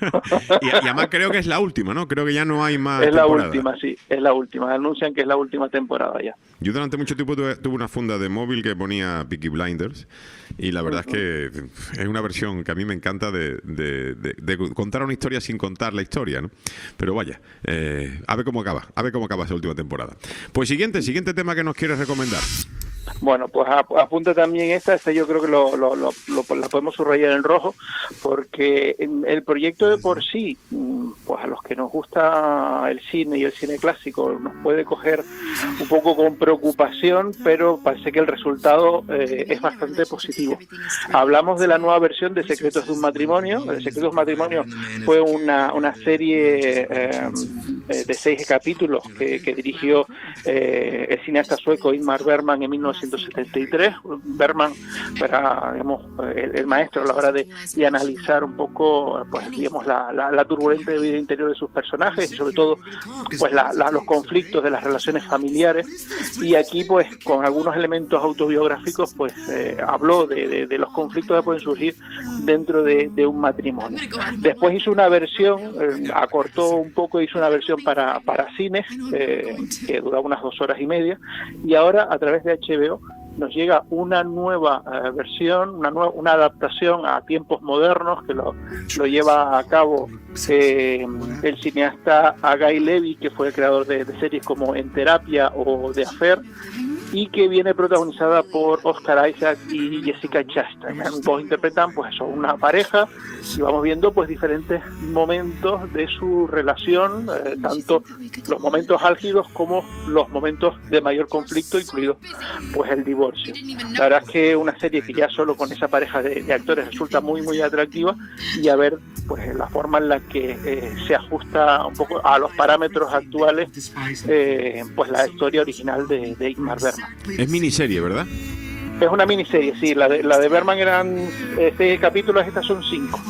y, y además creo que es la última, ¿no? Creo que ya no hay más Es temporada. La última, sí, es la última. Anuncian que es la última temporada ya. Yo durante mucho tiempo tuve, tuve una funda de móvil que ponía Peaky Blinders y la verdad uh-huh. es que es una versión que a mí me encanta de, de, de, de contar una historia sin contar la historia, ¿no? Pero vaya, eh, a ver cómo acaba, a ver cómo acaba esa última temporada. Pues siguiente, siguiente tema que nos quieres recomendar. Bueno, pues apunta también esta, esta yo creo que lo, lo, lo, lo, la podemos subrayar en rojo, porque el proyecto de por sí, pues a los que nos gusta el cine y el cine clásico, nos puede coger un poco con preocupación, pero parece que el resultado eh, es bastante positivo. Hablamos de la nueva versión de Secretos de un matrimonio. El Secretos de un matrimonio fue una, una serie eh, de seis capítulos que, que dirigió eh, el cineasta sueco Ingmar Bergman en mil novecientos setenta y tres. Bergman era, digamos, el, el maestro a la hora de, de analizar un poco, pues, digamos, la, la, la turbulenta vida interior de sus personajes y sobre todo, pues, la, la, los conflictos de las relaciones familiares. Y aquí, pues, con algunos elementos autobiográficos, pues, eh, habló de, de, de los conflictos que pueden surgir dentro de, de un matrimonio. Después hizo una versión, eh, acortó un poco, hizo una versión para, para cines, eh, que duraba unas dos horas y media, y ahora a través de H B O nos llega una nueva uh, versión, una nueva, una adaptación a tiempos modernos que lo, lo lleva a cabo eh, el cineasta Guy Levy, que fue el creador de, de series como En Terapia o The Affair, y que viene protagonizada por Oscar Isaac y Jessica Chastain. Ambos interpretan, pues, eso, una pareja, y vamos viendo, pues, diferentes momentos de su relación, eh, tanto los momentos álgidos como los momentos de mayor conflicto, incluido, pues, el divorcio. La verdad es que una serie que ya solo con esa pareja de, de actores resulta muy muy atractiva, y a ver, pues, la forma en la que eh, se ajusta un poco a los parámetros actuales, eh, pues, la historia original de, de Ingmar Bergman. Es miniserie, ¿verdad? Es una miniserie, sí. La de, la de Bergman eran eh, seis capítulos, estas son cinco.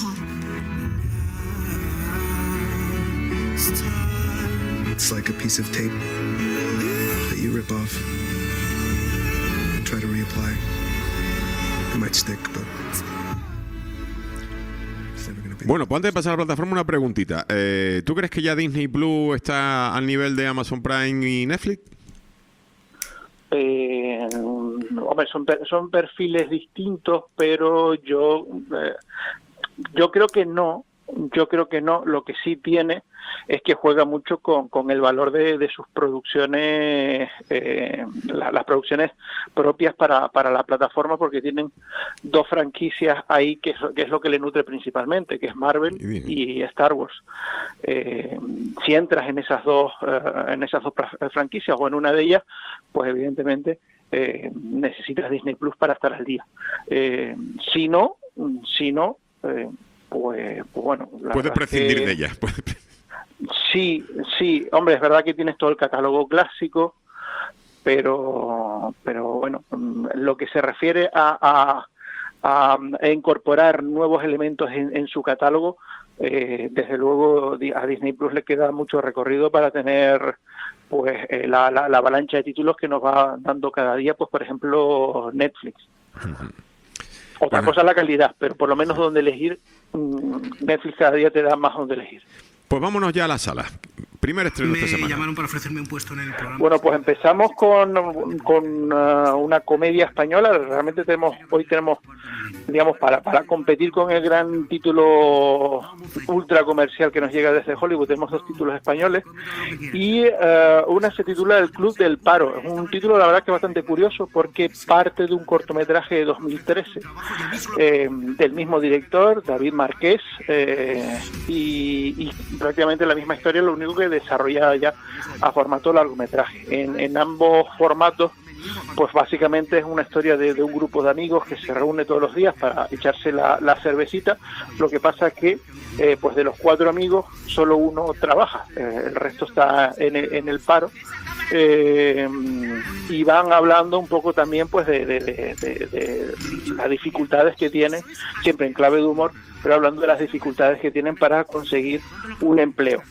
It's like a piece of tape that you rip off and try to reapply. It might stick, but... Bueno, pues antes de pasar a la plataforma, una preguntita. Eh, ¿Tú crees que ya Disney Plus está al nivel de Amazon Prime y Netflix? Eh, hombre, son, son perfiles distintos, pero yo, eh, yo creo que no. Yo creo que no. Lo que sí tiene es que juega mucho con, con el valor de, de sus producciones, eh, la, las producciones propias para, para la plataforma, porque tienen dos franquicias ahí que es, que es lo que le nutre principalmente, que es Marvel y Star Wars. Eh, si entras en esas dos eh, en esas dos franquicias o en una de ellas, pues evidentemente eh, necesitas Disney Plus para estar al día. Eh, si no, si no eh, Pues, pues bueno, la puedes prescindir que, de ella. Sí, sí, hombre, es verdad que tienes todo el catálogo clásico, pero, pero bueno, lo que se refiere a, a, a, a incorporar nuevos elementos en, en su catálogo, eh, desde luego a Disney Plus le queda mucho recorrido para tener, pues, eh, la, la, la avalancha de títulos que nos va dando cada día, pues, por ejemplo, Netflix. Otra cosa es la calidad, pero por lo menos donde elegir, Netflix cada día te da más donde elegir. Pues vámonos ya a la sala. Primer estreno Me esta semana. llamaron para ofrecerme un puesto en el programa. Bueno, pues empezamos con, con uh, una comedia española. Realmente tenemos hoy tenemos, digamos, para, para competir con el gran título ultra comercial que nos llega desde Hollywood, tenemos dos títulos españoles y uh, una se titula El Club del Paro. Es un título, la verdad, que bastante curioso porque parte de un cortometraje de dos mil trece eh, del mismo director, David Marqués, eh, y, y prácticamente la misma historia, lo único que desarrollada ya a formato largometraje. En, en ambos formatos, pues básicamente es una historia de, de un grupo de amigos que se reúne todos los días para echarse la, la cervecita. Lo que pasa es que eh, pues de los cuatro amigos solo uno trabaja, eh, el resto está en el, en el paro. Eh, y van hablando un poco también pues de, de, de, de, de las dificultades que tienen, siempre en clave de humor, pero hablando de las dificultades que tienen para conseguir un empleo.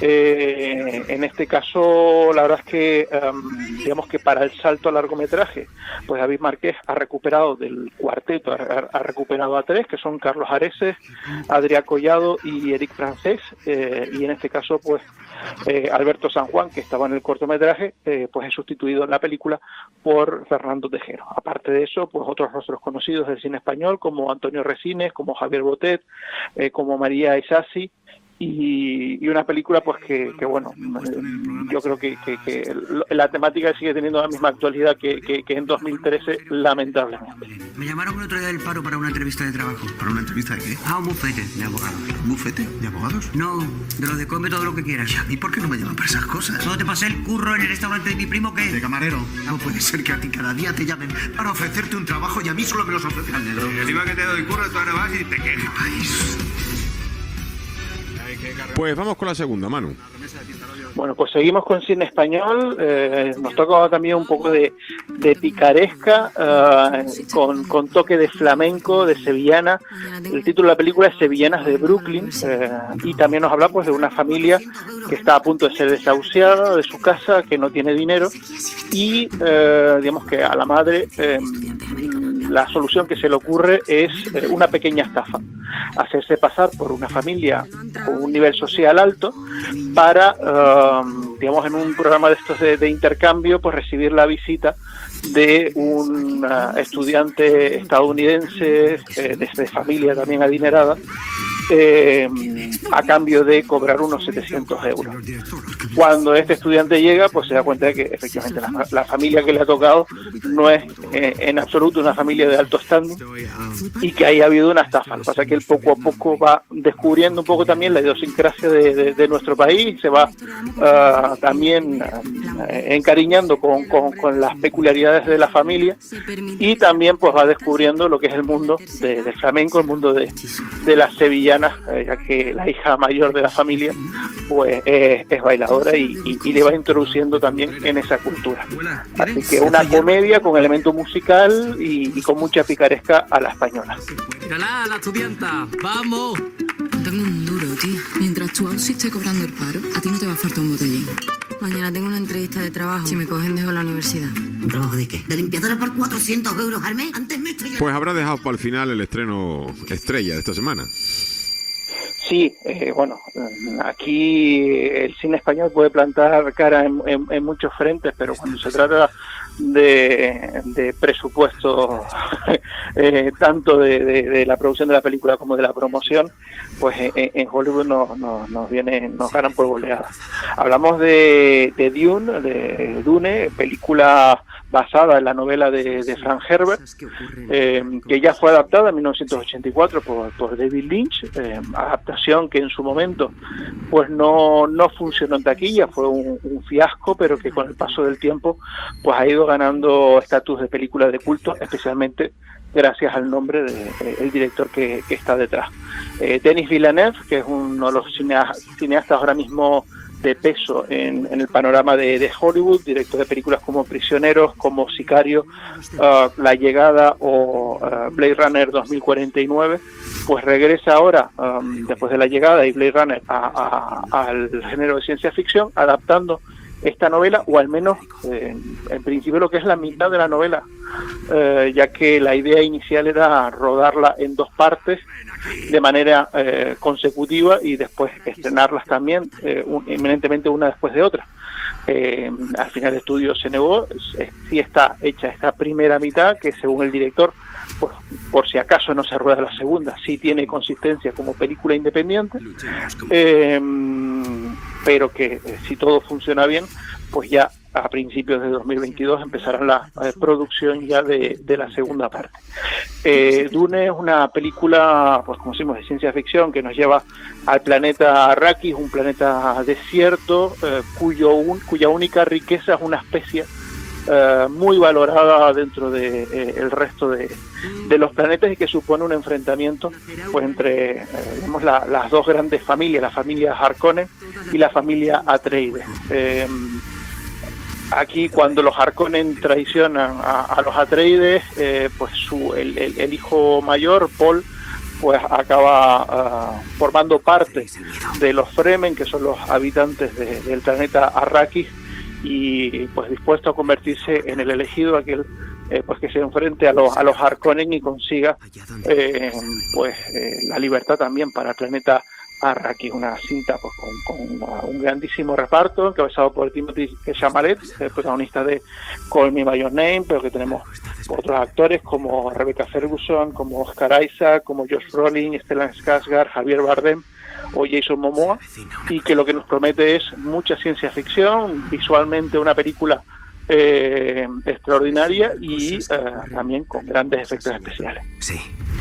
Eh, en este caso, la verdad es que um, digamos que para el salto a largometraje, pues David Marqués ha recuperado del cuarteto, ha, ha recuperado a tres, que son Carlos Areces, Adrià Collado y Eric Francés, eh, y en este caso, pues eh, Alberto San Juan, que estaba en el cortometraje, eh, pues es sustituido en la película por Fernando Tejero. Aparte de eso, pues otros rostros conocidos del cine español, como Antonio Resines, como Javier Botet, eh, como María Isasi, Y, y una película pues que, que bueno, yo creo que, que, que la temática sigue teniendo la misma actualidad que, que, que en dos mil trece, lamentablemente. Me llamaron el otro día del paro para una entrevista de trabajo. ¿Para una entrevista de qué? Ah, un bufete de abogados. ¿Un bufete de abogados? No, de lo de come todo lo que quieras. ¿Y por qué no me llaman para esas cosas? ¿No te pasé el curro en el restaurante de mi primo qué? ¿De camarero? No puede ser que a ti cada día te llamen para ofrecerte un trabajo y a mí solo me los ofrecen al negro. Y encima que te doy curro, tú ahora vas y te quejas. Pues vamos con la segunda, Manu. Bueno, pues seguimos con cine español. Eh, nos toca también un poco de, de picaresca, eh, con, con toque de flamenco, de sevillana. El título de la película es Sevillanas de Brooklyn, eh, y también nos habla pues de una familia que está a punto de ser desahuciada de su casa, que no tiene dinero, y eh, digamos que a la madre eh, la solución que se le ocurre es eh, una pequeña estafa, hacerse pasar por una familia con un nivel social alto para, uh, digamos, en un programa de estos de, de intercambio, pues recibir la visita de un uh, estudiante estadounidense eh, de, de familia también adinerada, eh, a cambio de cobrar unos setecientos euros. Cuando este estudiante llega, pues se da cuenta de que efectivamente la, la familia que le ha tocado no es eh, en absoluto una familia de alto standing y que ahí ha habido una estafa. Lo que pasa es que él poco a poco va descubriendo un poco también la idiosincrasia de, de, de nuestro país, se va uh, también uh, encariñando con, con, con las peculiaridades de la familia y también pues va descubriendo lo que es el mundo de, del flamenco, el mundo de, de las sevillanas, eh, ya que la hija mayor de la familia pues eh, es bailadora y, y, y le va introduciendo también en esa cultura. Así que una comedia con elemento musical y, y con mucha picaresca a la española. ¡Mírala, la estudianta! ¡Vamos! Tengo un duro, tío. Mientras tu outfit esté cobrando el paro, a ti no te va a faltar un botellín. Mañana tengo una entrevista de trabajo. Si me cogen, dejo la universidad. ¿Un trabajo de qué? ¿De limpiadora por cuatrocientos euros al mes? Antes me estrellaba. Pues habrá dejado para el final el estreno estrella de esta semana. Sí, eh, bueno, aquí el cine español puede plantar cara en, en, en muchos frentes, pero cuando se trata de, de presupuesto, eh, tanto de, de, de la producción de la película como de la promoción, pues en, en Hollywood nos, nos, nos viene, nos ganan por goleada. Hablamos de, de Dune, de Dune, película basada en la novela de, de Frank Herbert, eh, que ya fue adaptada en mil novecientos ochenta y cuatro por, por David Lynch, eh, adaptación que en su momento pues no, no funcionó en taquilla, fue un, un fiasco, pero que con el paso del tiempo pues ha ido ganando estatus de película de culto, especialmente gracias al nombre del de, de, director que, que está detrás. Eh, Denis Villeneuve, que es uno de los cineastas, cineastas ahora mismo de peso en, en el panorama de, de Hollywood, director de películas como Prisioneros, como Sicario, uh, La Llegada o uh, Blade Runner dos mil cuarenta y nueve, pues regresa ahora, um, después de La Llegada y Blade Runner, a, a, al género de ciencia ficción, adaptando esta novela, o al menos eh, en principio lo que es la mitad de la novela, eh, ya que la idea inicial era rodarla en dos partes de manera eh, consecutiva y después estrenarlas también, eh, un, eminentemente una después de otra. Eh, al final el estudio se negó, sí está hecha esta primera mitad, que según el director, pues, por si acaso no se rueda la segunda, sí tiene consistencia como película independiente, eh, pero que eh, si todo funciona bien, pues ya a principios de dos mil veintidós empezará la eh, producción ya de, de la segunda parte. Eh, Dune es una película, pues como decimos, de ciencia ficción que nos lleva al planeta Arrakis, un planeta desierto, eh, cuyo un, cuya única riqueza es una especie eh, muy valorada dentro de eh, el resto de, de los planetas, y que supone un enfrentamiento pues entre eh, digamos, la, las dos grandes familias, la familia Harkonnen y la familia Atreides. Eh, Aquí, cuando los Harkonnen traicionan a, a los Atreides, eh, pues su, el, el, el hijo mayor, Paul, pues acaba uh, formando parte de los Fremen, que son los habitantes de, del planeta Arrakis, y pues dispuesto a convertirse en el elegido, aquel eh, pues que se enfrente a los a los Harkonnen y consiga eh, pues eh, la libertad también para el planeta Arrakis. Una cinta pues con, con un grandísimo reparto encabezado por Timothée Chalamet, el protagonista de Call Me By Your Name, pero que tenemos otros actores como Rebecca Ferguson, como Oscar Isaac, como Josh Brolin, Stellan Skarsgård, Javier Bardem o Jason Momoa, y que lo que nos promete es mucha ciencia ficción, visualmente una película eh, extraordinaria y eh, también con grandes efectos especiales. Sí.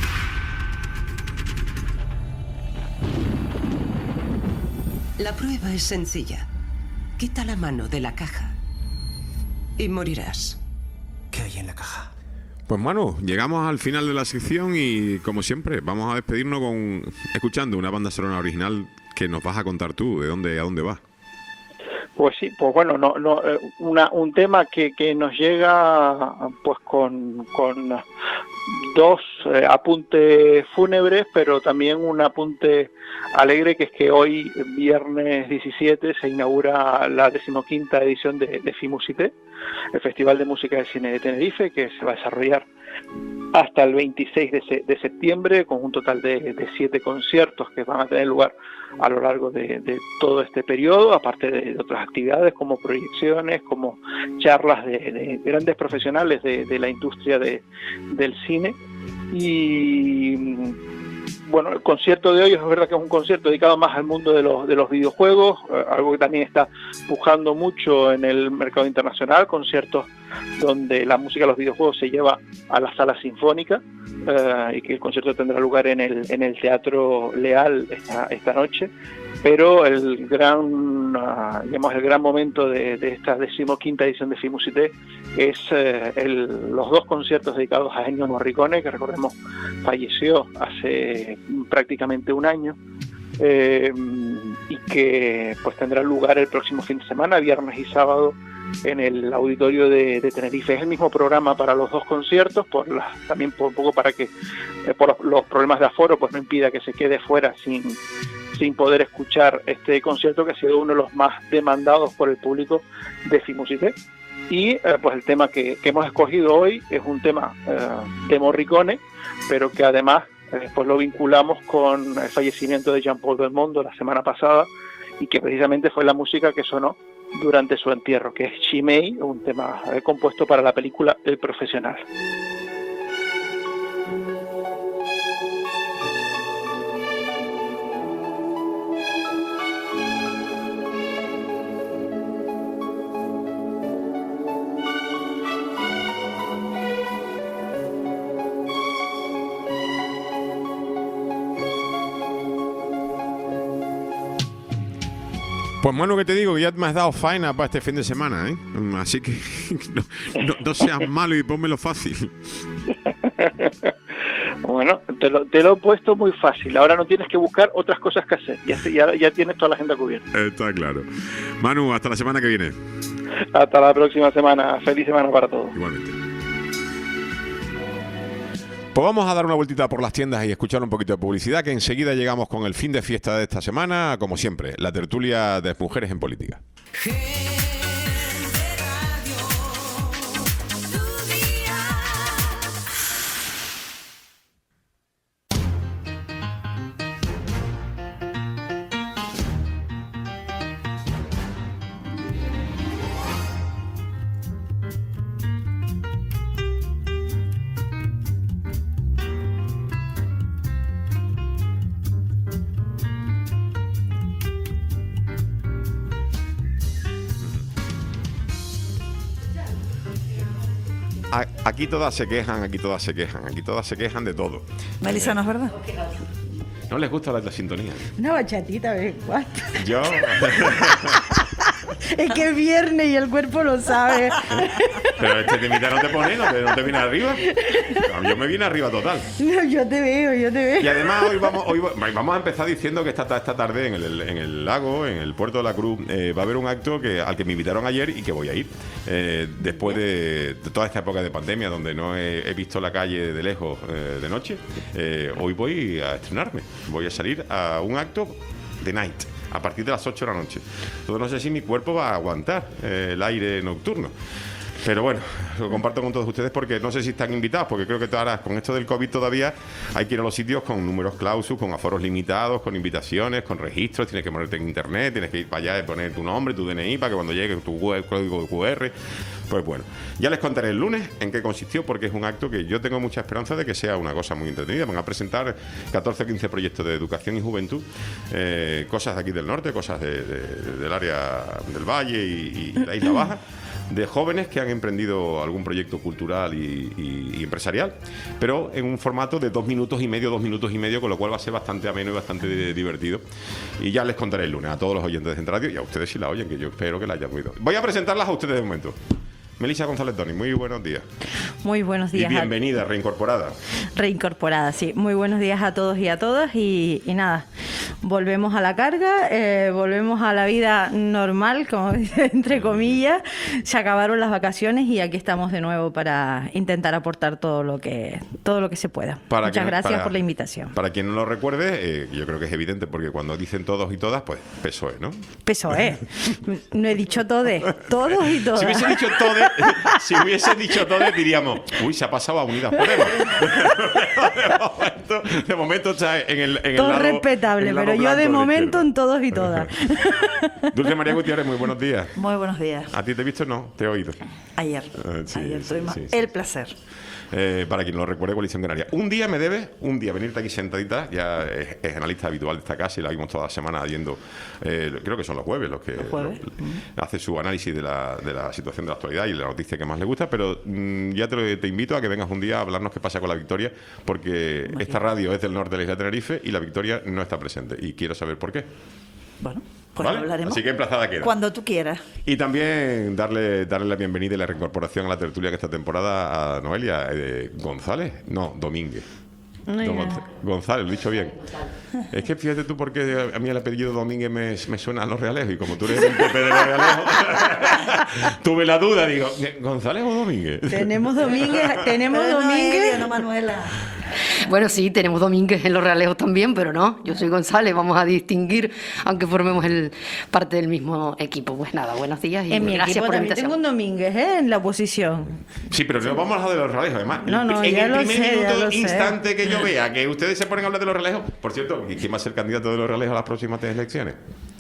La prueba es sencilla. Quita la mano de la caja y morirás. ¿Qué hay en la caja? Pues Manu, llegamos al final de la sección y, como siempre, vamos a despedirnos con escuchando una banda sonora original que nos vas a contar tú, de dónde a dónde va. Pues sí, pues bueno, no, no, una, un tema que, que nos llega pues con, con dos eh, apuntes fúnebres, pero también un apunte alegre, que es que hoy, viernes diecisiete, se inaugura la decimoquinta edición de, de FIMUSITE, el Festival de Música del Cine de Tenerife, que se va a desarrollar hasta el veintiséis de, se, de septiembre, con un total de, de siete conciertos que van a tener lugar a lo largo de, de todo este periodo, aparte de, de otras actividades como proyecciones, como charlas de, de grandes profesionales de, de la industria de, del cine. Y bueno, el concierto de hoy es verdad que es un concierto dedicado más al mundo de los, de los videojuegos, eh, algo que también está pujando mucho en el mercado internacional, conciertos donde la música de los videojuegos se lleva a la sala sinfónica, eh, y que el concierto tendrá lugar en el, en el Teatro Leal esta, esta noche. Pero el gran, uh, digamos, el gran momento de, de esta decimoquinta edición de FIMUSITE es eh, el, los dos conciertos dedicados a Ennio Morricone, que recordemos falleció hace prácticamente un año, eh, y que pues tendrá lugar el próximo fin de semana, viernes y sábado, en el auditorio de, de Tenerife. Es el mismo programa para los dos conciertos, por la, también por un poco para que eh, por los, los problemas de aforo pues no impida que se quede fuera sin sin poder escuchar este concierto, que ha sido uno de los más demandados por el público de FIMUSITE. Y eh, pues el tema que, que hemos escogido hoy es un tema eh, de Morricone, pero que además eh, pues lo vinculamos con el fallecimiento de Jean-Paul Belmondo la semana pasada, y que precisamente fue la música que sonó durante su entierro, que es Chimay, un tema eh, compuesto para la película El Profesional. Pues bueno, que te digo, que ya me has dado faena para este fin de semana, ¿eh? Así que no, no, no seas malo y pónmelo fácil. Bueno, te lo, te lo he puesto muy fácil. Ahora no tienes que buscar otras cosas que hacer. Ya, ya, ya tienes toda la agenda cubierta. Está claro. Manu, hasta la semana que viene. Hasta la próxima semana. Feliz semana para todos. Igualmente. Pues vamos a dar una vueltita por las tiendas y escuchar un poquito de publicidad, que enseguida llegamos con el fin de fiesta de esta semana, como siempre, la tertulia de Mujeres en Política. Hey. a, aquí todas se quejan, aquí todas se quejan, aquí todas se quejan de todo. Melissa, ¿no es verdad? ¿No les gusta la, la sintonía? Una bachatita, ¿ves? Yo... Es que es viernes y el cuerpo lo sabe. Pero este temita no te pone, no te, no te viene arriba. No, yo me viene arriba total. No, yo te veo, yo te veo. Y además hoy vamos, hoy vamos a empezar diciendo que esta, esta tarde en el, en el lago, en el puerto de la Cruz, eh, va a haber un acto que, al que me invitaron ayer y que voy a ir. Eh, después de, de toda esta época de pandemia donde no he, he visto la calle de lejos eh, de noche, eh, hoy voy a estrenarme. Voy a salir a un acto de night, a partir de las ocho de la noche. Entonces no sé si mi cuerpo va a aguantar eh, el aire nocturno. Pero bueno, lo comparto con todos ustedes porque no sé si están invitados, porque creo que ahora con esto del COVID todavía hay que ir a los sitios con números clausus, con aforos limitados, con invitaciones, con registros, tienes que ponerte en internet, tienes que ir para allá y poner tu nombre, tu D N I, para que cuando llegue tu código cu erre. Pues bueno, ya les contaré el lunes en qué consistió, porque es un acto que yo tengo mucha esperanza de que sea una cosa muy entretenida. Van a presentar catorce o quince proyectos de educación y juventud, eh, cosas de aquí del norte, cosas de, de, del área del Valle y, y la Isla Baja, de jóvenes que han emprendido algún proyecto cultural y, y, y empresarial, pero en un formato de dos minutos y medio, dos minutos y medio, con lo cual va a ser bastante ameno y bastante divertido. Y ya les contaré el lunes a todos los oyentes de Gente Radio y a ustedes si la oyen, que yo espero que la hayan oído. Voy a presentarlas a ustedes de momento. Melissa González Toni, muy buenos días. Muy buenos días. Y bienvenida, a... reincorporada. Reincorporada, sí. Muy buenos días a todos y a todas. Y, y nada, volvemos a la carga, eh, volvemos a la vida normal, como dice, entre comillas. Se acabaron las vacaciones y aquí estamos de nuevo para intentar aportar todo lo que todo lo que se pueda. Para Muchas que, gracias para, por la invitación. Para quien no lo recuerde, eh, yo creo que es evidente, porque cuando dicen todos y todas, pues P S O E, ¿no? P S O E. No he dicho todes, todos y todas. Si hubiese dicho todes, si hubiese dicho todes, diríamos, uy, se ha pasado a Unidas Podemos. de, momento, de momento está en el, en todo el lado, respetable, el lado pero yo de momento izquierdo. En todos y todas. Dulce María Gutiérrez, muy buenos días. Muy buenos días. ¿A ti te he visto? No, te he oído. Ayer. Uh, sí, Ayer sí, tuvimos sí, sí. el placer. Eh, para quien no lo recuerde, Coalición Canaria. Un día me debes, un día venirte aquí sentadita, ya es, es analista habitual de esta casa y la vimos toda la semana yendo, eh, creo que son los jueves los que los jueves. Lo, uh-huh. hace su análisis de la, de la situación de la actualidad y de la noticia que más le gusta, pero mmm, ya te, te invito a que vengas un día a hablarnos qué pasa con la Victoria, porque Imagínate. Esta radio es del norte de la isla de Tenerife y la Victoria no está presente y quiero saber por qué. Bueno, pues ¿vale? hablaremos. Así que emplazada queda. Cuando tú quieras. Y también darle darle la bienvenida y la reincorporación a la tertulia que esta temporada a Noelia eh, González, no, Domínguez. No, González, González, lo he dicho bien. Es que fíjate tú porque a mí el apellido Domínguez me, me suena a Los Realejos y como tú eres un Pepe de Los Realejos, tuve la duda, digo, ¿González o Domínguez? Tenemos Domínguez, tenemos Pero Domínguez. No, no, Manuela. Bueno, sí, tenemos Domínguez en Los Realejos también, pero no, yo soy González, vamos a distinguir, aunque formemos el parte del mismo equipo. Pues nada, buenos días y en mi gracias equipo por la también invitación. tengo un Domínguez, ¿eh? En la oposición. Sí, pero no vamos a hablar de Los Realejos, además. No, no, en ya el lo primer sé, ya minuto, lo sé. instante que yo vea que ustedes se ponen a hablar de Los Realejos, por cierto, ¿quién va a ser candidato de Los Realejos a las próximas tres elecciones?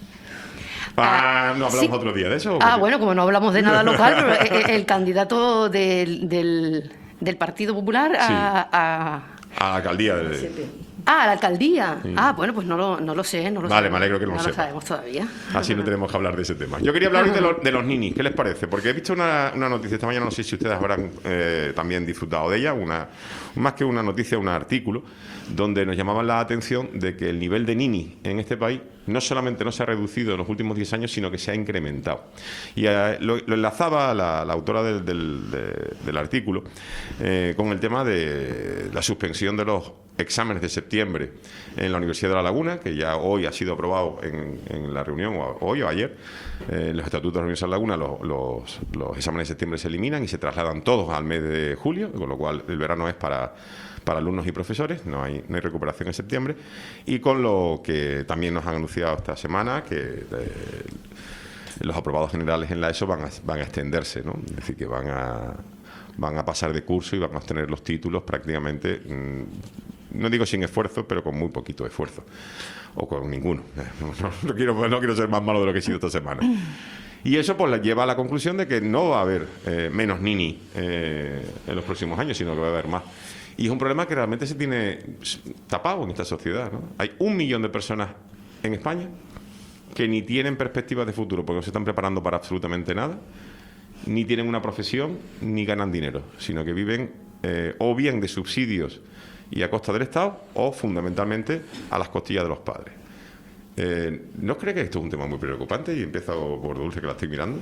Ah, ¿no hablamos sí. otro día de eso? Ah, bueno, como no hablamos de nada local, pero el, el candidato del, del, del Partido Popular a... Sí. a A la alcaldía de... Ah, a la alcaldía. Sí. Ah, bueno, pues no lo, no lo sé. No lo Vale, sé. me alegro que no lo No lo sepa. sabemos todavía. Así no tenemos que hablar de ese tema. Yo quería hablar hoy de, lo, de los ninis. ¿Qué les parece? Porque he visto una, una noticia esta mañana, no sé si ustedes habrán eh, también disfrutado de ella, una, más que una noticia, un artículo, donde nos llamaban la atención de que el nivel de ninis en este país no solamente no se ha reducido en los últimos diez años, sino que se ha incrementado. Y eh, lo, lo enlazaba la, la autora del, del, de, del artículo eh, con el tema de la suspensión de los exámenes de septiembre en la Universidad de La Laguna, que ya hoy ha sido aprobado en, en la reunión, o hoy o ayer, eh, los estatutos de la Universidad de La Laguna, los, los, los exámenes de septiembre se eliminan y se trasladan todos al mes de julio, con lo cual el verano es para... para alumnos y profesores, no hay, no hay recuperación en septiembre, y con lo que también nos han anunciado esta semana, que eh, los aprobados generales en la ESO van a, van a extenderse, ¿no? Es decir, que van a, van a pasar de curso y van a obtener los títulos prácticamente, mmm, no digo sin esfuerzo, pero con muy poquito esfuerzo, o con ninguno. No, no, no, quiero, no quiero ser más malo de lo que he sido esta semana. Y eso pues lleva a la conclusión de que no va a haber eh, menos nini eh, en los próximos años, sino que va a haber más. Y es un problema que realmente se tiene tapado en esta sociedad, ¿no? Hay un millón de personas en España que ni tienen perspectivas de futuro porque no se están preparando para absolutamente nada. ni tienen una profesión, ni ganan dinero, sino que viven eh, o bien de subsidios y a costa del Estado, o fundamentalmente a las costillas de los padres. Eh, ¿No cree que esto es un tema muy preocupante? Y empiezo por Dulce, que la estoy mirando.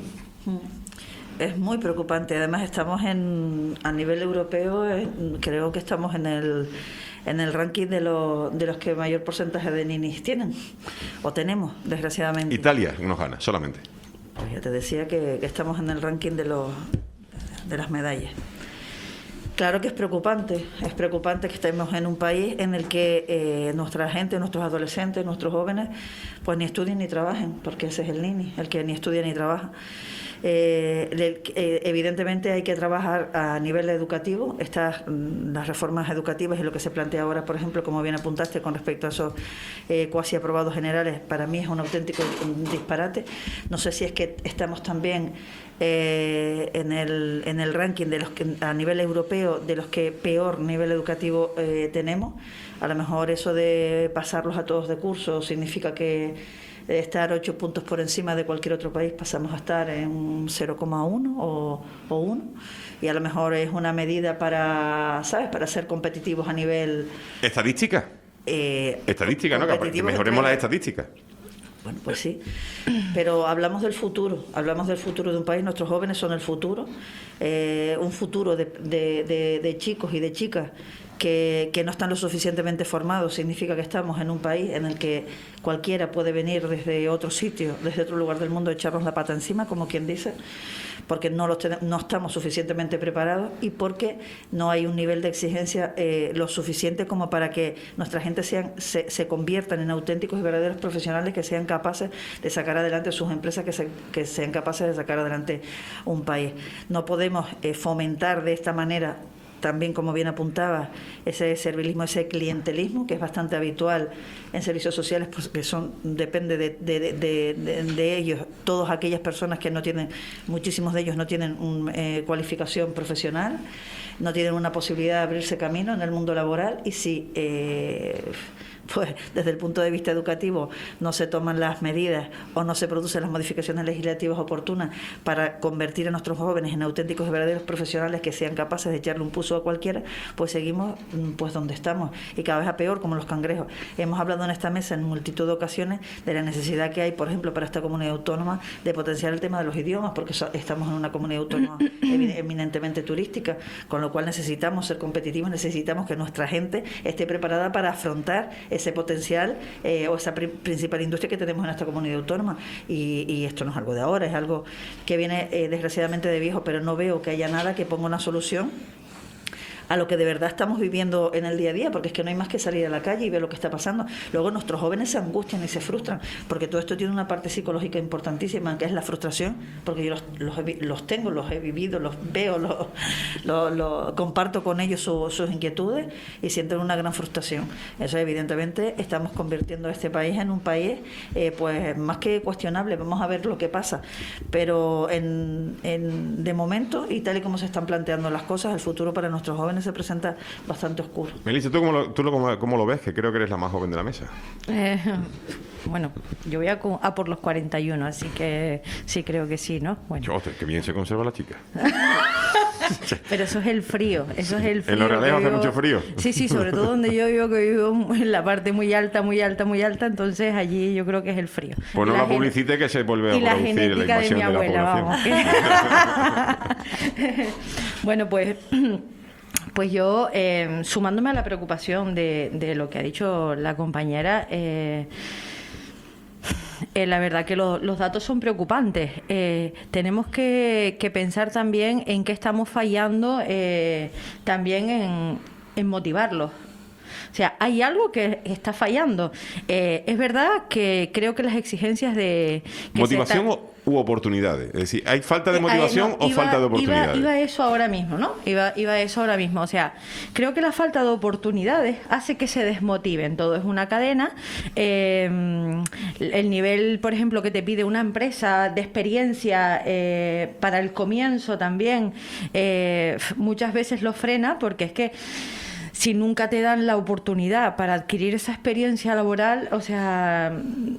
Es muy preocupante. Además, estamos en a nivel europeo, eh, creo que estamos en el en el ranking de, lo, de los que mayor porcentaje de ninis tienen, o tenemos, desgraciadamente. Italia nos gana, solamente. Pues ya te decía que, que estamos en el ranking de los de las medallas. Claro que es preocupante, es preocupante que estemos en un país en el que eh, nuestra gente, nuestros adolescentes, nuestros jóvenes, pues ni estudien ni trabajen, porque ese es el nini, el que ni estudia ni trabaja. Eh, le, eh, evidentemente hay que trabajar a nivel educativo. Estas mm, las reformas educativas y lo que se plantea ahora, por ejemplo, como bien apuntaste con respecto a esos eh, cuasi aprobados generales, para mí es un auténtico un disparate. No sé si es que estamos también eh, en el en el ranking de los que a nivel europeo de los que peor nivel educativo eh, tenemos. A lo mejor eso de pasarlos a todos de curso significa que de estar ocho puntos por encima de cualquier otro país pasamos a estar en cero coma uno o, o uno, y a lo mejor es una medida para, ¿sabes?, para ser competitivos a nivel... ¿Estadística? Eh, Estadística, ¿no? Que mejoremos las estadísticas. Bueno, pues sí, pero hablamos del futuro, hablamos del futuro de un país, nuestros jóvenes son el futuro, eh, un futuro de, de, de, de chicos y de chicas que, que no están lo suficientemente formados. Significa que estamos en un país en el que cualquiera puede venir desde otro sitio, desde otro lugar del mundo, echarnos la pata encima, como quien dice, porque no, los ten- no estamos suficientemente preparados y porque no hay un nivel de exigencia eh, lo suficiente como para que nuestra gente sean, se, se conviertan en auténticos y verdaderos profesionales que sean capaces de sacar adelante sus empresas, que, se, que sean capaces de sacar adelante un país. No podemos eh, fomentar de esta manera, también, como bien apuntaba, ese servilismo, ese clientelismo que es bastante habitual en servicios sociales, porque son depende de, de, de, de, de ellos, todas aquellas personas que no tienen, muchísimos de ellos no tienen una eh, cualificación profesional, no tienen una posibilidad de abrirse camino en el mundo laboral, y si eh, pues desde el punto de vista educativo no se toman las medidas o no se producen las modificaciones legislativas oportunas para convertir a nuestros jóvenes en auténticos y verdaderos profesionales que sean capaces de echarle un pulso a cualquiera, pues seguimos pues donde estamos, y cada vez a peor, como los cangrejos. Hemos hablado en esta mesa en multitud de ocasiones de la necesidad que hay, por ejemplo, para esta comunidad autónoma de potenciar el tema de los idiomas, porque so- estamos en una comunidad autónoma eminentemente turística, con lo cual necesitamos ser competitivos, necesitamos que nuestra gente esté preparada para afrontar ese potencial eh, o esa pri- principal industria que tenemos en esta comunidad autónoma. Y, y esto no es algo de ahora, es algo que viene eh, desgraciadamente de viejo, pero no veo que haya nada que ponga una solución a lo que de verdad estamos viviendo en el día a día, porque es que no hay más que salir a la calle y ver lo que está pasando. Luego nuestros jóvenes se angustian y se frustran, porque todo esto tiene una parte psicológica importantísima, que es la frustración, porque yo los, los, he, los tengo, los he vivido, los veo, los, los, los comparto con ellos su, sus inquietudes y sienten una gran frustración. Eso, evidentemente, estamos convirtiendo a este país en un país eh, pues más que cuestionable. Vamos a ver lo que pasa, pero en, en, de momento, y tal y como se están planteando las cosas, el futuro para nuestros jóvenes se presenta bastante oscuro. Melissa, ¿tú cómo lo, tú lo, cómo, cómo lo ves? Que creo que eres la más joven de la mesa. Eh, bueno, yo voy a, cu- a por los cuarenta y uno, así que sí, creo que sí, ¿no? Bueno. Chote, qué bien se conserva la chica. Pero eso es el frío, eso es el frío. ¿En los Realejos hace vivo... mucho frío? Sí, sí, sobre todo donde yo vivo, que vivo en la parte muy alta, muy alta, muy alta, entonces allí yo creo que es el frío. Pues no la la gen... publicite, que se vuelve a y la producir la genética de invasión mi de, abuela, la población. vamos. Que... bueno, pues... Pues yo, eh, sumándome a la preocupación de, de lo que ha dicho la compañera, eh, eh, la verdad que lo, los datos son preocupantes. Eh, tenemos que, que pensar también en qué estamos fallando, eh, también en, en motivarlos. O sea, hay algo que está fallando. Eh, es verdad que creo que las exigencias de... Que ¿Motivación se está... u oportunidades? Es decir, ¿hay falta de motivación Eh, no, o iba, falta de oportunidades? Iba, iba a eso ahora mismo, ¿no? Iba, iba a eso ahora mismo. O sea, creo que la falta de oportunidades hace que se desmotiven. Todo es una cadena. Eh, el nivel, por ejemplo, que te pide una empresa de experiencia eh, para el comienzo también, eh, muchas veces lo frena, porque es que si nunca te dan la oportunidad para adquirir esa experiencia laboral, o sea...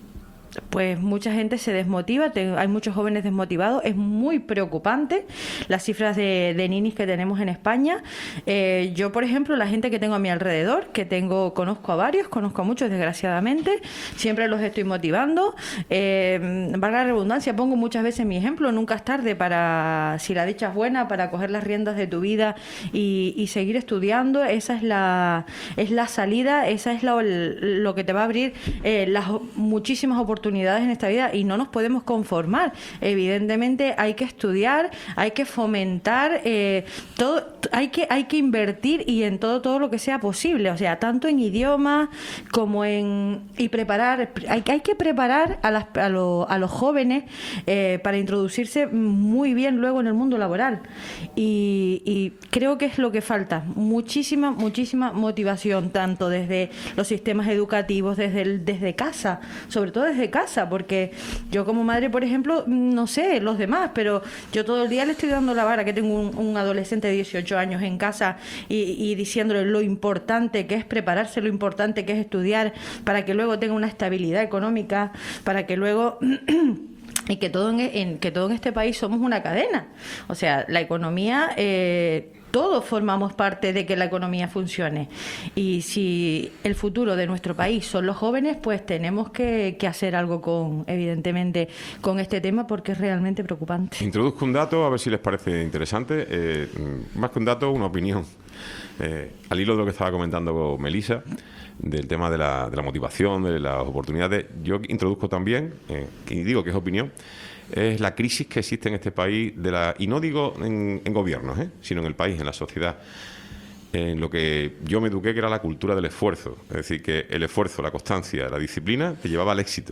pues mucha gente se desmotiva, te, hay muchos jóvenes desmotivados, es muy preocupante las cifras de, de ninis que tenemos en España. Eh, yo, por ejemplo, la gente que tengo a mi alrededor, que tengo, conozco a varios, conozco a muchos desgraciadamente, siempre los estoy motivando. Eh, valga la redundancia, pongo muchas veces mi ejemplo, nunca es tarde para, si la dicha es buena, para coger las riendas de tu vida y, y seguir estudiando. Esa es la, es la salida, esa es la, lo que te va a abrir eh, las muchísimas oportunidades oportunidades en esta vida y no nos podemos conformar. Evidentemente hay que estudiar, hay que fomentar, eh, todo, hay que hay que invertir y en todo todo lo que sea posible, o sea, tanto en idiomas como en y preparar, hay, hay que preparar a, las, a, lo, a los jóvenes eh, para introducirse muy bien luego en el mundo laboral y, y creo que es lo que falta, muchísima, muchísima motivación, tanto desde los sistemas educativos, desde el, desde casa, sobre todo desde casa, porque yo como madre, por ejemplo, no sé los demás, pero yo todo el día le estoy dando la vara, que tengo un, un adolescente de dieciocho años en casa y, y diciéndole lo importante que es prepararse, lo importante que es estudiar para que luego tenga una estabilidad económica, para que luego... y que todo en, en, que todo en este país somos una cadena. O sea, la economía... Eh, todos formamos parte de que la economía funcione y si el futuro de nuestro país son los jóvenes, pues tenemos que, que hacer algo con, evidentemente, con este tema porque es realmente preocupante. Introduzco un dato, a ver si les parece interesante, eh, más que un dato, una opinión. Eh, al hilo de lo que estaba comentando Melissa, del tema de la, de la motivación, de las oportunidades, yo introduzco también, eh, y digo que es opinión, es la crisis que existe en este país, de la y no digo en, en gobiernos, ¿eh? sino en el país, en la sociedad, en lo que yo me eduqué, que era la cultura del esfuerzo. Es decir, que el esfuerzo, la constancia, la disciplina te llevaba al éxito.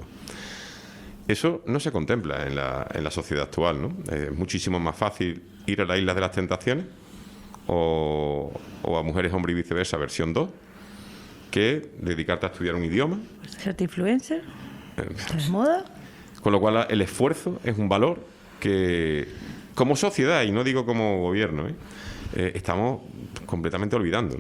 Eso no se contempla en la, en la sociedad actual, ¿no? Es muchísimo más fácil ir a la Isla de las Tentaciones o, o a Mujeres, Hombre y Viceversa, versión dos, que dedicarte a estudiar un idioma. ¿Serte influencer? ¿Estás moda? Con lo cual el esfuerzo es un valor que como sociedad, y no digo como gobierno, ¿eh? Eh, estamos completamente olvidando, ¿no?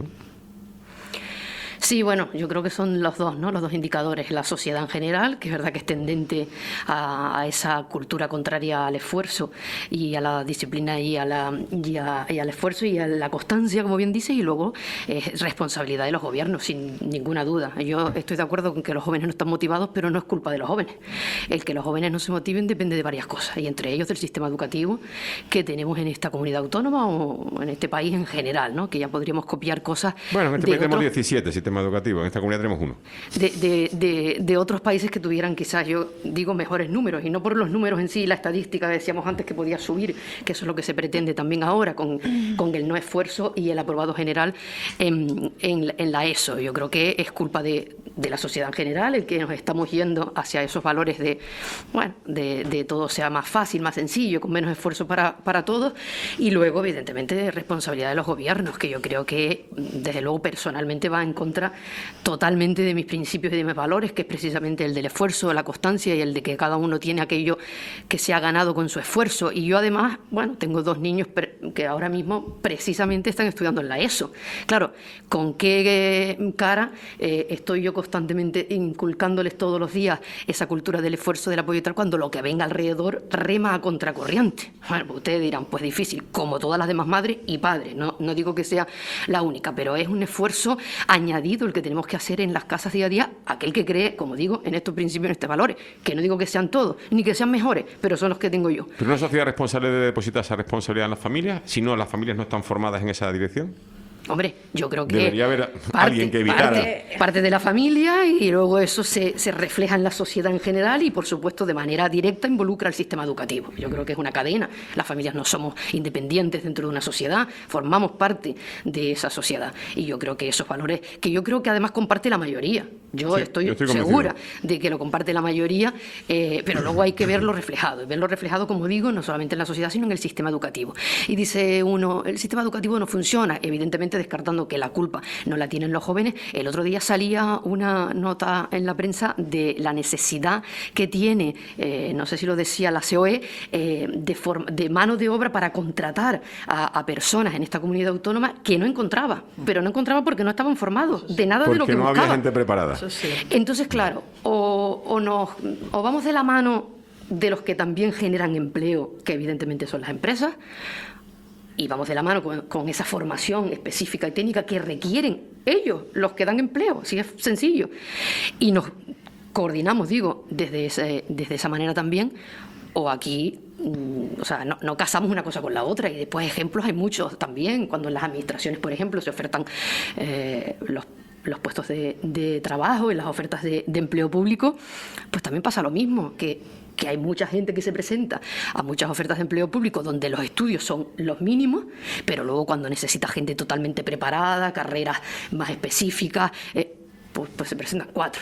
Sí, bueno, yo creo que son los dos, ¿no? Los dos indicadores. La sociedad en general, que es verdad que es tendente a, a esa cultura contraria al esfuerzo y a la disciplina y, a la, y, a, y al esfuerzo y a la constancia, como bien dices, y luego es eh, responsabilidad de los gobiernos, sin ninguna duda. Yo estoy de acuerdo con que los jóvenes no están motivados, pero no es culpa de los jóvenes. El que los jóvenes no se motiven depende de varias cosas, y entre ellos del sistema educativo que tenemos en esta comunidad autónoma o en este país en general, ¿no? Que ya podríamos copiar cosas. Bueno, en este país tenemos otros... diecisiete sistemas educativos, en esta comunidad tenemos uno. De, de, de, de otros países que tuvieran quizás, yo digo, mejores números, y no por los números en sí, la estadística, decíamos antes que podía subir, que eso es lo que se pretende también ahora con, con el no esfuerzo y el aprobado general en, en, en la ESO. Yo creo que es culpa de, de la sociedad en general, el que nos estamos yendo hacia esos valores de, bueno, de, de todo sea más fácil, más sencillo, con menos esfuerzo para, para todos, y luego, evidentemente, de responsabilidad de los gobiernos, que yo creo que, desde luego, personalmente va en contra totalmente de mis principios y de mis valores, que es precisamente el del esfuerzo, la constancia y el de que cada uno tiene aquello que se ha ganado con su esfuerzo. Y yo además, bueno, tengo dos niños que ahora mismo precisamente están estudiando en la ESO. Claro, ¿con qué cara eh, estoy yo constantemente inculcándoles todos los días esa cultura del esfuerzo, del apoyo y tal, cuando lo que venga alrededor rema a contracorriente? Bueno, ustedes dirán, pues difícil, como todas las demás madres y padres, no, no digo que sea la única, pero es un esfuerzo añadido el que tenemos que hacer en las casas día a día, aquel que cree, como digo, en estos principios, en estos valores, que no digo que sean todos, ni que sean mejores, pero son los que tengo yo. ¿Pero una sociedad responsable de depositar esa responsabilidad en las familias, si no las familias no están formadas en esa dirección? Hombre, yo creo que debería haber parte, alguien que evitara. Parte, parte de la familia, y luego eso se, se refleja en la sociedad en general y, por supuesto, de manera directa involucra al sistema educativo. Yo creo que es una cadena. Las familias no somos independientes dentro de una sociedad, formamos parte de esa sociedad. Y yo creo que esos valores, que yo creo que además comparte la mayoría. Yo, sí, estoy, yo estoy segura de que lo comparte la mayoría, eh, pero luego hay que verlo reflejado. Y verlo reflejado, como digo, no solamente en la sociedad, sino en el sistema educativo. Y dice uno, el sistema educativo no funciona. Evidentemente, descartando que la culpa no la tienen los jóvenes. El otro día salía una nota en la prensa de la necesidad que tiene, eh, no sé si lo decía la C O E, eh, de, forma, de mano de obra para contratar a, a personas en esta comunidad autónoma que no encontraba, pero no encontraba porque no estaban formados de nada porque de lo que no buscaba. Había gente preparada. Entonces, claro, o o, o, nos, o vamos de la mano de los que también generan empleo, que evidentemente son las empresas, y vamos de la mano con, con esa formación específica y técnica que requieren ellos, los que dan empleo, así es sencillo. Y nos coordinamos, digo, desde, ese, desde esa manera también, o aquí, o sea, no, no casamos una cosa con la otra. Y después ejemplos hay muchos también, cuando en las administraciones, por ejemplo, se ofertan eh, los los puestos de, de trabajo y las ofertas de, de empleo público, pues también pasa lo mismo, que, que hay mucha gente que se presenta a muchas ofertas de empleo público donde los estudios son los mínimos, pero luego cuando necesita gente totalmente preparada, carreras más específicas, eh, pues, pues se presentan cuatro.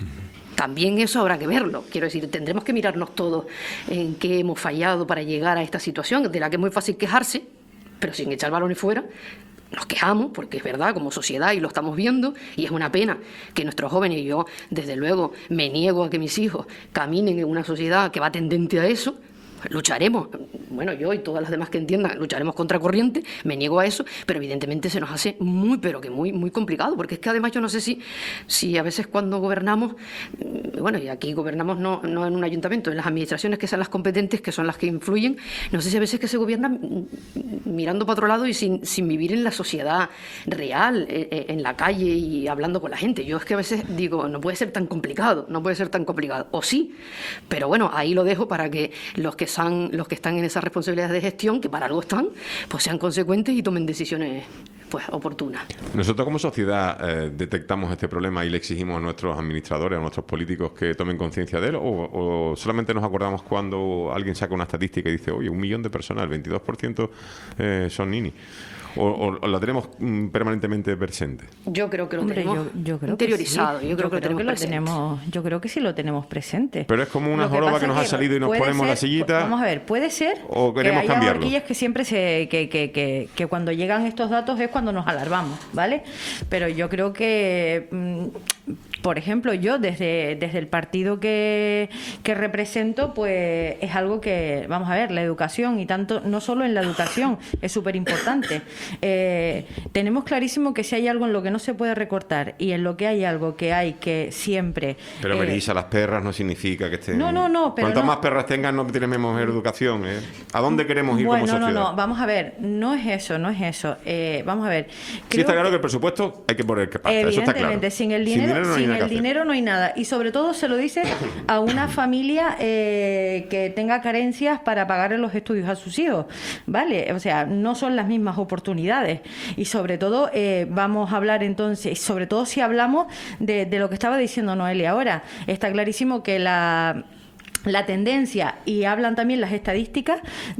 También eso habrá que verlo. Quiero decir, tendremos que mirarnos todos en qué hemos fallado para llegar a esta situación, de la que es muy fácil quejarse, pero sin echar balones fuera. Nos quejamos, porque es verdad, como sociedad, y lo estamos viendo, y es una pena que nuestros jóvenes, y yo, desde luego, me niego a que mis hijos caminen en una sociedad que va tendente a eso. Lucharemos, bueno, yo y todas las demás que entiendan, lucharemos contra corriente, me niego a eso, pero evidentemente se nos hace muy, pero que muy, muy complicado, porque es que además yo no sé si, si a veces cuando gobernamos, bueno, y aquí gobernamos no, no en un ayuntamiento, en las administraciones que son las competentes, que son las que influyen, no sé si a veces que se gobierna mirando para otro lado y sin, sin vivir en la sociedad real, en la calle y hablando con la gente. Yo es que a veces digo, no puede ser tan complicado, no puede ser tan complicado, o sí, pero bueno, ahí lo dejo para que los que Son, los que están en esas responsabilidades de gestión, que para algo están, pues sean consecuentes y tomen decisiones pues oportunas. Nosotros como sociedad eh, detectamos este problema y le exigimos a nuestros administradores, a nuestros políticos que tomen conciencia de él, o, o solamente nos acordamos cuando alguien saca una estadística y dice, oye, un millón de personas, el veintidós por ciento eh, son ninis. O, o, o la tenemos mm, permanentemente presente. Yo creo que lo Hombre, tenemos yo, yo creo interiorizado. Que sí. Yo creo yo que, creo lo, que lo tenemos tenemos. Yo creo que sí lo tenemos presente. Pero es como una Lo que joroba pasa que nos que ha salido y nos puede ponemos en la ser- sillita. Vamos a ver, puede ser o que queremos haya cambiarlo. horquillas que siempre se que, que, que, que cuando llegan estos datos es cuando nos alarmamos, ¿vale? Pero yo creo que mm, por ejemplo, yo desde, desde el partido que, que represento, pues es algo que, vamos a ver, la educación, y tanto, no solo en la educación, es súper importante. Eh, tenemos clarísimo que si hay algo en lo que no se puede recortar y en lo que hay algo que hay que siempre... Pero eh, Melissa, las perras no significa que estén... No, no, no, pero Cuantas no- más perras tengan, no tenemos mejor educación. ¿eh? ¿A dónde queremos ir bueno, como sociedad? no, no, vamos a ver, no es eso, no es eso. Eh, vamos a ver. Sí, creo está claro que- que el presupuesto hay que poner que pasta, eso está claro. Evidentemente, sin el dinero, no hay sin nada que el hacer. dinero no hay nada. Y sobre todo se lo dice a una familia eh, que tenga carencias para pagarle los estudios a sus hijos, ¿vale? O sea, no son las mismas oportunidades. Y sobre todo, eh, vamos a hablar entonces, sobre todo si hablamos de, de lo que estaba diciendo Noelia ahora. Está clarísimo que la... la tendencia, y hablan también las estadísticas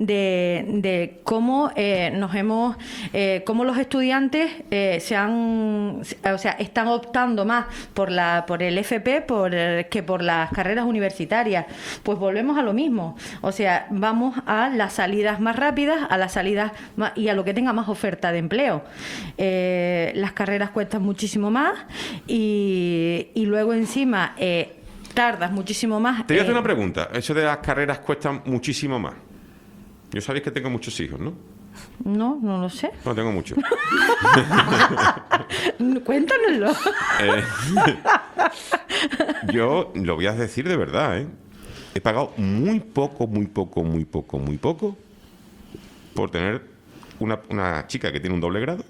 de, de cómo eh, nos hemos eh, cómo los estudiantes eh, se han o sea están optando más por la por el F P por eh, que por las carreras universitarias. Pues volvemos a lo mismo, o sea, vamos a las salidas más rápidas, a las salidas más, y a lo que tenga más oferta de empleo. Eh, las carreras cuestan muchísimo más y, y luego encima eh, tardas muchísimo más. Te voy a hacer en- una pregunta. Eso de las carreras cuesta muchísimo más. Yo sabéis que tengo muchos hijos, ¿no? No, no lo sé. No tengo muchos. Cuéntanoslo. Eh, yo lo voy a decir de verdad, ¿eh? He pagado muy poco, muy poco, muy poco, muy poco por tener una, una chica que tiene un doble grado,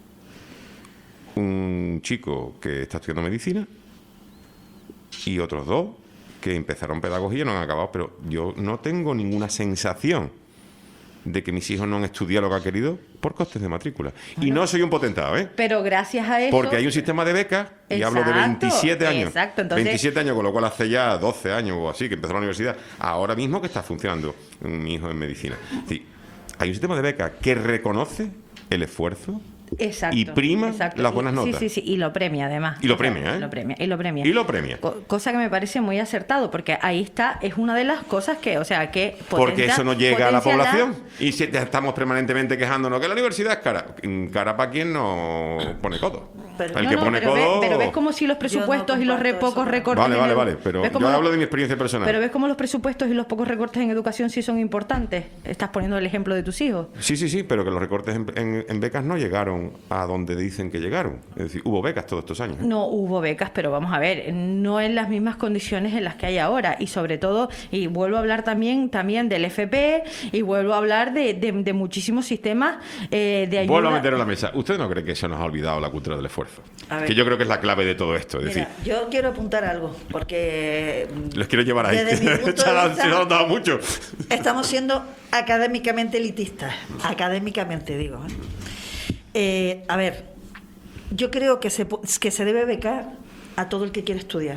un chico que está estudiando medicina y otros dos que empezaron pedagogía y no han acabado, pero yo no tengo ninguna sensación de que mis hijos no han estudiado lo que han querido por costes de matrícula. Y no soy un potentado, ¿eh? Pero gracias a eso... Porque hay un sistema de becas, y Exacto, hablo de veintisiete años. exacto, entonces- veintisiete años, con lo cual hace ya doce años o así, que empezó la universidad. Ahora mismo que está funcionando mi hijo en medicina. Es decir, hay un sistema de becas que reconoce el esfuerzo Exacto, y prima exacto. las Y- buenas notas. Sí, sí, sí, y lo premia además. Y lo O sea, premia, ¿eh? Lo premia, y lo premia. Y lo premia. Co- cosa que me parece muy acertado, porque ahí está, es una de las cosas que, o sea, que... Porque potencia- eso no llega a la potencia población. Y si ya estamos permanentemente quejándonos que la universidad es cara. Cara para quien no pone codo. Pero, el no, que no, pone pero, codo... ves, pero ves como si los presupuestos no y los re pocos recortes... Vale, vale, en vale, pero yo lo, hablo de mi experiencia personal. Pero ves cómo los presupuestos y los pocos recortes en educación sí son importantes. Estás poniendo el ejemplo de tus hijos. Sí, sí, sí, pero que los recortes en, en, en becas no llegaron a donde dicen que llegaron. Es decir, hubo becas todos estos años. ¿eh? No hubo becas, pero vamos a ver, no en las mismas condiciones en las que hay ahora. Y sobre todo, y vuelvo a hablar también, también del F P, y vuelvo a hablar de, de, de muchísimos sistemas eh, de ayuda. Vuelvo a meter en la mesa. ¿Usted no cree que se nos ha olvidado la cultura del esfuerzo? Que yo creo que es la clave de todo esto. Es Mira, decir, yo quiero apuntar algo, porque... les quiero llevar ahí. Desde mi punto de vista, se nos han dado mucho. Estamos siendo académicamente elitistas. Académicamente, digo. ¿eh? Eh, a ver, yo creo que se, que se debe becar a todo el que quiere estudiar.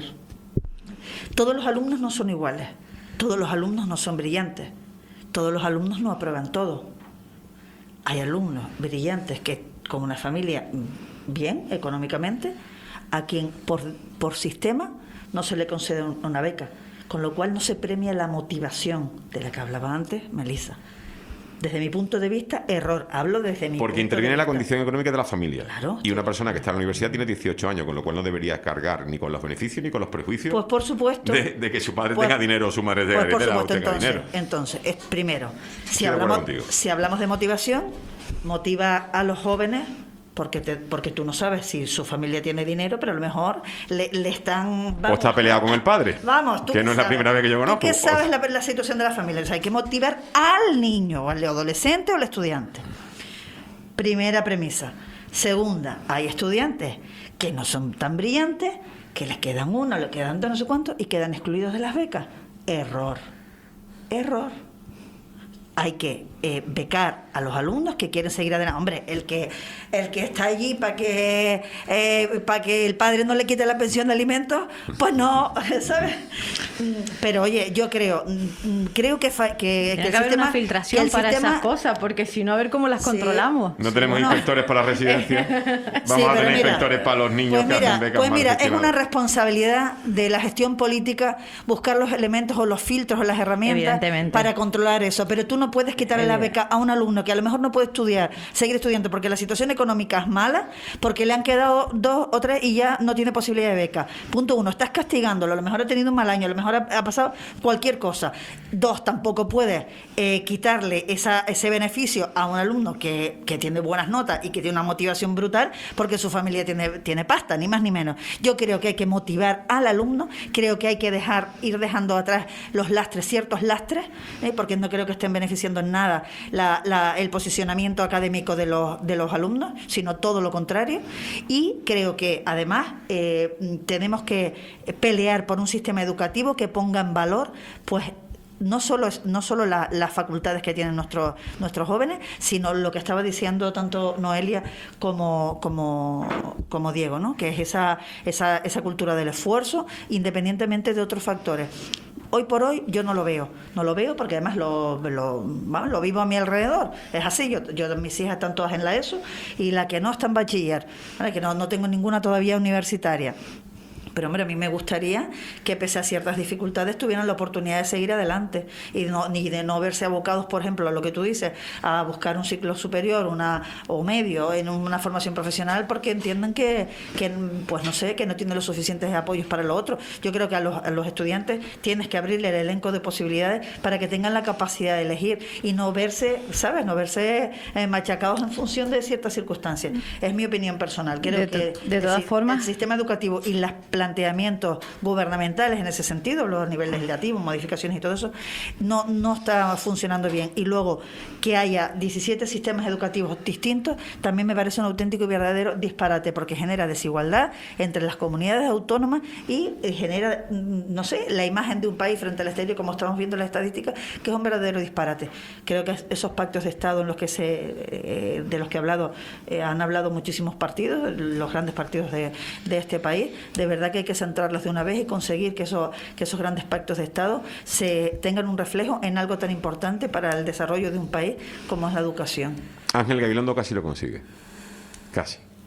Todos los alumnos no son iguales. Todos los alumnos no son brillantes. Todos los alumnos no aprueban todo. Hay alumnos brillantes que, con una familia bien económicamente, a quien por, por sistema no se le concede una beca, con lo cual no se premia la motivación de la que hablaba antes Melissa. Desde mi punto de vista, error. Hablo desde mi Porque punto interviene de la vista. condición económica de la familia. Claro. Y una persona que está en la universidad tiene dieciocho años, con lo cual no debería cargar ni con los beneficios ni con los prejuicios Pues por supuesto. de, de que su padre Pues- tenga dinero o su madre tenga, Pues por dinero, o supuesto, tenga entonces, dinero. entonces es, primero, si Estoy de acuerdo hablamos, contigo. si hablamos de motivación, motiva a los jóvenes porque te, porque tú no sabes si su familia tiene dinero, pero a lo mejor le, le están... O está peleado con el padre. Vamos, tú que qué no es la sabes. primera vez que yo conozco. ¿Tú qué sabes la, la situación de la familia? O sea, hay que motivar al niño, o al adolescente o al estudiante. Primera premisa. Segunda, hay estudiantes que no son tan brillantes, que les quedan uno, le quedan dos, no sé cuánto, y quedan excluidos de las becas. Error. Error. Hay que eh, becar a los alumnos que quieren seguir adelante. Hombre, el que el que está allí para que eh, para que el padre no le quite la pensión de alimentos, pues no, ¿sabes? Pero oye, yo creo mm, creo que fa- que, Tiene que que el haber sistema una filtración que el para sistema- esas cosas, porque si no, a ver cómo las Sí. controlamos. No tenemos Bueno. inspectores para la residencia. Vamos Sí, a pero tener mira, inspectores para los niños Pues que mira, hacen becas pues mal mira, es gestionadas. una responsabilidad de la gestión política buscar los elementos o los filtros o las herramientas Evidentemente. para controlar eso. Pero tú no puedes quitarle la beca a un alumno que a lo mejor no puede estudiar, seguir estudiando porque la situación económica es mala, porque le han quedado dos o tres y ya no tiene posibilidad de beca. Punto uno, estás castigándolo, a lo mejor ha tenido un mal año, a lo mejor ha, ha pasado cualquier cosa. Dos, tampoco puedes eh, quitarle esa, ese beneficio a un alumno que, que tiene buenas notas y que tiene una motivación brutal porque su familia tiene, tiene pasta, ni más ni menos. Yo creo que hay que motivar al alumno, creo que hay que dejar ir dejando atrás los lastres, ciertos lastres, eh, porque no creo que estén beneficiando en nada la, la, el posicionamiento académico de los, de los alumnos, sino todo lo contrario. Y creo que además eh, tenemos que pelear por un sistema educativo que ponga en valor, pues, no solo es, no solo la, las facultades que tienen nuestros nuestros jóvenes, sino lo que estaba diciendo tanto Noelia como como, como Diego, ¿no? Que es esa, esa esa cultura del esfuerzo, independientemente de otros factores. Hoy por hoy yo no lo veo, no lo veo porque además lo, lo, vamos, lo vivo a mi alrededor. Es así, yo, yo mis hijas están todas en la ESO y la que no está en bachiller, ¿vale? Que no, no tengo ninguna todavía universitaria. Pero, hombre, a mí me gustaría que, pese a ciertas dificultades, tuvieran la oportunidad de seguir adelante y no, ni de no verse abocados, por ejemplo, a lo que tú dices, a buscar un ciclo superior una o medio en una formación profesional porque entiendan que, que pues no sé, que no tienen los suficientes apoyos para lo otro. Yo creo que a los, a los estudiantes tienes que abrirle el elenco de posibilidades para que tengan la capacidad de elegir y no verse, ¿sabes? No verse eh, machacados en función de ciertas circunstancias. Es mi opinión personal. Creo De, que de todas el, formas, el sistema educativo y las planteamientos gubernamentales en ese sentido, los niveles legislativos, modificaciones y todo eso, no, no está funcionando bien. Y luego que haya diecisiete sistemas educativos distintos, también me parece un auténtico y verdadero disparate, porque genera desigualdad entre las comunidades autónomas y eh, genera, no sé, la imagen de un país frente al exterior, como estamos viendo en las estadísticas, que es un verdadero disparate. Creo que esos pactos de Estado en los que se, eh, de los que he hablado, eh, han hablado muchísimos partidos, los grandes partidos de, de este país, de verdad que hay que centrarlos de una vez y conseguir que, eso, que esos grandes pactos de Estado se tengan un reflejo en algo tan importante para el desarrollo de un país como es la educación. Ángel Gabilondo casi lo consigue. Casi.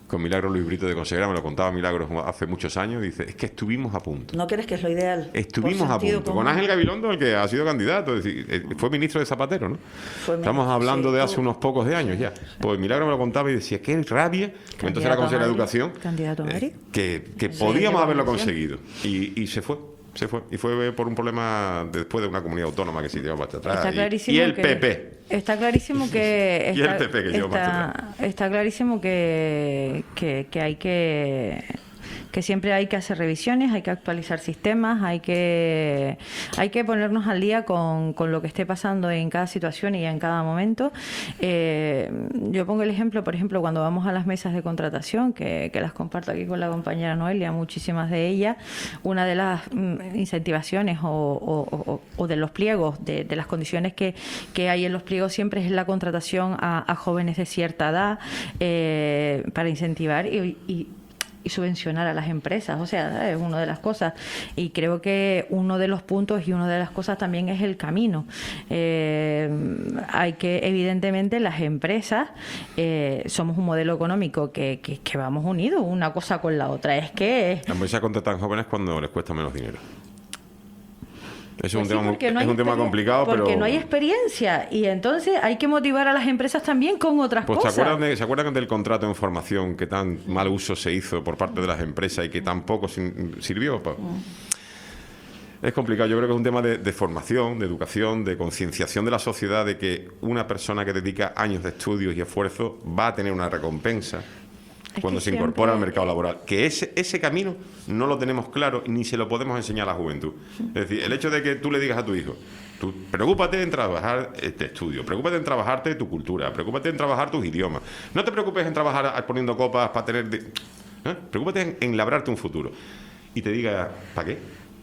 con Milagros Luis Brito de Consejera, me lo contaba Milagros hace muchos años, dice, es que estuvimos a punto. ¿No crees que es lo ideal? Estuvimos a punto. Con Ángel Gabilondo, el que ha sido candidato, es decir, fue ministro de Zapatero, ¿no? Fue Estamos ministro, hablando sí, de hace tú... unos pocos de años ya. Pues Milagros me lo contaba y decía, qué rabia, que entonces era consejera de Educación, candidato a eh, que, que podíamos haberlo conseguido. Y, y se fue. Se fue. Y fue por un problema después de una comunidad autónoma que se llevó hasta atrás. Está clarísimo y, y el que, P P. Está clarísimo que... y está, el P P que llevó está, hasta atrás. Está clarísimo que, que, que hay que... que siempre hay que hacer revisiones, hay que actualizar sistemas, hay que hay que ponernos al día con, con lo que esté pasando en cada situación y en cada momento. Eh, yo pongo el ejemplo, por ejemplo, cuando vamos a las mesas de contratación, que, que las comparto aquí con la compañera Noelia, muchísimas de ellas, una de las mm, incentivaciones o, o, o, o de los pliegos, de, de las condiciones que, que hay en los pliegos siempre es la contratación a, a jóvenes de cierta edad eh, para incentivar y, y y subvencionar a las empresas, o sea, es una de las cosas, y creo que uno de los puntos y una de las cosas también es el camino. Eh, hay que, evidentemente, las empresas eh, somos un modelo económico que, que, que vamos unidos una cosa con la otra, es que... Las empresas contratan jóvenes cuando les cuesta menos dinero. Es un, pues sí, tema, no es un tema complicado, porque pero... Porque no hay experiencia y entonces hay que motivar a las empresas también con otras pues cosas. ¿se acuerdan, de, ¿Se acuerdan del contrato en formación que tan mal uso se hizo por parte de las empresas y que tampoco sirvió? Pues, mm. Es complicado. Yo creo que es un tema de, de formación, de educación, de concienciación de la sociedad de que una persona que dedica años de estudios y esfuerzo va a tener una recompensa cuando se incorpora al mercado laboral. Que ese, ese camino no lo tenemos claro ni se lo podemos enseñar a la juventud. Es decir, el hecho de que tú le digas a tu hijo, tú preocúpate en trabajar este estudio, preocúpate en trabajarte tu cultura, preocúpate en trabajar tus idiomas, no te preocupes en trabajar poniendo copas para tener... De... ¿Eh? Preocúpate en, en labrarte un futuro. Y te diga, ¿para qué?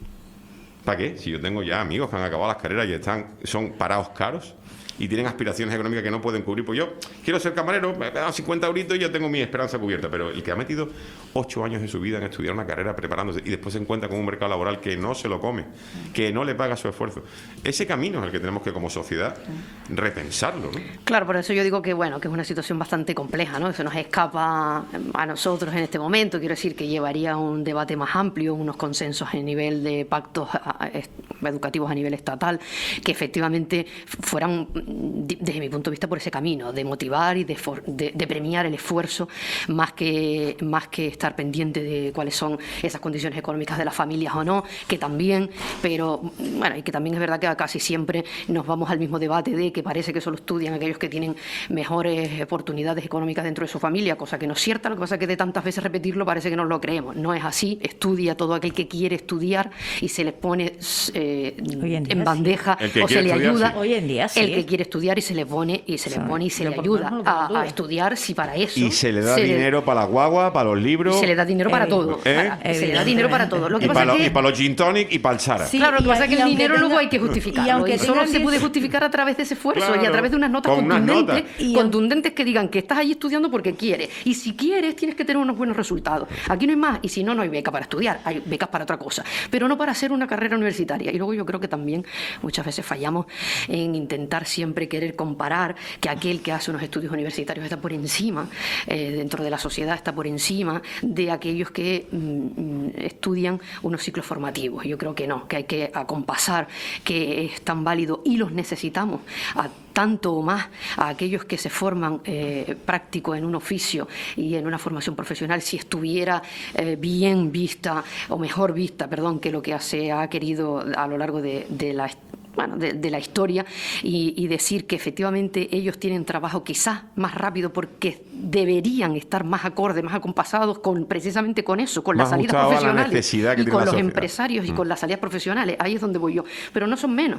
¿Para qué? Si yo tengo ya amigos que han acabado las carreras y están son parados caros y tienen aspiraciones económicas que no pueden cubrir. Pues yo quiero ser camarero, me dan cincuenta euritos y yo tengo mi esperanza cubierta. Pero el que ha metido ocho años de su vida en estudiar una carrera preparándose y después se encuentra con un mercado laboral que no se lo come, que no le paga su esfuerzo, ese camino es el que tenemos que como sociedad repensarlo, ¿no? Claro, por eso yo digo que bueno, que es una situación bastante compleja, ¿no? Eso nos escapa a nosotros en este momento. Quiero decir que llevaría un debate más amplio, unos consensos a nivel de pactos educativos a nivel estatal, que efectivamente fueran, desde mi punto de vista, por ese camino de motivar y de, for, de, de premiar el esfuerzo más que, más que estar pendiente de cuáles son esas condiciones económicas de las familias o no, que también, pero bueno, y que también es verdad que casi siempre nos vamos al mismo debate de que parece que solo estudian aquellos que tienen mejores oportunidades económicas dentro de su familia, cosa que no es cierta. Lo que pasa es que de tantas veces repetirlo parece que no lo creemos. No es así. Estudia todo aquel que quiere estudiar y se les pone eh, en, en bandeja sí. o se le ayuda. Sí. Hoy en día sí. El que quiere estudiar y se le pone y se le pone y se le ayuda a, a estudiar, si para eso. Y se le da se dinero le, para la guagua, para los libros. Y se le da dinero para eh, todo. Eh, para, se le da dinero para todo. Lo que y, pasa para que, lo, y para los gin tonic y para el Sara. Sí, claro, lo que pasa es que el dinero tenga, luego hay que justificarlo. Y, aunque y solo se puede justificar a través de ese esfuerzo, claro, y a través de unas notas contundentes, unas notas. contundentes que digan que estás allí estudiando porque quieres. Y si quieres, tienes que tener unos buenos resultados. Aquí no hay más. Y si no, no hay beca para estudiar. Hay becas para otra cosa. Pero no para hacer una carrera universitaria. Y luego yo creo que también muchas veces fallamos en intentar siempre querer comparar que aquel que hace unos estudios universitarios está por encima, eh, dentro de la sociedad está por encima de aquellos que mm, estudian unos ciclos formativos. Yo creo que no, que hay que acompasar, que es tan válido y los necesitamos a tanto o más a aquellos que se forman eh, práctico en un oficio y en una formación profesional, si estuviera eh, bien vista o mejor vista, perdón, que lo que se ha querido a lo largo de, de la Bueno, de, de la historia y, y decir que efectivamente ellos tienen trabajo quizás más rápido porque deberían estar más acordes, más acompasados con precisamente con eso, con las salidas profesionales la y con los empresarios y mm. con las salidas profesionales. Ahí es donde voy yo. Pero no son menos,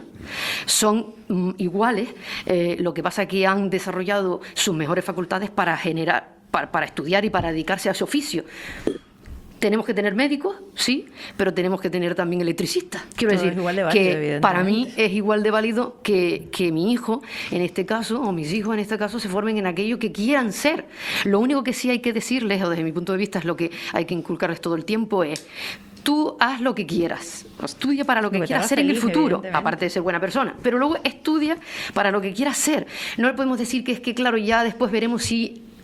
son mm, iguales. Eh, lo que pasa es que han desarrollado sus mejores facultades para generar, para, para estudiar y para dedicarse a ese oficio. Tenemos que tener médicos, sí, pero tenemos que tener también electricistas. Quiero Todo decir válido, que para mí es igual de válido que, que mi hijo, en este caso, o mis hijos en este caso, se formen en aquello que quieran ser. Lo único que sí hay que decirles, o desde mi punto de vista es lo que hay que inculcarles todo el tiempo, es: tú haz lo que quieras, estudia para lo que quieras hacer en el futuro, aparte de ser buena persona, pero luego estudia para lo que quieras ser. No le podemos decir que es que, claro, ya después veremos si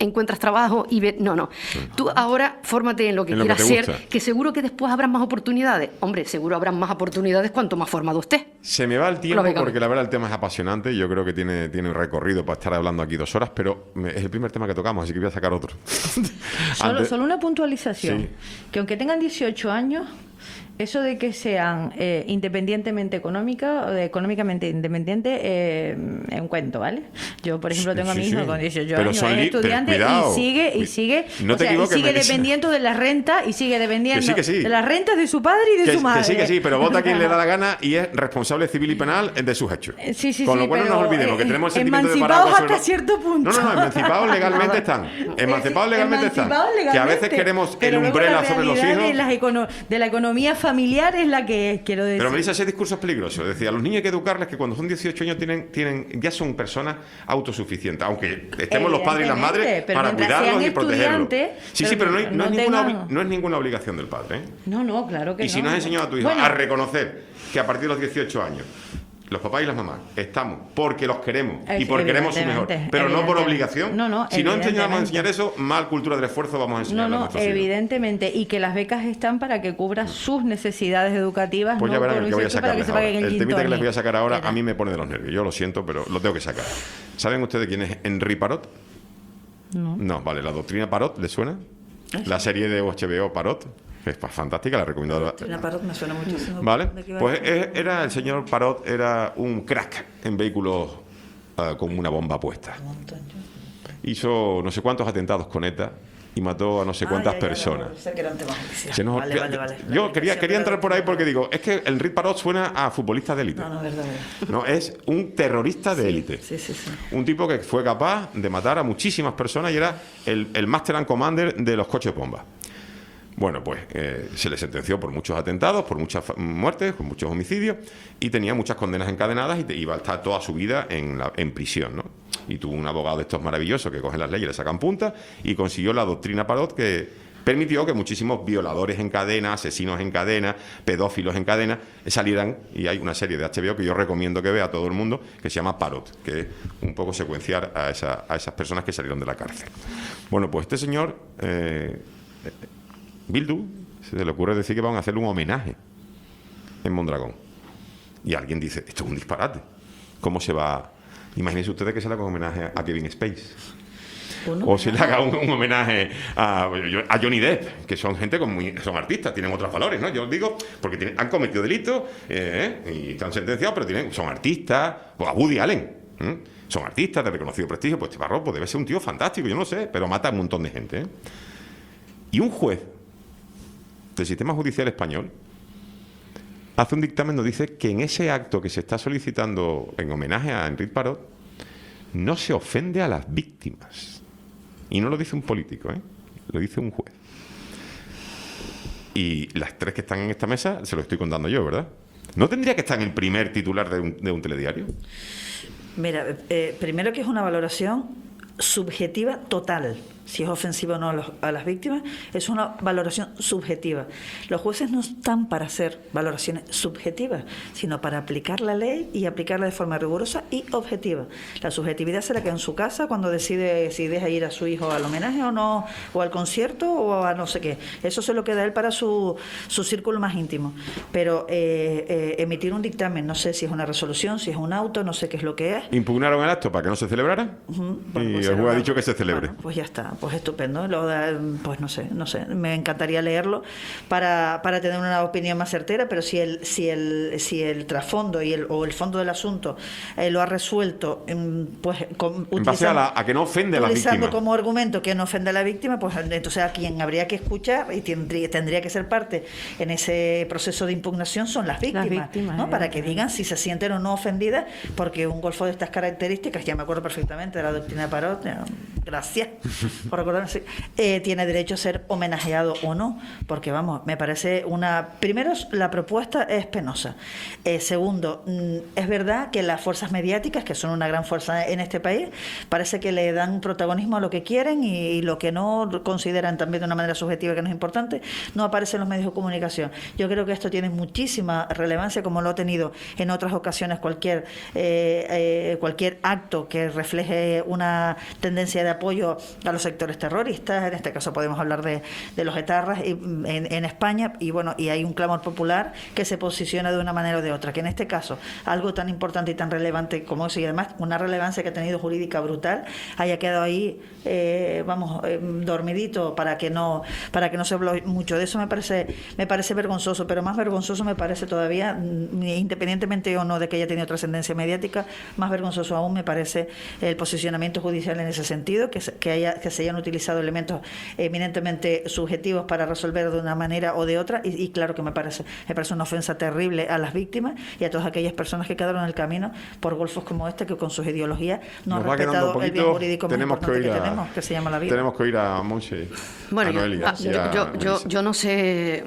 encuentras trabajo y ves... No, no. Tú ahora fórmate en lo que En lo que quieras te ser, gusta. que seguro que después habrán más oportunidades. Hombre, seguro habrán más oportunidades cuanto más formado esté. Se me va el tiempo Lógicamente. porque la verdad el tema es apasionante. Yo creo que tiene, tiene un recorrido para estar hablando aquí dos horas, pero me- es el primer tema que tocamos, así que voy a sacar otro. Solo, Antes- solo una puntualización. Sí. Que aunque tengan dieciocho años, eso de que sean eh, independientemente económica o de económicamente independiente eh, es un cuento, ¿vale? Yo, por ejemplo, tengo a mi Sí, hijo sí. con dieciocho Pero años, son es li- estudiante pero cuidado. y sigue y sigue, No o te sea, y equivoques, sigue Melissa. dependiendo de la renta y sigue dependiendo Que sí, que sí. de las rentas de su padre y de Que, su madre. que sí, que sí, pero vota a quien le da la gana y es responsable civil y penal de sus hechos. Eh, Sí, sí, Con sí, lo cual no pero, nos olvidemos que eh, tenemos el sentimiento de emancipados paraguas sobre hasta cierto punto. No, no, no, emancipados legalmente están. Emancipados legalmente están. Emancipados Que a veces legalmente, queremos el pero luego umbrella la sobre los realidad hijos. De, las econo- de la economía familiar es la que es, quiero decir. Pero Melissa, ese discurso es peligroso. Es decir, a los niños hay que educarles que cuando son dieciocho años tienen, tienen, ya son personas autosuficientes, aunque estemos los padres y las madres Evidentemente, pero para mientras cuidarlos sean y protegerlos. estudiantes, Sí, sí, pero no, hay- que no, es no ninguna, tengan- obli- no es ninguna obligación del padre. ¿eh? No, no, claro que Y no. si no has enseñado a tu hijo Bueno, a reconocer que a partir de los dieciocho años los papás y las mamás estamos porque los queremos y porque queremos su mejor, Evidentemente, pero no por evidentemente. obligación. No, no, si no enseñamos a evidentemente. enseñar eso, mal cultura del esfuerzo vamos a enseñar No, a no, nuestros hijos. evidentemente. Y que las becas están para que cubra sus necesidades educativas. Pues ya no verán por el que voy a un sector para que sacarles se ahora. paguen el El gin temita que les tonic. voy a sacar ahora a mí me pone de los nervios. Yo lo siento, pero lo tengo que sacar. ¿Saben ustedes quién es Henri Parot? No. No, vale, la doctrina Parot, ¿les suena? La serie de H B O Parot, que es fantástica, la recomiendo. La Parot me suena muchísimo. Vale, ¿De qué va pues esto? eh, era el señor Parot, era un crack en vehículos ah, con una bomba puesta. Hizo no sé cuántos atentados con ETA y mató a no sé Ah, cuántas ya, ya, personas. no, sé que era un tema judicial. Se nos- Vale, vale, vale. La Yo quería, aplicación quería de entrar la- por ahí porque digo, es que el Rick Parot suena a futbolista de élite. No, no, verdad, verdad. No, es un terrorista de élite. Sí, sí, sí. Un tipo que fue capaz de matar a muchísimas personas y era el, el Master and Commander de los coches bomba. Bueno, pues eh, se le sentenció por muchos atentados, por muchas fa- muertes, por muchos homicidios y tenía muchas condenas encadenadas y te- iba a estar toda su vida en, la, en prisión, ¿no? Y tuvo un abogado de estos maravillosos que cogen las leyes y le sacan punta y consiguió la doctrina Parot que permitió que muchísimos violadores en cadena, asesinos en cadena, pedófilos en cadena salieran, y hay una serie de H B O que yo recomiendo que vea a todo el mundo que se llama Parot, que es un poco secuenciar a, esa- a esas personas que salieron de la cárcel. Bueno, pues este señor eh, Bildu se le ocurre decir que van a hacerle un homenaje en Mondragón. Y alguien dice, esto es un disparate. ¿Cómo se va? Imagínense ustedes que se le haga un homenaje a Kevin Space. O se le haga un, un homenaje a, a Johnny Depp, que son gente con muy, son artistas, tienen otros valores, ¿no? Yo digo, porque tienen- han cometido delitos eh, y están sentenciados, pero tienen, son artistas, o a Woody Allen, ¿eh? Son artistas de reconocido prestigio, pues este Parot pues debe ser un tío fantástico, yo no sé, pero mata a un montón de gente. ¿eh? Y un juez del sistema judicial español hace un dictamen donde dice que en ese acto que se está solicitando en homenaje a Enrique Parot no se ofende a las víctimas. Y no lo dice un político, ¿eh? Lo dice un juez. Y las tres que están en esta mesa se lo estoy contando yo, ¿verdad? ¿No tendría que estar en el primer titular de un, de un telediario? Mira, eh, primero que es una valoración subjetiva total. Si es ofensivo o no a, los- a las víctimas, es una valoración subjetiva. Los jueces no están para hacer valoraciones subjetivas, sino para aplicar la ley y aplicarla de forma rigurosa y objetiva. La subjetividad se la queda en su casa cuando decide si deja ir a su hijo al homenaje o no, o al concierto o a no sé qué. Eso se lo queda él para su, su círculo más íntimo. Pero eh, eh, emitir un dictamen, no sé si es una resolución, si es un auto, no sé qué es lo que es. Impugnaron el acto para que no se celebrara Ujú, y bueno, pues el era juez ha una- dicho que se celebre. Bueno, pues ya está, pues estupendo. Lo da- pues no sé, no sé. Me encantaría leerlo para, para tener una opinión más certera, pero si el, si el, si el trasfondo y el, o el fondo del asunto eh, lo ha resuelto, em, pues con, En base a, utilizando- la- a que no ofende a las utilizando víctimas. como argumento que no ofende a la víctima, pues entonces a quien habría que escuchar y tendría, tendría que ser parte en ese proceso de impugnación son las víctimas, víctimas, ¿no? Para que evidentemente. digan si se sienten o no ofendidas, porque un golfo de estas características, ya me acuerdo perfectamente de la doctrina de Parot, eh, gracias por recordarme, sí, eh, tiene derecho a ser homenajeado o no, porque vamos, me parece una... Primero, la propuesta es penosa. Eh, segundo, mm, es verdad que las fuerzas mediáticas, que son una gran fuerza en este país, parece que le dan protagonismo a lo que quieren y, y lo que no consideran también de una manera subjetiva que no es importante, no aparece en los medios de comunicación. Yo creo que esto tiene muchísima relevancia, como lo ha tenido en otras ocasiones cualquier, eh, eh, cualquier acto que refleje una tendencia de apoyo a los sectores terroristas, en este caso podemos hablar de, de los etarras en, en España, y bueno, y hay un clamor popular que se posiciona de una manera o de otra, que en este caso algo tan importante y tan relevante como eso, y además una relevancia que ha tenido jurídica brutal, haya quedado ahí, eh, vamos, eh, dormidito para que no para que no se hable mucho de eso. Me parece me parece vergonzoso, pero más vergonzoso me parece todavía, independientemente o no de que haya tenido trascendencia mediática, más vergonzoso aún me parece el posicionamiento judicial en ese sentido, que se, que, haya, que se hayan utilizado elementos eminentemente subjetivos para resolver de una manera o de otra, y, y claro que me parece me parece una ofensa terrible a las víctimas y a todas aquellas personas que quedaron en el camino por golfos como este, que con sus ideologías no han respetado el bien jurídico más importante que, que tenemos, que se llama la vida. Tenemos que oír a Monse. Bueno, a Noelia, yo, yo, yo, yo, yo no sé,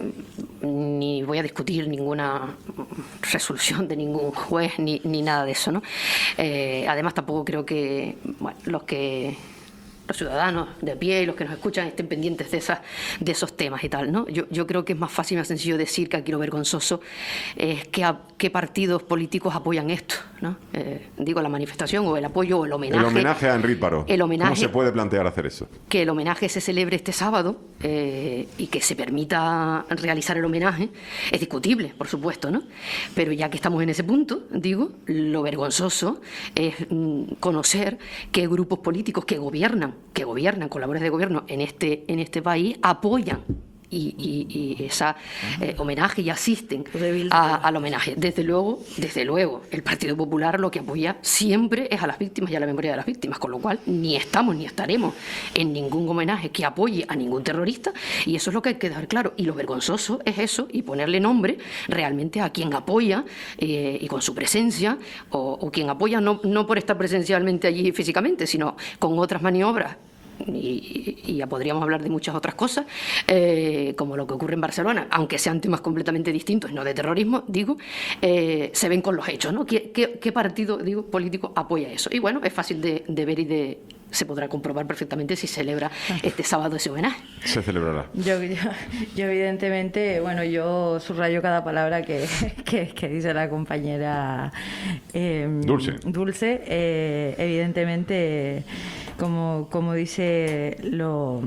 ni voy a discutir ninguna resolución de ningún juez ni, ni nada de eso, ¿no? Eh, además, tampoco creo que bueno, los que los ciudadanos de a pie y los que nos escuchan estén pendientes de esas de esos temas y tal, ¿no? Yo, yo creo que es más fácil y más sencillo decir que aquí lo vergonzoso es que a, qué partidos políticos apoyan esto, ¿no? Eh, digo, la manifestación o el apoyo o el homenaje. El homenaje a Enric Paró. El homenaje, ¿cómo se puede plantear hacer eso? Que el homenaje se celebre este sábado eh, y que se permita realizar el homenaje es discutible, por supuesto, ¿no? Pero ya que estamos en ese punto, digo, lo vergonzoso es mm, conocer que grupos políticos que gobiernan que gobiernan, con labores de gobierno en este, en este país, apoyan y, y, y esa eh, homenaje y asisten a, al homenaje. Desde luego, desde luego, el Partido Popular lo que apoya siempre es a las víctimas y a la memoria de las víctimas, con lo cual ni estamos ni estaremos en ningún homenaje que apoye a ningún terrorista, y eso es lo que hay que dejar claro. Y lo vergonzoso es eso, y ponerle nombre realmente a quien apoya eh, y con su presencia, o, o quien apoya no, no por estar presencialmente allí físicamente, sino con otras maniobras. Y, y ya podríamos hablar de muchas otras cosas, eh, como lo que ocurre en Barcelona, aunque sean temas completamente distintos, no de terrorismo, digo, eh, se ven con los hechos, ¿no? ¿Qué, qué, qué partido, digo, político apoya eso? Y bueno, es fácil de, de ver y de se podrá comprobar perfectamente si celebra este sábado ese homenaje. Se celebrará. Yo, yo, yo evidentemente, bueno, yo subrayo cada palabra que, que, que dice la compañera eh, Dulce. Dulce, eh, evidentemente, como, como dice lo...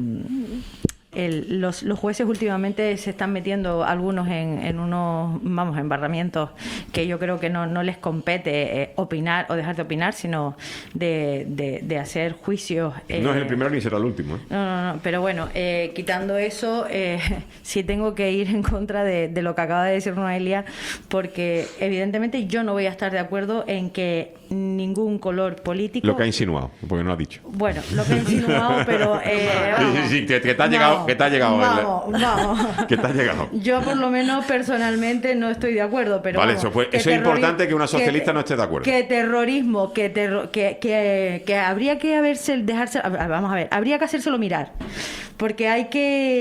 El, los, los jueces últimamente se están metiendo algunos en, en unos, vamos, embarramientos que yo creo que no, no les compete eh, opinar o dejar de opinar, sino de, de, de hacer juicios. Eh, no es el primero ni será el último. ¿eh? No, no, no, pero bueno, eh, quitando eso, eh, sí tengo que ir en contra de, de lo que acaba de decir Noelia, porque evidentemente yo no voy a estar de acuerdo en que ningún color político... Lo que ha insinuado, porque no lo ha dicho. Bueno, lo que ha insinuado, pero... Eh, vamos, sí, sí, sí, que, que te ha llegado... Que te ha llegado vamos, el... vamos. Que te ha llegado. Yo por lo menos personalmente no estoy de acuerdo, pero vale, vamos, eso, fue, eso es importante que una socialista que, no esté de acuerdo. Que terrorismo, que, terro, que, que, que habría que haberse, dejarse, vamos a ver, habría que hacérselo mirar, porque hay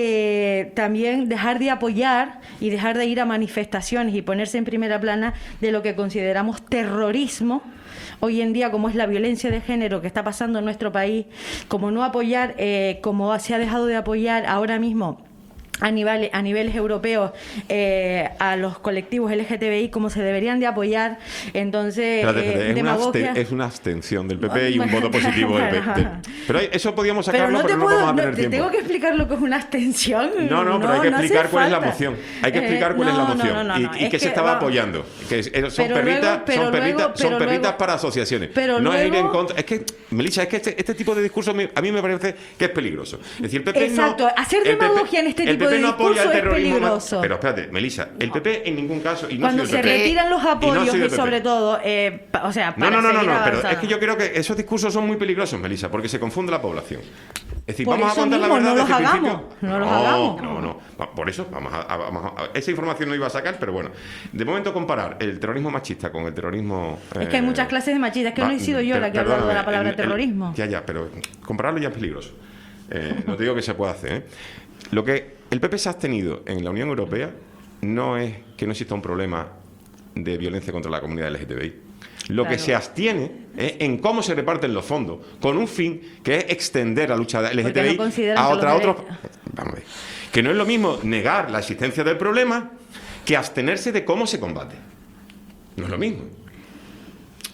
que también dejar de apoyar y dejar de ir a manifestaciones y ponerse en primera plana de lo que consideramos terrorismo hoy en día, como es la violencia de género que está pasando en nuestro país, como no apoyar, eh, como se ha dejado de apoyar ahora mismo a niveles, a niveles europeos eh, a los colectivos L G T B I como se deberían de apoyar. Entonces, espérate, espérate, eh, es, demagogia... una absten- es una abstención del P P y un voto positivo del P P. Pero eso podíamos sacarlo, pero no, pero no, pero no puedo, vamos a tener no te tiempo. tengo que explicar lo que es una abstención. No, no, pero no, hay que no explicar cuál es la falta. moción. Hay que explicar eh, cuál no, es la moción. no, no, no, y y que se que, estaba vamos. apoyando. Que es, son pero perritas, luego, pero son perritas, luego, son pero perritas luego, para asociaciones. Pero no luego, es ir en contra. Es que, Melissa, es que este, este tipo de discurso me, a mí me parece que es peligroso. Es decir, el P P Exacto, no, hacer demagogia en este el tipo P P de no apoya discurso el es terrorismo. peligroso. Pero espérate, Melissa, el P P en ningún caso. Y no Cuando soy del se P P, retiran los apoyos y, no soy y, del P P. sobre todo, eh, pa- o sea, No, para no, no, no, seguir no, pero avanzando. es que yo creo que esos discursos son muy peligrosos, Melissa, porque se confunde la población. Es decir, Por vamos eso a contar mismo, la verdad no los desde el hagamos, principio. no los hagamos. No, no, no. Por eso, vamos a, a- vamos a- esa información no iba a sacar, pero bueno. De momento comparar el terrorismo machista con el terrorismo... Es que hay eh, muchas clases de machistas, que va- no he sido yo per- la que ha hablado de la perdóname, palabra el- el- terrorismo. Ya, ya, pero compararlo ya es peligroso. Eh, no te digo que se pueda hacer, ¿eh? Lo que el P P se ha abstenido en la Unión Europea no es que no exista un problema de violencia contra la comunidad L G T B I. Lo Claro. que se abstiene es en cómo se reparten los fondos, con un fin que es extender la lucha de L G T B I Porque no consideran a que otra, los otros... derechos- Vamos a ver. Que no es lo mismo negar la existencia del problema que abstenerse de cómo se combate. No es lo mismo.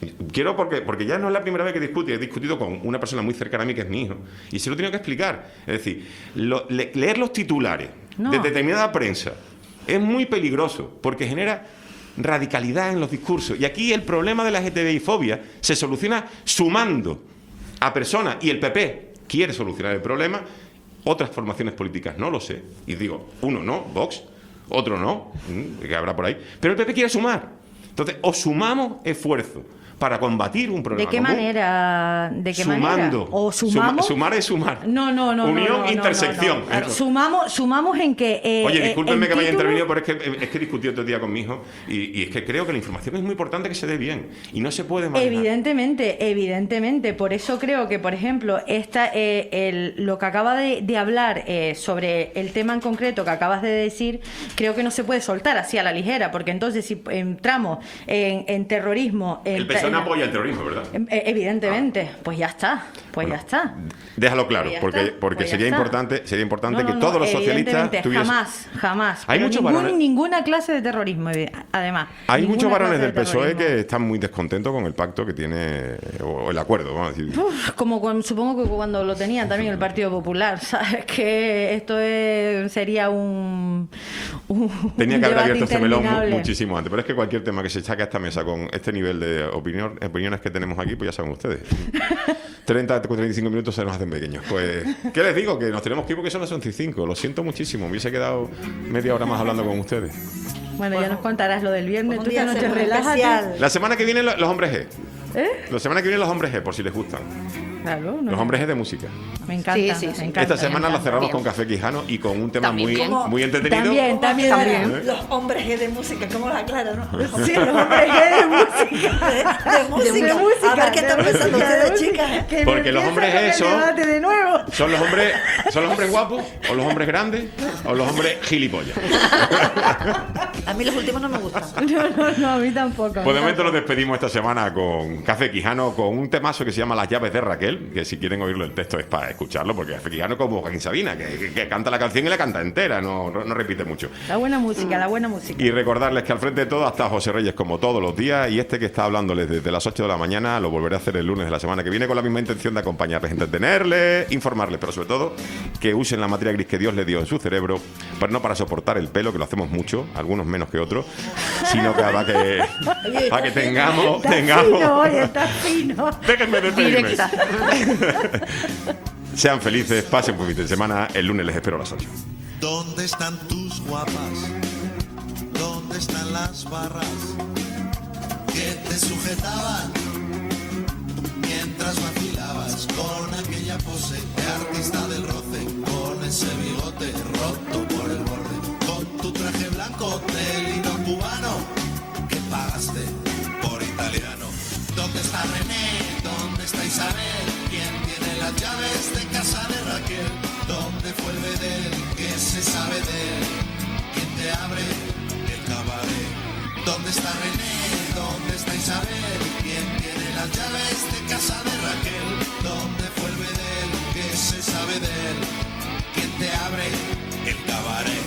quiero porque, porque ya no es la primera vez que discuto, he discutido con una persona muy cercana a mí que es mi hijo, y se lo he tenido que explicar. Es decir, lo, le, leer los titulares no. de determinada prensa es muy peligroso, porque genera radicalidad en los discursos. Y aquí el problema de la L G T B I-fobia se soluciona sumando a personas, y el P P quiere solucionar el problema, otras formaciones políticas no lo sé. Y digo, uno no, Vox, otro no, que habrá por ahí, pero el P P quiere sumar. Entonces, o sumamos esfuerzo para combatir un problema ¿De qué común, manera? ¿De qué sumando, manera? ¿O sumamos? Suma, sumar es sumar. No, no, no. Unión, no, no, intersección. No, no. Sumamos, sumamos en que... Eh, Oye, discúlpenme eh, que me haya título... intervenido, pero es que, es que he discutido todo el día con mi hijo y, y es que creo que la información es muy importante que se dé bien y no se puede manejar. Evidentemente, evidentemente. Por eso creo que, por ejemplo, esta, eh, el, lo que acaba de, de hablar eh, sobre el tema en concreto que acabas de decir, creo que no se puede soltar así a la ligera, porque entonces si entramos en, en terrorismo... En, el P S O E no apoya el terrorismo, ¿verdad? Evidentemente, ah. pues ya está, pues bueno, ya está. Déjalo claro, pues porque, está, porque pues sería está. importante, sería importante no, que no, todos no, los socialistas tuviesen... Jamás, jamás. Hay muchos ningún, varones... ninguna clase de terrorismo, además. Hay muchos varones del P S O E que están muy descontentos con el pacto que tiene, o el acuerdo, vamos a decir. Uf, como cuando, supongo que cuando lo tenía también el Partido Popular, ¿sabes? Que esto es, sería un, un Tenía que haber abierto este melón muchísimo antes, pero es que cualquier tema que se saque a esta mesa con este nivel de opinión, opiniones que tenemos aquí, pues ya saben ustedes. treinta, treinta y cinco minutos se nos hacen pequeños. Pues, ¿qué les digo? Que nos tenemos que ir porque son las once y cinco. Lo siento muchísimo. Me hubiese quedado media hora más hablando con ustedes. Bueno, ya nos contarás lo del viernes. Tú esta noche relájate. La semana que viene los hombres G. ¿Eh? La semana que viene los hombres G, por si les gustan. Claro, no los hombres G de música. Me encanta, sí, sí, sí. Me encanta. Esta semana la cerramos bien. con Café Quijano y con un tema También muy, bien. muy entretenido. También, también, también. Los hombres G de música, ¿cómo lo aclaro, no? Sí, los hombres G de música. De, de música. De música. A ver qué están pensando ustedes, chicas. Porque los hombres G son, de nuevo. son los hombres, son los hombres guapos, o los hombres grandes, o los hombres gilipollas. A mí los últimos no me gustan. No, no, no, a mí tampoco. Pues de momento nos despedimos esta semana con Café Quijano, con un temazo que se llama Las llaves de Raquel, que si quieren oírlo el texto es para escucharlo, porque Café Quijano como Joaquín Sabina, que, que, que canta la canción y la canta entera, no, no, no repite mucho. La buena música, la buena música. Y recordarles que al frente de todo está José Reyes como todos los días, y este que está hablándoles desde las ocho de la mañana lo volveré a hacer el lunes de la semana que viene con la misma intención de acompañarles, entretenerles, informarles, pero sobre todo que usen la materia gris que Dios les dio en su cerebro, pero no para soportar el pelo, que lo hacemos mucho, algunos menos que otros, sino que para que, Oye, para que está tengamos... Está tengamos fino, oye, está fino. Déjenme despedirme. Directa. Sean felices, pasen un fin de semana. El lunes les espero a las ocho. ¿Dónde están tus guapas? ¿Dónde están las barras que te sujetaban mientras vacilabas con aquella pose de artista del roce, con ese bigote roto por el borde, con tu traje blanco de lino cubano que pagaste por italiano? ¿Dónde está René? ¿Dónde está Isabel? ¿Quién tiene las llaves de casa de Raquel? ¿Dónde fue el bedel? ¿Qué se sabe de él? ¿Quién te abre el cabaret? ¿Dónde está René? ¿Dónde está Isabel? ¿Quién tiene las llaves de casa de Raquel? ¿Dónde fue el bedel? ¿Qué se sabe de él? ¿Quién te abre el cabaret?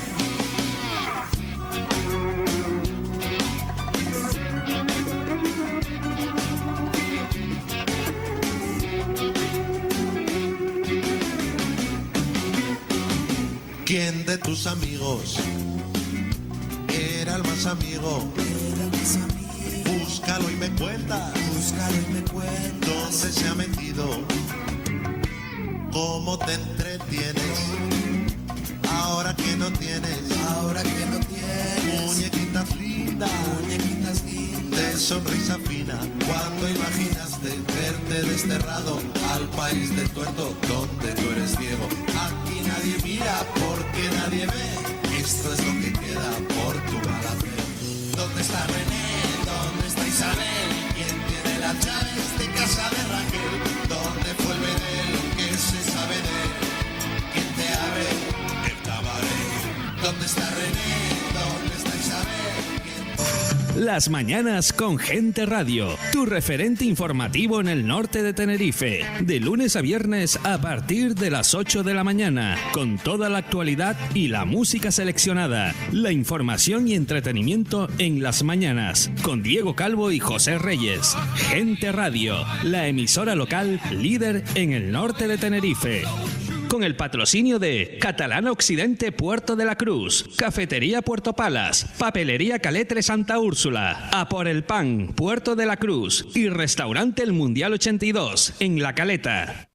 ¿Quién de tus amigos era el más amigo? Búscalo y me cuenta. Búscalo y me cuenta. ¿Dónde se ha metido? ¿Cómo te entretienes? Ahora que no tienes. Ahora que no tienes. Muñequitas lindas. Muñequitas lindas. De sonrisa fina. Cuando imaginaste verte desterrado al país del tuerto donde tú eres ciego. Aquí nadie mira porque nadie ve. Esto es lo que queda por tu mala fe. ¿Dónde está René? ¿Dónde está Isabel? ¿Quién tiene las llaves de casa de Raquel? ¿Dónde fue el bedel? ¿Qué se sabe de él? ¿Quién te abre el cabaret? ¿Dónde está René? ¿Dónde está Isabel? ¿Quién... Las mañanas con Gente Radio, tu referente informativo en el norte de Tenerife, de lunes a viernes a partir de las ocho de la mañana, con toda la actualidad y la música seleccionada, la información y entretenimiento en las mañanas, con Diego Calvo y José Reyes. Gente Radio, la emisora local líder en el norte de Tenerife. Con el patrocinio de Catalana Occidente Puerto de la Cruz, Cafetería Puerto Palas, Papelería Caletre Santa Úrsula, A por el Pan, Puerto de la Cruz y Restaurante El Mundial ochenta y dos en La Caleta.